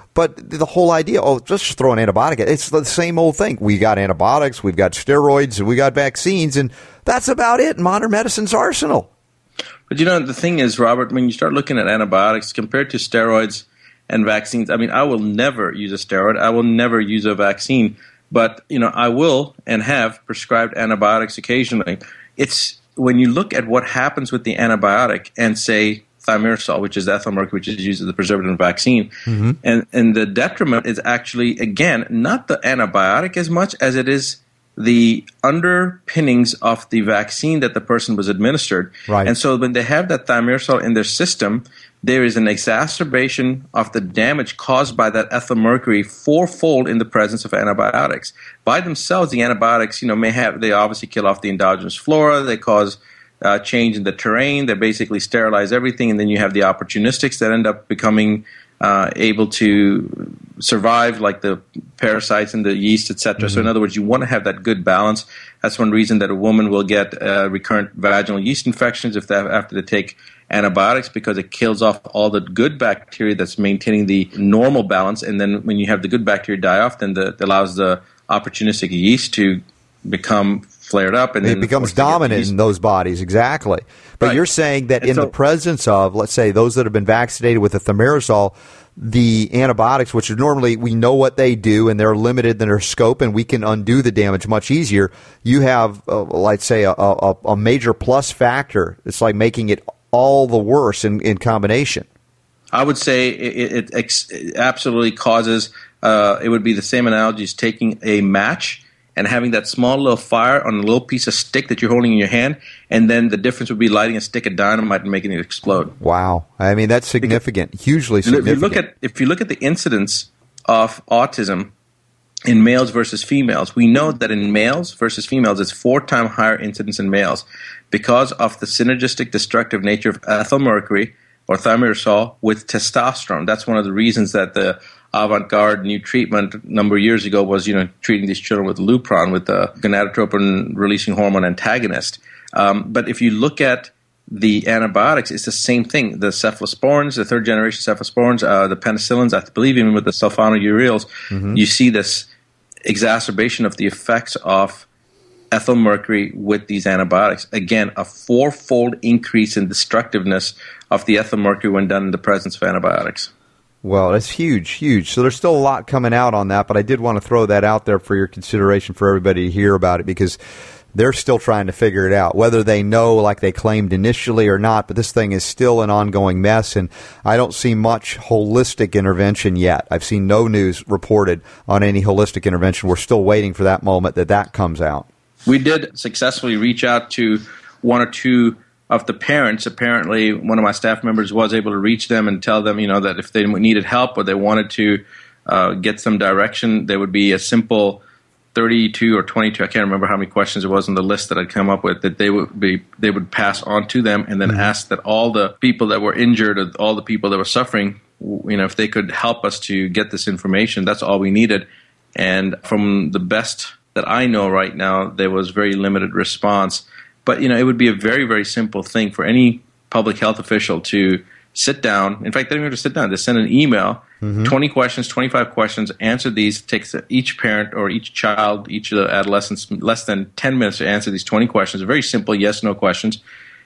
Speaker 13: But the whole idea, oh, just throw an antibiotic. It's the same old thing. We got antibiotics, we've got steroids, and we got vaccines, and that's about it in modern medicine's arsenal.
Speaker 28: But, you know, the thing is, Robert, when you start looking at antibiotics compared to steroids and vaccines, I mean, I will never use a steroid. I will never use a vaccine. But, you know, I will and have prescribed antibiotics occasionally. It's when you look at what happens with the antibiotic and say thimerosal, which is ethyl mercury, which is used as the preservative in vaccine, mm-hmm. and, and the detriment is actually, again, not the antibiotic as much as it is the underpinnings of the vaccine that the person was administered.
Speaker 13: Right.
Speaker 28: And so when they have that thimerosal in their system, there is an exacerbation of the damage caused by that ethyl mercury fourfold in the presence of antibiotics. By themselves, the antibiotics, you know, may have, they obviously kill off the endogenous flora, they cause uh, change in the terrain, they basically sterilize everything, and then you have the opportunistics that end up becoming uh, able to survive, like the parasites and the yeast, et cetera. Mm-hmm. So in other words, you want to have that good balance. That's one reason that a woman will get uh, recurrent vaginal yeast infections if they have, after they take antibiotics, because it kills off all the good bacteria that's maintaining the normal balance. And then when you have the good bacteria die off, then the, it allows the opportunistic yeast to become flared up. And
Speaker 13: it
Speaker 28: then
Speaker 13: becomes dominant in those bodies, exactly. But
Speaker 28: right.
Speaker 13: You're saying that
Speaker 28: and
Speaker 13: in
Speaker 28: so,
Speaker 13: the presence of, let's say, those that have been vaccinated with the thimerosal, the antibiotics, which are normally, we know what they do, and they're limited in their scope, and we can undo the damage much easier. You have, uh, let's say, a, a, a major plus factor. It's like making it all the worse in, in combination.
Speaker 28: I would say it, it, ex- it absolutely causes, uh, it would be the same analogy as taking a match and having that small little fire on a little piece of stick that you're holding in your hand, and then the difference would be lighting a stick of dynamite and making it explode.
Speaker 13: Wow. I mean, that's significant, because hugely significant.
Speaker 28: If you look at, if you look at the incidence of autism in males versus females, we know that in males versus females, it's four times higher incidence in males because of the synergistic destructive nature of ethyl mercury or thimerosal with testosterone. That's one of the reasons that the avant-garde new treatment a number of years ago was, you know, treating these children with Lupron, with the gonadotropin-releasing hormone antagonist. Um, but if you look at the antibiotics, it's the same thing. The cephalosporins, the third-generation cephalosporins, uh, the penicillins, I believe even with the sulfonylureals, mm-hmm. you see this exacerbation of the effects of ethyl mercury with these antibiotics. Again, a fourfold increase in destructiveness of the ethyl mercury when done in the presence of antibiotics.
Speaker 13: Well, that's huge, huge. So there's still a lot coming out on that, but I did want to throw that out there for your consideration for everybody to hear about it, because they're still trying to figure it out, whether they know like they claimed initially or not, but this thing is still an ongoing mess, and I don't see much holistic intervention yet. I've seen no news reported on any holistic intervention. We're still waiting for that moment that that comes out.
Speaker 28: We did successfully reach out to one or two of the parents. Apparently, one of my staff members was able to reach them and tell them, you know, that if they needed help or they wanted to uh, get some direction, there would be a simple thirty-two or twenty-two, I can't remember how many questions it was on the list that I'd come up with, that they would be they would pass on to them, and then mm-hmm. ask that all the people that were injured or all the people that were suffering, you know, if they could help us to get this information. That's all we needed. And from the best that I know right now, there was very limited response. But, you know, it would be a very, very simple thing for any public health official to sit down. In fact, they don't even have to sit down. They send an email, mm-hmm. twenty questions, twenty-five questions, answer these. It takes each parent or each child, each of the adolescents, less than ten minutes to answer these twenty questions. Very simple yes-no questions.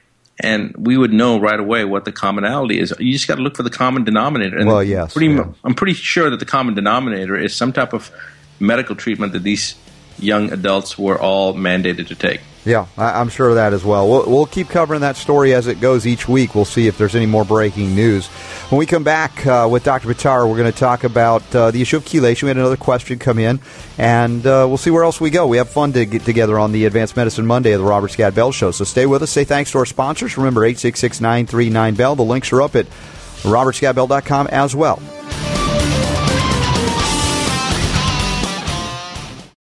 Speaker 28: And we would know right away what the commonality is. You just got to look for the common denominator. And
Speaker 13: well, yes.
Speaker 28: Pretty,
Speaker 13: yeah.
Speaker 28: I'm pretty sure that the common denominator is some type of medical treatment that these young adults were all mandated to take.
Speaker 13: Yeah, I, I'm sure of that as well. well. We'll keep covering that story as it goes each week. We'll see if there's any more breaking news. When we come back uh, with Doctor Buttar, we're going to talk about uh, the issue of chelation. We had another question come in, and uh, we'll see where else we go. We have fun to get together on the Advanced Medicine Monday of the Robert Scott Bell Show. So stay with us. Say thanks to our sponsors. Remember, eight six six, nine three nine, B E L L. The links are up at robert scott bell dot com as well.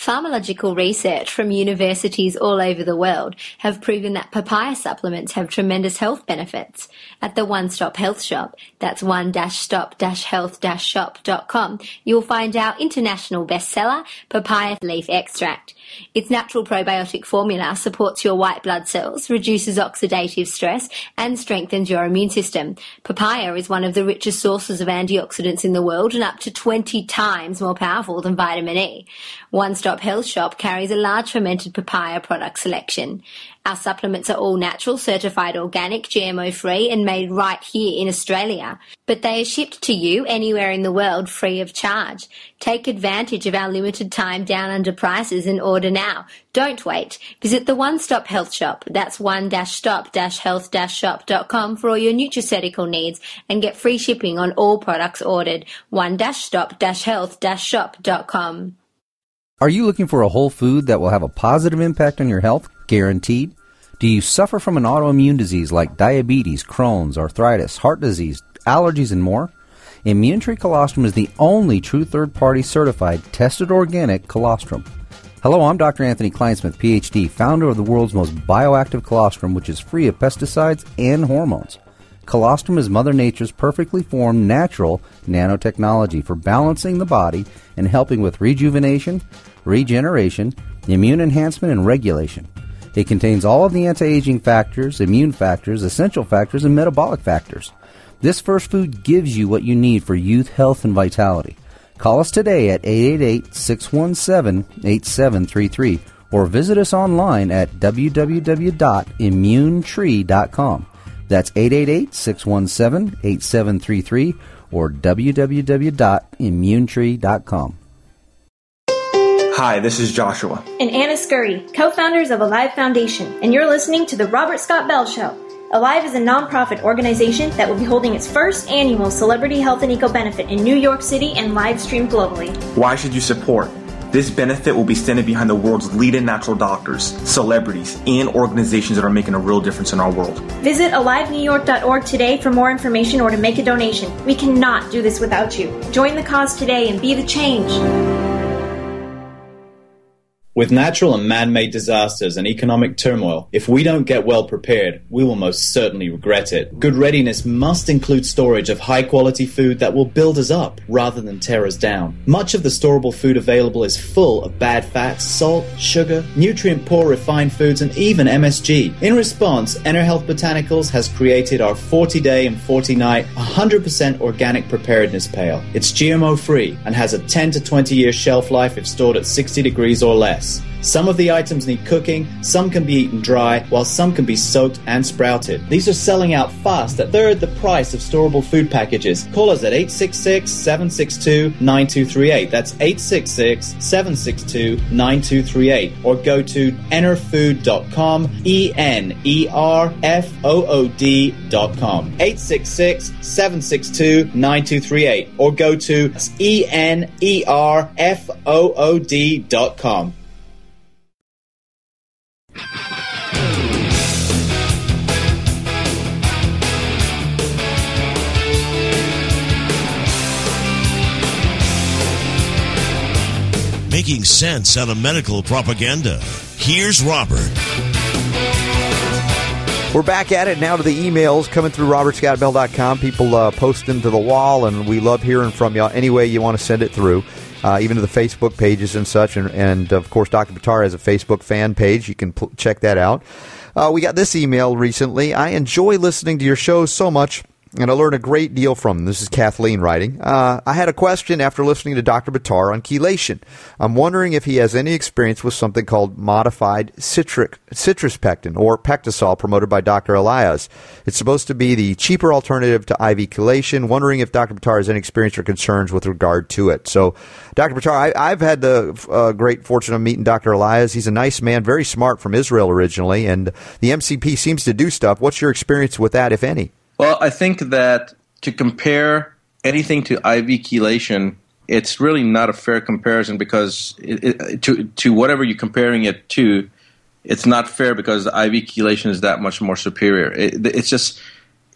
Speaker 3: Pharmacological research from universities all over the world have proven that papaya supplements have tremendous health benefits. At the One Stop Health Shop, that's one stop health shop dot com, you'll find our international bestseller, papaya leaf extract. Its natural probiotic formula supports your white blood cells, reduces oxidative stress, and strengthens your immune system. Papaya is one of the richest sources of antioxidants in the world and up to twenty times more powerful than vitamin E. One Stop Health Shop carries a large fermented papaya product selection. Our supplements are all natural, certified organic, G M O-free, and made right here in Australia. But they are shipped to you anywhere in the world free of charge. Take advantage of our limited time down under prices and order now. Don't wait. Visit the One Stop Health Shop. That's one stop health shop dot com for all your nutraceutical needs and get free shipping on all products ordered. one stop health shop dot com.
Speaker 18: Are you looking for a whole food that will have a positive impact on your health? Guaranteed. Do you suffer from an autoimmune disease like diabetes, Crohn's, arthritis, heart disease, allergies, and more? Immune Tree Colostrum is the only true third-party certified, tested organic colostrum. Hello, I'm Doctor Anthony Kleinsmith, P H D, founder of the world's most bioactive colostrum, which is free of pesticides and hormones. Colostrum is Mother Nature's perfectly formed natural nanotechnology for balancing the body and helping with rejuvenation, regeneration, immune enhancement, and regulation. It contains all of the anti-aging factors, immune factors, essential factors, and metabolic factors. This first food gives you what you need for youth, health, and vitality. Call us today at eight eight eight, six one seven, eight seven three three or visit us online at w w w dot immune tree dot com. That's eight eight eight, six one seven, eight seven three three or w w w dot immune tree dot com.
Speaker 15: Hi, this is Joshua.
Speaker 16: And Anna Scurry, co-founders of Alive Foundation, and you're listening to The Robert Scott Bell Show. Alive is a nonprofit organization that will be holding its first annual Celebrity Health and Eco Benefit in New York City and live streamed globally.
Speaker 15: Why should you support? This benefit will be standing behind the world's leading natural doctors, celebrities, and organizations that are making a real difference in our world.
Speaker 16: Visit alive new york dot org today for more information or to make a donation. We cannot do this without you. Join the cause today and be the change.
Speaker 4: With natural and man-made disasters and economic turmoil, if we don't get well prepared, we will most certainly regret it. Good readiness must include storage of high-quality food that will build us up rather than tear us down. Much of the storable food available is full of bad fats, salt, sugar, nutrient-poor refined foods, and even M S G. In response, EnerHealth Botanicals has created our forty-day and forty-night one hundred percent organic preparedness pail. It's G M O-free and has a ten to twenty year shelf life if stored at sixty degrees or less. Some of the items need cooking, some can be eaten dry, while some can be soaked and sprouted. These are selling out fast at third the price of storable food packages. Call us at eight six six, seven six two, nine two three eight. That's eight six six, seven six two, nine two three eight. Or go to enerfood dot com, E N E R F O O D dot com. eight six six, seven six two, nine two three eight. Or go to E N E R F O O D dot com.
Speaker 1: Making sense out of medical propaganda. Here's Robert.
Speaker 13: We're back at it now to the emails coming through robert scott bell dot com. People uh, post them to the wall, and we love hearing from you any way you want to send it through, uh, even to the Facebook pages and such. And, and of course, Doctor Buttar has a Facebook fan page. You can pl- check that out. Uh, we got this email recently. I enjoy listening to your shows so much, and I learned a great deal from them. This is Kathleen writing. Uh, I had a question after listening to Doctor Buttar on chelation. I'm wondering if he has any experience with something called modified citric, citrus pectin, or Pectisol, promoted by Doctor Elias. It's supposed to be the cheaper alternative to I V chelation. Wondering if Doctor Buttar has any experience or concerns with regard to it. So, Doctor Buttar, I, I've had the uh, great fortune of meeting Doctor Elias. He's a nice man, very smart, from Israel originally, and the M C P seems to do stuff. What's your experience with that, if any?
Speaker 28: Well, I think that to compare anything to I V chelation, it's really not a fair comparison because it, it, to to whatever you're comparing it to, it's not fair because I V chelation is that much more superior. It, it's just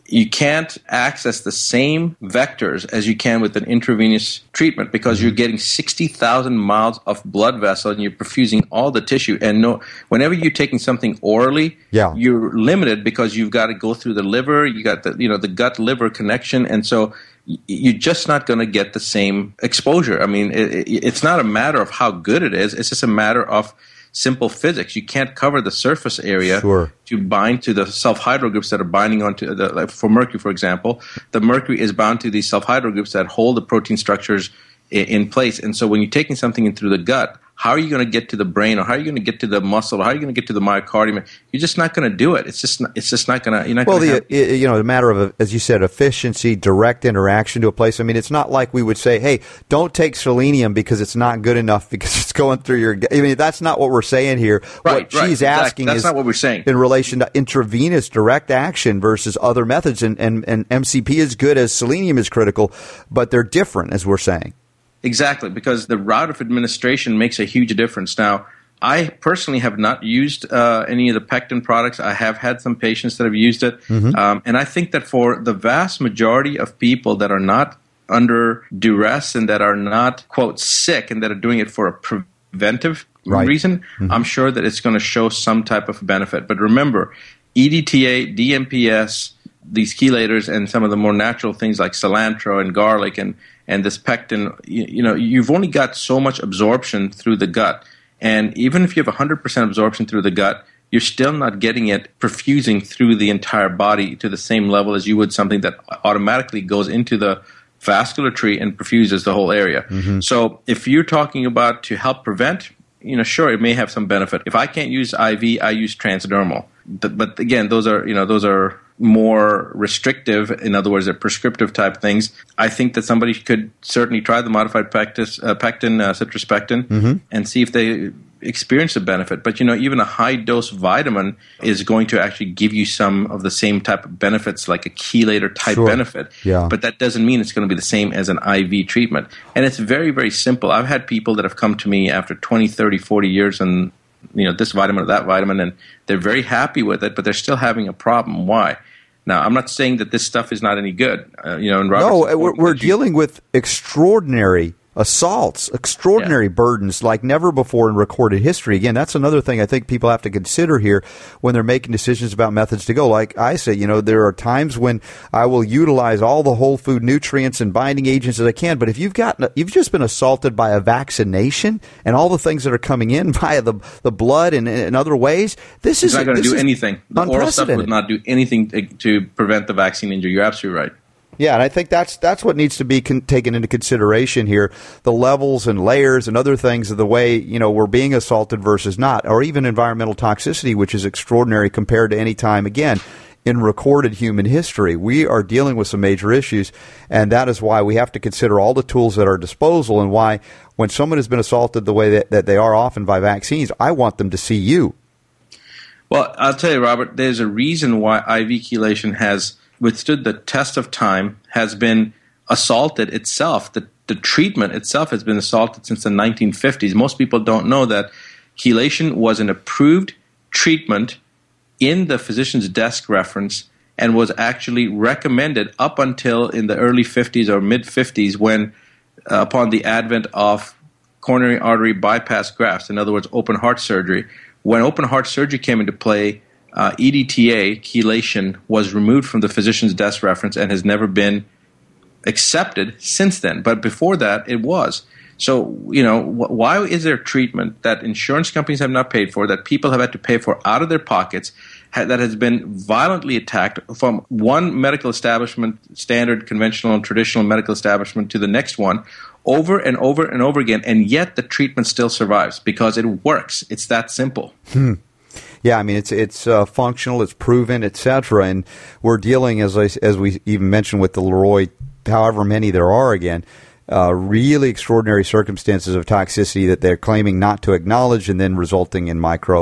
Speaker 28: you can't access the same vectors as you can with an intravenous treatment because you're getting sixty thousand miles of blood vessel and you're perfusing all the tissue. And no, whenever you're taking something orally,
Speaker 13: yeah.
Speaker 28: you're limited because you've got to go through the liver, you got the you know the gut-liver connection, and so you're just not going to get the same exposure. I mean, it, it, it's not a matter of how good it is. It's just a matter of simple physics. You can't cover the surface area
Speaker 13: sure.
Speaker 28: to bind to the self-hydro groups that are binding onto the, like for mercury, for example. The mercury is bound to these self-hydro groups that hold the protein structures in, in place. And so when you're taking something in through the gut, how are you going to get to the brain, or how are you going to get to the muscle, or how are you going to get to the myocardium? You're just not going to do it. It's just not, it's just not going to. You're not
Speaker 13: well,
Speaker 28: going
Speaker 13: the
Speaker 28: to. Have-
Speaker 13: you know, the matter of, as you said, efficiency, direct interaction to a place. I mean, it's not like we would say, "Hey, don't take selenium because it's not good enough because it's going through your." I mean, that's not what we're saying here.
Speaker 28: Right,
Speaker 13: what
Speaker 28: right,
Speaker 13: she's
Speaker 28: exactly.
Speaker 13: asking
Speaker 28: That's
Speaker 13: is
Speaker 28: not what we're saying
Speaker 13: in relation to intravenous direct action versus other methods, and, and and M C P is good as selenium is critical, but they're different, as we're saying.
Speaker 28: Exactly, because the route of administration makes a huge difference. Now, I personally have not used uh, any of the pectin products. I have had some patients that have used it.
Speaker 13: Mm-hmm.
Speaker 28: Um, and I think that for the vast majority of people that are not under duress and that are not, quote, sick and that are doing it for a preventive
Speaker 13: right.
Speaker 28: reason,
Speaker 13: mm-hmm.
Speaker 28: I'm sure that it's going to show some type of benefit. But remember, E D T A, D M P S, these chelators, and some of the more natural things like cilantro and garlic and and this pectin, you, you know, you've only got so much absorption through the gut. And even if you have one hundred percent absorption through the gut, you're still not getting it perfusing through the entire body to the same level as you would something that automatically goes into the vascular tree and perfuses the whole area.
Speaker 13: Mm-hmm.
Speaker 28: So if you're talking about to help prevent, you know, sure, it may have some benefit. If I can't use I V, I use transdermal. But again, those are, you know, those are more restrictive. In other words, they're prescriptive type things. I think that somebody could certainly try the modified pectis, uh, pectin, uh, citrus pectin,
Speaker 13: mm-hmm.
Speaker 28: and see if they experience a benefit. But, you know, even a high-dose vitamin is going to actually give you some of the same type of benefits, like a chelator type
Speaker 13: sure.
Speaker 28: benefit.
Speaker 13: Yeah.
Speaker 28: But that doesn't mean it's going to be the same as an I V treatment. And it's very, very simple. I've had people that have come to me after twenty, thirty, forty years and, you know, this vitamin or that vitamin, and they're very happy with it, but they're still having a problem. Why? Now, I'm not saying that this stuff is not any good. Uh, you know, in
Speaker 13: no, we're, we're dealing with extraordinary assaults, extraordinary
Speaker 28: yeah.
Speaker 13: burdens like never before in recorded history. Again, that's another thing I think people have to consider here when they're making decisions about methods to go. Like I say, you know, there are times when I will utilize all the whole food nutrients and binding agents as I can, but if you've got, you've just been assaulted by a vaccination and all the things that are coming in via the the blood and in other ways, this
Speaker 28: is
Speaker 13: is
Speaker 28: not going to do anything. The oral stuff would not do anything to, to prevent the vaccine injury. You're absolutely right.
Speaker 13: Yeah, and I think that's that's what needs to be con- taken into consideration here, the levels and layers and other things of the way, you know, we're being assaulted versus not, or even environmental toxicity, which is extraordinary compared to any time, again, in recorded human history. We are dealing with some major issues, and that is why we have to consider all the tools at our disposal, and why when someone has been assaulted the way that, that they are often by vaccines, I want them to see you.
Speaker 28: Well, I'll tell you, Robert, there's a reason why I V chelation has withstood the test of time, has been assaulted itself. The, the treatment itself has been assaulted since the nineteen fifties. Most people don't know that chelation was an approved treatment in the physician's desk reference and was actually recommended up until in the early fifties or mid-fifties when, uh, upon the advent of coronary artery bypass grafts, in other words, open heart surgery. When open heart surgery came into play, Uh, E D T A, chelation, was removed from the physician's desk reference and has never been accepted since then. But before that, it was. So, you know, wh- why is there treatment that insurance companies have not paid for, that people have had to pay for out of their pockets, ha- that has been violently attacked from one medical establishment, standard, conventional, and traditional medical establishment, to the next one, over and over and over again, and yet the treatment still survives because it works. It's that simple.
Speaker 13: Hmm. Yeah, I mean, it's it's uh, functional, it's proven, et cetera, and we're dealing, as I, as we even mentioned with the Leroy, however many there are again, uh, really extraordinary circumstances of toxicity that they're claiming not to acknowledge, and then resulting in micro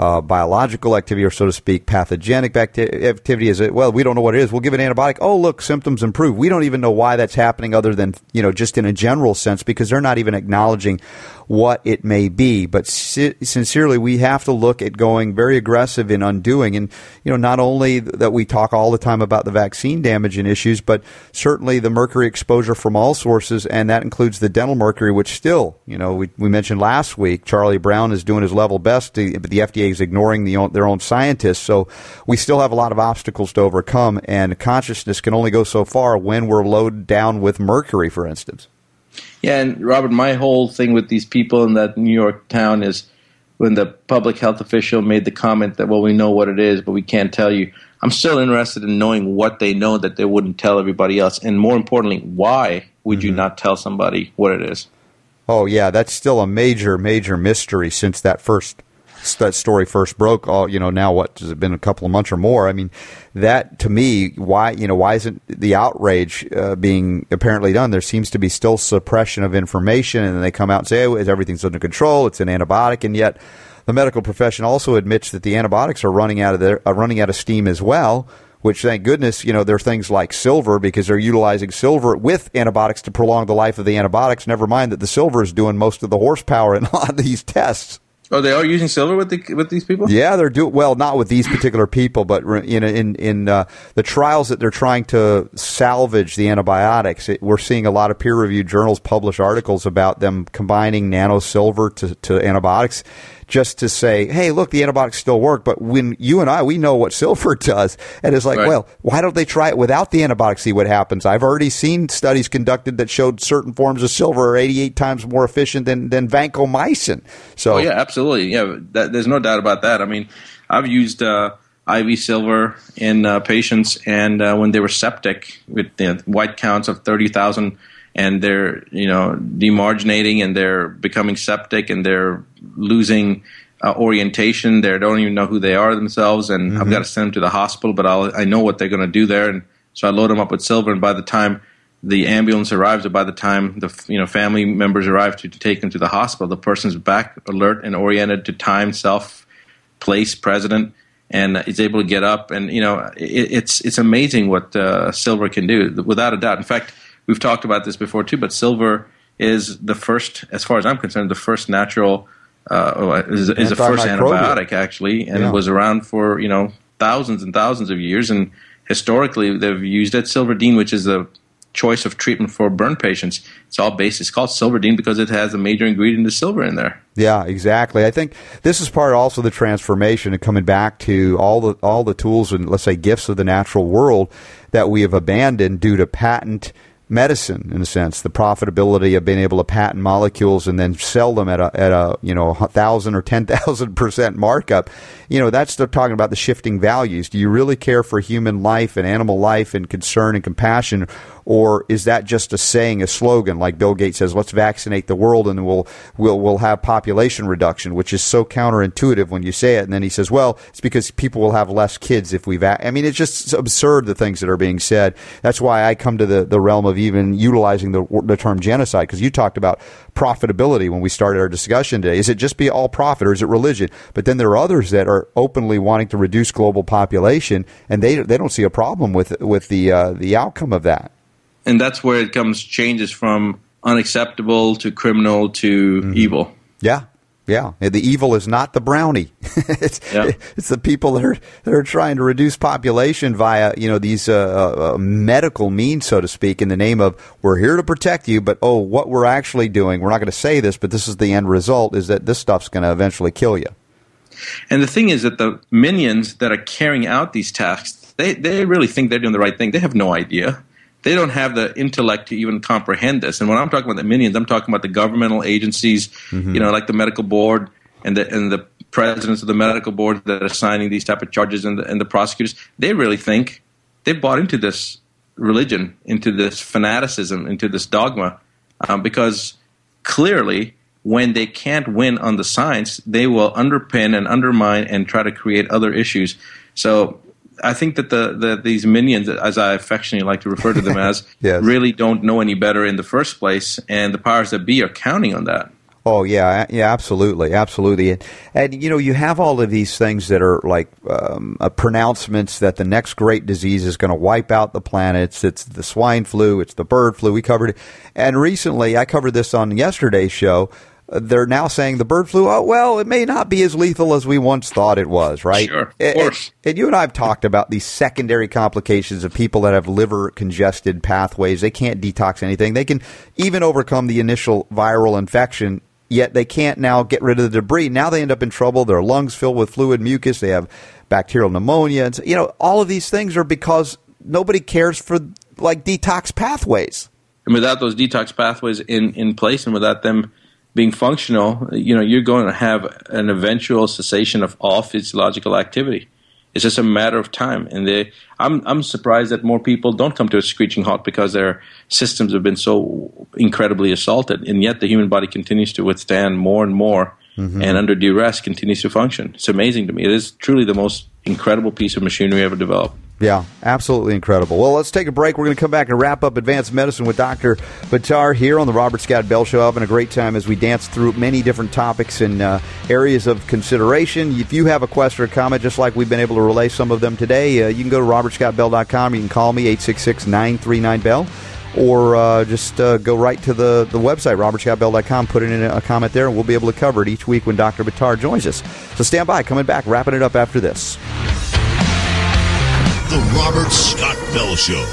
Speaker 13: uh, biological activity, or so to speak, pathogenic acti- activity. Is it, well, we don't know what it is. We'll give an antibiotic. Oh, look, symptoms improve. We don't even know why that's happening other than, you know, just in a general sense, because they're not even acknowledging what it may be. But si- sincerely, we have to look at going very aggressive in undoing. And, you know, not only that we talk all the time about the vaccine damage and issues, but certainly the mercury exposure from all sources, and that includes the dental mercury, which still, you know, we, we mentioned last week, Charlie Brown is doing his level best, to, but the F D A is ignoring the, their own scientists. So we still have a lot of obstacles to overcome, and consciousness can only go so far when we're loaded down with mercury, for instance.
Speaker 28: Yeah, and Robert, my whole thing with these people in that New York town is when the public health official made the comment that, well, we know what it is, but we can't tell you. I'm still interested in knowing what they know that they wouldn't tell everybody else. And more importantly, why would mm-hmm. you not tell somebody what it is?
Speaker 13: Oh, yeah, that's still a major, major mystery since that first that story first broke. All you know, now what has it been, a couple of months or more? I mean, that to me, why you know why isn't the outrage uh, being apparently done? There seems to be still suppression of information, and then they come out and say, oh, everything's under control. It's an antibiotic, and yet the medical profession also admits that the antibiotics are running out of their uh, running out of steam as well. Which, thank goodness, you know, there are things like silver, because they're utilizing silver with antibiotics to prolong the life of the antibiotics. Never mind that the silver is doing most of the horsepower in a lot of these tests.
Speaker 28: Oh, they are using silver with the with these people?
Speaker 13: Yeah, they're doing well, not with these particular people, but in in in uh, the trials that they're trying to salvage the antibiotics. It, we're seeing a lot of peer-reviewed journals publish articles about them combining nano silver to, to antibiotics, just to say, hey, look, the antibiotics still work, but when you and I, we know what silver does. And it's like, right. well, why don't they try it without the antibiotics, see what happens? I've already seen studies conducted that showed certain forms of silver are eighty-eight times more efficient than, than vancomycin. So,
Speaker 28: oh, yeah, absolutely. Yeah, that, there's no doubt about that. I mean, I've used uh, I V silver in uh, patients, and uh, when they were septic with you know, white counts of thirty thousand, and they're, you know, demarginating and they're becoming septic and they're losing uh, orientation. They don't even know who they are themselves, and mm-hmm. I've got to send them to the hospital, but I'll, I know what they're going to do there, and so I load them up with silver, and by the time the ambulance arrives, or by the time the you know family members arrive to, to take them to the hospital, the person's back, alert and oriented to time, self, place, president, and is able to get up, and you know it, it's it's amazing what uh, silver can do, without a doubt. In fact, we've talked about this before too, but silver is the first, as far as I'm concerned, the first natural, uh, is, is the first antibiotic actually, and yeah. it was around for you know thousands and thousands of years, and historically they've used it. Silverdene, which is the choice of treatment for burn patients, it's all based, it's called Silverdene because it has a major ingredient of silver in there.
Speaker 13: Yeah, exactly. I think this is part also of the transformation and coming back to all the all the tools and, let's say, gifts of the natural world that we have abandoned due to patent medicine, in a sense, the profitability of being able to patent molecules and then sell them at a at a you know a thousand or ten thousand percent markup. You know, that's they're talking about the shifting values. Do you really care for human life and animal life and concern and compassion, or is that just a saying, a slogan, like Bill Gates says, let's vaccinate the world and we'll we'll we'll have population reduction, which is so counterintuitive when you say it. And then he says, well, it's because people will have less kids if we vac. I mean, it's just absurd, the things that are being said. That's why I come to the, the realm of even utilizing the, the term genocide, because you talked about profitability when we started our discussion today. Is it just be all profit, or is it religion? But then there are others that are openly wanting to reduce global population, and they they don't see a problem with with the uh, the outcome of that.
Speaker 28: And that's where it comes changes from unacceptable to criminal to mm-hmm. evil.
Speaker 13: Yeah, yeah. The evil is not the brownie. it's,
Speaker 28: yeah.
Speaker 13: it's the people that are that are trying to reduce population via you know these uh, uh, medical means, so to speak, in the name of we're here to protect you. But oh, what we're actually doing, we're not going to say this, but this is the end result: is that this stuff's going to eventually kill you.
Speaker 28: And the thing is that the minions that are carrying out these tasks, they they really think they're doing the right thing. They have no idea. They don't have the intellect to even comprehend this. And when I'm talking about the minions, I'm talking about the governmental agencies, mm-hmm. you know, like the medical board and the and the presidents of the medical board that are signing these type of charges, and the, and the prosecutors. They really think they've bought into this religion, into this fanaticism, into this dogma, um, because clearly when they can't win on the science, they will underpin and undermine and try to create other issues. So I think that the, the these minions, as I affectionately like to refer to them as, yes. really don't know any better in the first place, and the powers that be are counting on that.
Speaker 13: Oh, yeah, yeah, absolutely, absolutely. And, and, you know, you have all of these things that are like um, uh, pronouncements that the next great disease is going to wipe out the planet. It's, it's the swine flu, it's the bird flu. We covered it. And recently, I covered this on yesterday's show. Uh, they're now saying the bird flu, oh, well, it may not be as lethal as we once thought it was, right?
Speaker 28: Sure, of
Speaker 13: and,
Speaker 28: course.
Speaker 13: And, and you and I have talked about these secondary complications of people that have liver congested pathways. They can't detox anything. They can even overcome the initial viral infection, yet they can't now get rid of the debris. Now they end up in trouble. Their lungs fill with fluid mucus. They have bacterial pneumonia. And, you know, all of these things are because nobody cares for, like, detox pathways.
Speaker 28: And without those detox pathways in, in place and without them being functional, you know, you're going to have an eventual cessation of all physiological activity. It's just a matter of time. And they, I'm I'm surprised that more people don't come to a screeching halt because their systems have been so incredibly assaulted. And yet the human body continues to withstand more and more, mm-hmm. and under duress continues to function. It's amazing to me. It is truly the most incredible piece of machinery ever developed.
Speaker 13: Yeah, absolutely incredible. Well, let's take a break. We're going to come back and wrap up Advanced Medicine with Doctor Buttar here on the Robert Scott Bell Show. Having a great time as we dance through many different topics and uh, areas of consideration. If you have a question or comment, just like we've been able to relay some of them today, uh, you can go to robert scott bell dot com. You can call me, eight six six, nine three nine, B E L L, or uh, just uh, go right to the, the website, robert scott bell dot com, put in a comment there, and we'll be able to cover it each week when Doctor Buttar joins us. So stand by. Coming back, wrapping it up after this.
Speaker 1: The Robert Scott Bell Show.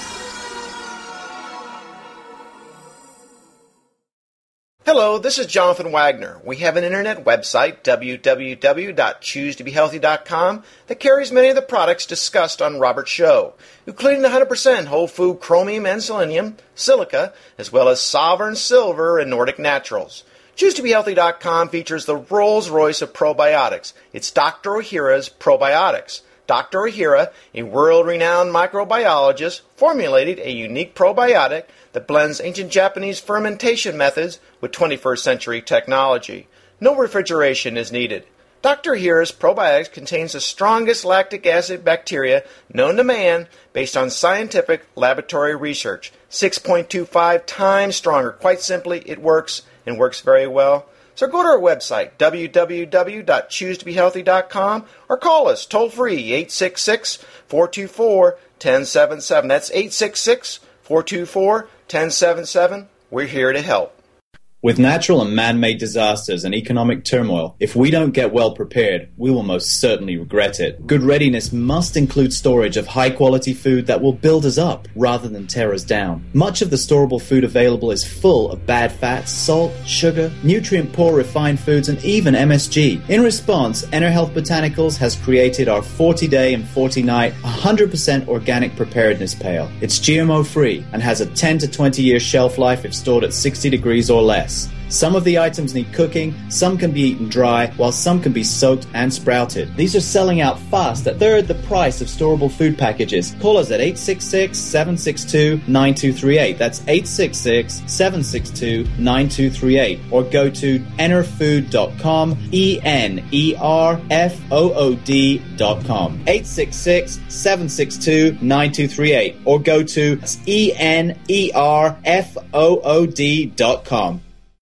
Speaker 12: Hello, this is Jonathan Wagner. We have an internet website, w w w dot choose to be healthy dot com, that carries many of the products discussed on Robert's show, including the one hundred percent whole food chromium and selenium, silica, as well as Sovereign Silver and Nordic Naturals. choose to be healthy dot com features the Rolls-Royce of probiotics. It's Doctor Ohhira's Probiotics. Doctor Ohhira, a world-renowned microbiologist, formulated a unique probiotic that blends ancient Japanese fermentation methods with twenty-first century technology. No refrigeration is needed. Doctor Ohhira's probiotics contains the strongest lactic acid bacteria known to man based on scientific laboratory research. six point two five times stronger. Quite simply, it works and works very well. So go to our website, w w w dot choose to be healthy dot com, or call us toll-free, eight six six, four two four, one zero seven seven. That's eight six six, four two four, one zero seven seven. We're here to help.
Speaker 4: With natural and man-made disasters and economic turmoil, if we don't get well prepared, we will most certainly regret it. Good readiness must include storage of high-quality food that will build us up rather than tear us down. Much of the storable food available is full of bad fats, salt, sugar, nutrient-poor refined foods, and even M S G. In response, EnerHealth Botanicals has created our forty-day and forty-night one hundred percent organic preparedness pail. It's G M O-free and has a ten to twenty year shelf life if stored at sixty degrees or less. Some of the items need cooking, some can be eaten dry, while some can be soaked and sprouted. These are selling out fast at third the price of storable food packages. Call us at eight six six, seven six two, nine two three eight. That's eight six six, seven six two, nine two three eight. Or go to enerfood dot com, E N E R F O O D dot com. eight six six, seven six two, nine two three eight. Or go to E N E R F O O D dot com.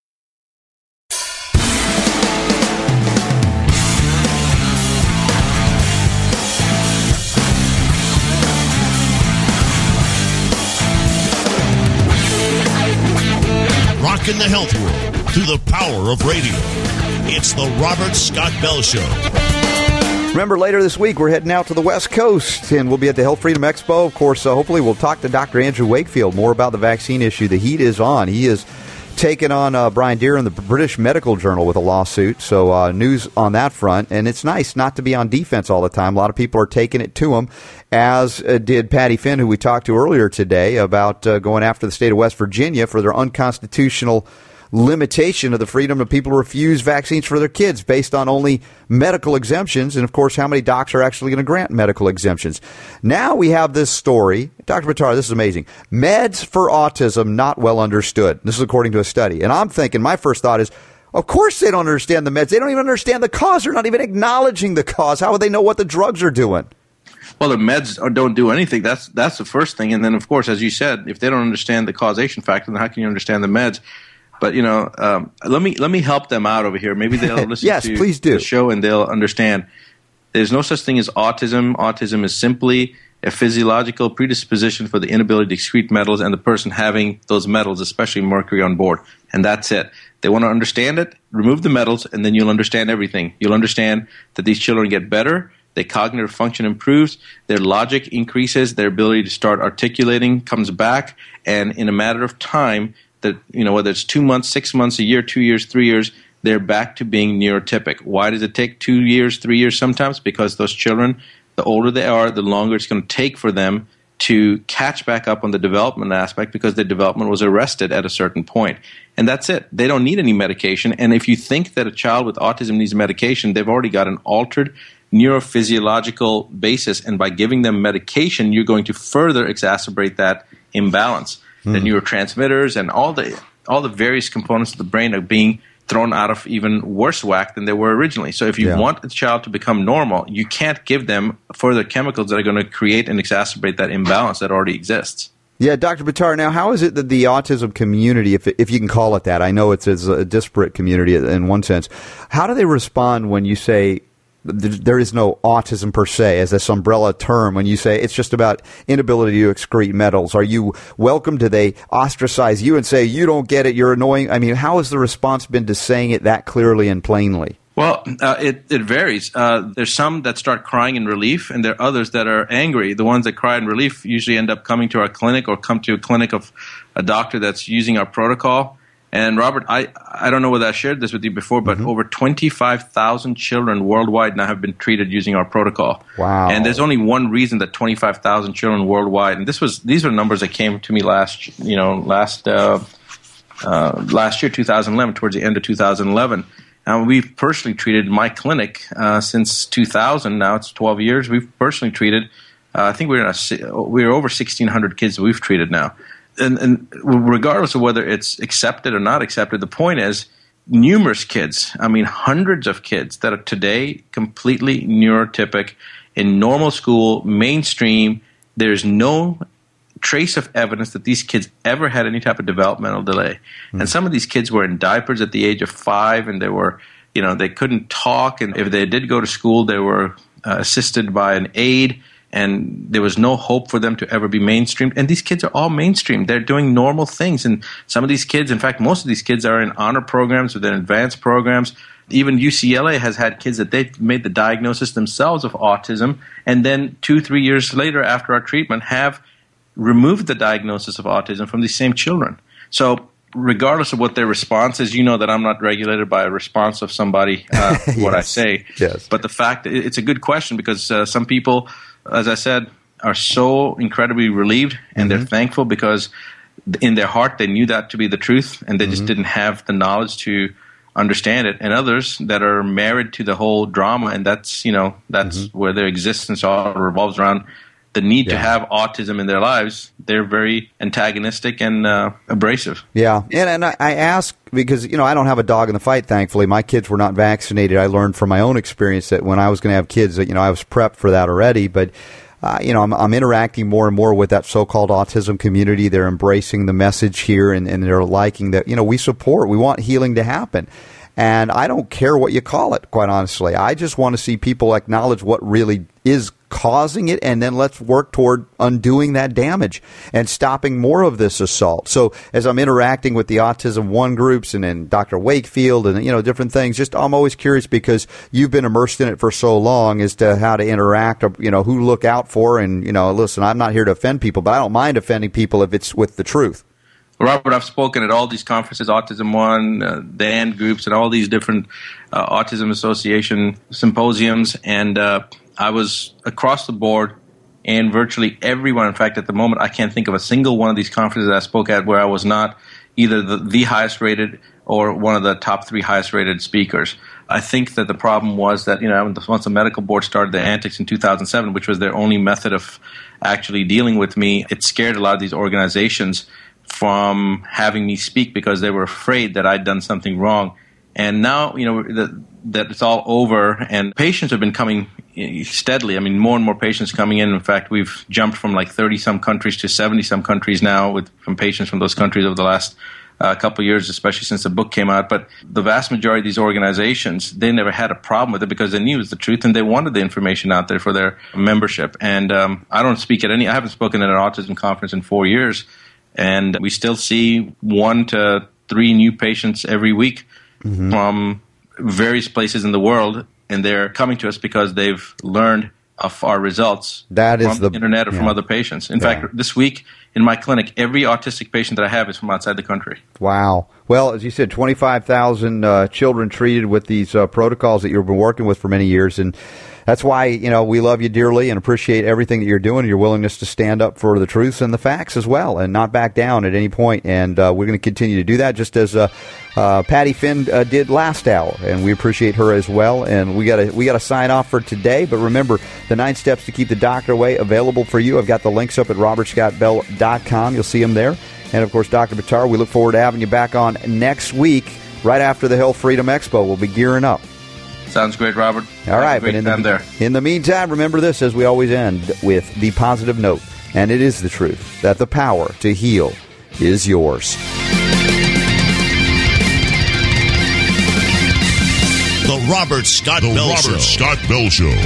Speaker 1: Rocking the health world through the power of radio. It's the Robert Scott Bell Show.
Speaker 13: Remember, later this week, we're heading out to the West Coast, and we'll be at the Health Freedom Expo. Of course, uh, hopefully we'll talk to Doctor Andrew Wakefield more about the vaccine issue. The heat is on. He is taking on uh, Brian Deere in the British Medical Journal with a lawsuit, so uh, news on that front. And it's nice not to be on defense all the time. A lot of people are taking it to him, as uh, did Patty Finn, who we talked to earlier today, about uh, going after the state of West Virginia for their unconstitutional limitation of the freedom of people to refuse vaccines for their kids based on only medical exemptions. And, of course, how many docs are actually going to grant medical exemptions? Now we have this story. Doctor Buttar, this is amazing. Meds for autism not well understood. This is according to a study. And I'm thinking, my first thought is, of course they don't understand the meds. They don't even understand the cause. They're not even acknowledging the cause. How would they know what the drugs are doing?
Speaker 28: Well, the meds don't do anything. That's that's the first thing. And then, of course, as you said, if they don't understand the causation factor, then how can you understand the meds? But you know, um, let me let me help them out over here. Maybe they'll listen
Speaker 13: yes,
Speaker 28: to
Speaker 13: please do.
Speaker 28: the show and they'll understand. There's no such thing as autism. Autism is simply a physiological predisposition for the inability to excrete metals and the person having those metals, especially mercury, on board. And that's it. They want to understand it, remove the metals, and then you'll understand everything. You'll understand that these children get better, their cognitive function improves, their logic increases, their ability to start articulating comes back, and in a matter of time, that you know whether it's two months, six months, a year, two years, three years, they're back to being neurotypic. Why does it take two years, three years sometimes? Because those children, the older they are, the longer it's going to take for them to catch back up on the development aspect because their development was arrested at a certain point. And that's it. They don't need any medication. And if you think that a child with autism needs medication, they've already got an altered neurophysiological basis. And by giving them medication, you're going to further exacerbate that imbalance. Mm. The neurotransmitters and all the all the various components of the brain are being thrown out of even worse whack than they were originally. So if you
Speaker 13: Yeah.
Speaker 28: want a child to become normal, you can't give them further chemicals that are going to create and exacerbate that imbalance that already exists.
Speaker 13: Yeah, Doctor Buttar, now how is it that the autism community, if if you can call it that, I know it's, it's a disparate community in one sense, how do they respond when you say there is no autism per se as this umbrella term, when you say it's just about inability to excrete metals? Are you welcome? Do they ostracize you and say, you don't get it, you're annoying? I mean, how has the response been to saying it that clearly and plainly?
Speaker 28: Well, uh, it, it varies. Uh, there's some that start crying in relief, and there are others that are angry. The ones that cry in relief usually end up coming to our clinic or come to a clinic of a doctor that's using our protocol. And Robert, I, I don't know whether I shared this with you before, but mm-hmm. over twenty-five thousand children worldwide now have been treated using our protocol.
Speaker 13: Wow.
Speaker 28: And there's only one reason that twenty-five thousand children worldwide, and this was these are numbers that came to me last, you know, last uh, uh, last year, two thousand eleven, towards the end of two thousand eleven. And we've personally treated in my clinic uh, since two thousand. Now it's twelve years. We've personally treated. Uh, I think we're in a, we're over sixteen hundred kids that we've treated now. And, and regardless of whether it's accepted or not accepted, the point is numerous kids, I mean hundreds of kids that are today completely neurotypic in normal school, mainstream. There's no trace of evidence that these kids ever had any type of developmental delay. Mm. And some of these kids were in diapers at the age of five, and they were, you know, they couldn't talk. And if they did go to school, they were uh, assisted by an aide. And there was no hope for them to ever be mainstreamed. And these kids are all mainstream. They're doing normal things. And some of these kids, in fact, most of these kids are in honor programs or they're in advanced programs. Even U C L A has had kids that they've made the diagnosis themselves of autism. And then two, three years later after our treatment have removed the diagnosis of autism from these same children. So regardless of what their response is, you know that I'm not regulated by a response of somebody, uh, yes. what I say.
Speaker 13: Yes.
Speaker 28: But the fact, it's a good question because uh, some people, as I said, are so incredibly relieved and mm-hmm. they're thankful because in their heart they knew that to be the truth and they mm-hmm. just didn't have the knowledge to understand it. And others that are married to the whole drama, and that's, you know, that's mm-hmm. where their existence all revolves around the need yeah. to have autism in their lives. They're very antagonistic and uh, abrasive.
Speaker 13: Yeah, and, and I, I ask because, you know, I don't have a dog in the fight, thankfully. My kids were not vaccinated. I learned from my own experience that when I was going to have kids, that, you know, I was prepped for that already. But, uh, you know, I'm, I'm interacting more and more with that so-called autism community. They're embracing the message here, and, and they're liking that, you know, we support, we want healing to happen. And I don't care what you call it, quite honestly. I just want to see people acknowledge what really is causing it, and then let's work toward undoing that damage and stopping more of this assault. So as I'm interacting with the Autism One groups and then Doctor Wakefield and, you know, different things, just I'm always curious because you've been immersed in it for so long as to how to interact, or, you know, who to look out for. And, you know, listen, I'm not here to offend people, but I don't mind offending people if it's with the truth.
Speaker 28: Robert, I've spoken at all these conferences, Autism One, uh, D A N groups, and all these different uh, Autism Association symposiums, and uh, I was across the board, and virtually everyone, in fact, at the moment, I can't think of a single one of these conferences that I spoke at where I was not either the, the highest rated or one of the top three highest rated speakers. I think that the problem was that, you know, once the medical board started their antics in two thousand seven, which was their only method of actually dealing with me, it scared a lot of these organizations from having me speak because they were afraid that I'd done something wrong. And now, you know, that, that it's all over, and patients have been coming steadily. I mean, more and more patients coming in. In fact, we've jumped from like thirty-some countries to seventy-some countries now with from patients from those countries over the last uh, a couple of years, especially since the book came out. But the vast majority of these organizations, they never had a problem with it because they knew it was the truth and they wanted the information out there for their membership. And um, I don't speak at any, I haven't spoken at an autism conference in four years, and we still see one to three new patients every week mm-hmm. from various places in the world, and they're coming to us because they've learned of our results
Speaker 13: that is
Speaker 28: from
Speaker 13: the
Speaker 28: the internet or
Speaker 13: yeah.
Speaker 28: from other patients. In
Speaker 13: yeah.
Speaker 28: fact, this week in my clinic, every autistic patient that I have is from outside the country.
Speaker 13: Wow. Well, as you said, twenty-five thousand uh, children treated with these uh, protocols that you've been working with for many years, and that's why, you know, we love you dearly and appreciate everything that you're doing and your willingness to stand up for the truths and the facts as well and not back down at any point. And uh, we're going to continue to do that just as uh, uh, Patty Finn uh, did last hour, and we appreciate her as well. And we got to we got to sign off for today. But remember, the nine steps to keep the doctor away available for you. I've got the links up at robert scott bell dot com. You'll see them there. And, of course, Doctor Buttar, we look forward to having you back on next week right after the Health Freedom Expo. We'll be gearing up.
Speaker 28: Sounds great, Robert.
Speaker 13: All right,
Speaker 28: but in the,
Speaker 13: there. in the meantime, remember this, as we always end with the positive note, and it is the truth, that the power to heal is yours.
Speaker 1: The Robert Scott
Speaker 2: the
Speaker 1: Bell
Speaker 2: Robert
Speaker 1: Show.
Speaker 2: Scott Bell Show.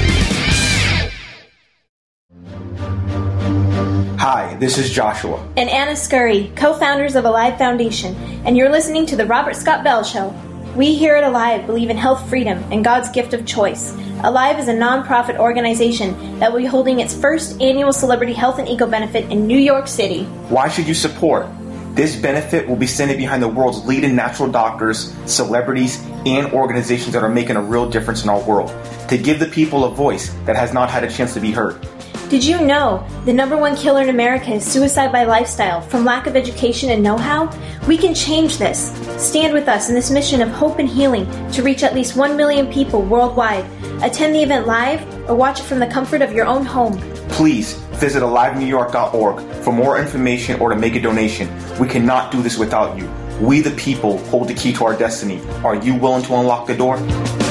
Speaker 15: Hi, this is Joshua.
Speaker 16: And Anna Scurry, co-founders of Alive Foundation, and you're listening to The Robert Scott Bell Show. We here at Alive believe in health freedom and God's gift of choice. Alive is a non-profit organization that will be holding its first annual Celebrity Health and Eco Benefit in New York City.
Speaker 15: Why should you support? This benefit will be standing behind the world's leading natural doctors, celebrities, and organizations that are making a real difference in our world, to give the people a voice that has not had a chance to be heard.
Speaker 16: Did you know the number one killer in America is suicide by lifestyle from lack of education and know-how? We can change this. Stand with us in this mission of hope and healing to reach at least one million people worldwide. Attend the event live or watch it from the comfort of your own home.
Speaker 15: Please visit alive new york dot org for more information or to make a donation. We cannot do this without you. We the people hold the key to our destiny. Are you willing to unlock the door?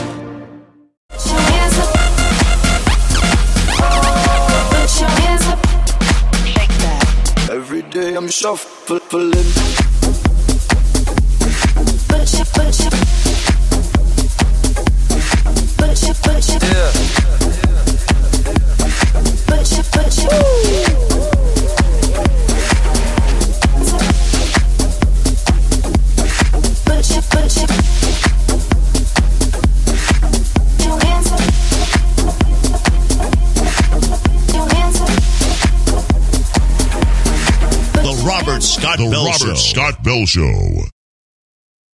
Speaker 7: Every day I'm shuffling. Yeah.
Speaker 1: The Robert Scott
Speaker 2: The
Speaker 1: Bell
Speaker 2: Robert
Speaker 1: Show.
Speaker 2: Scott Bell Show.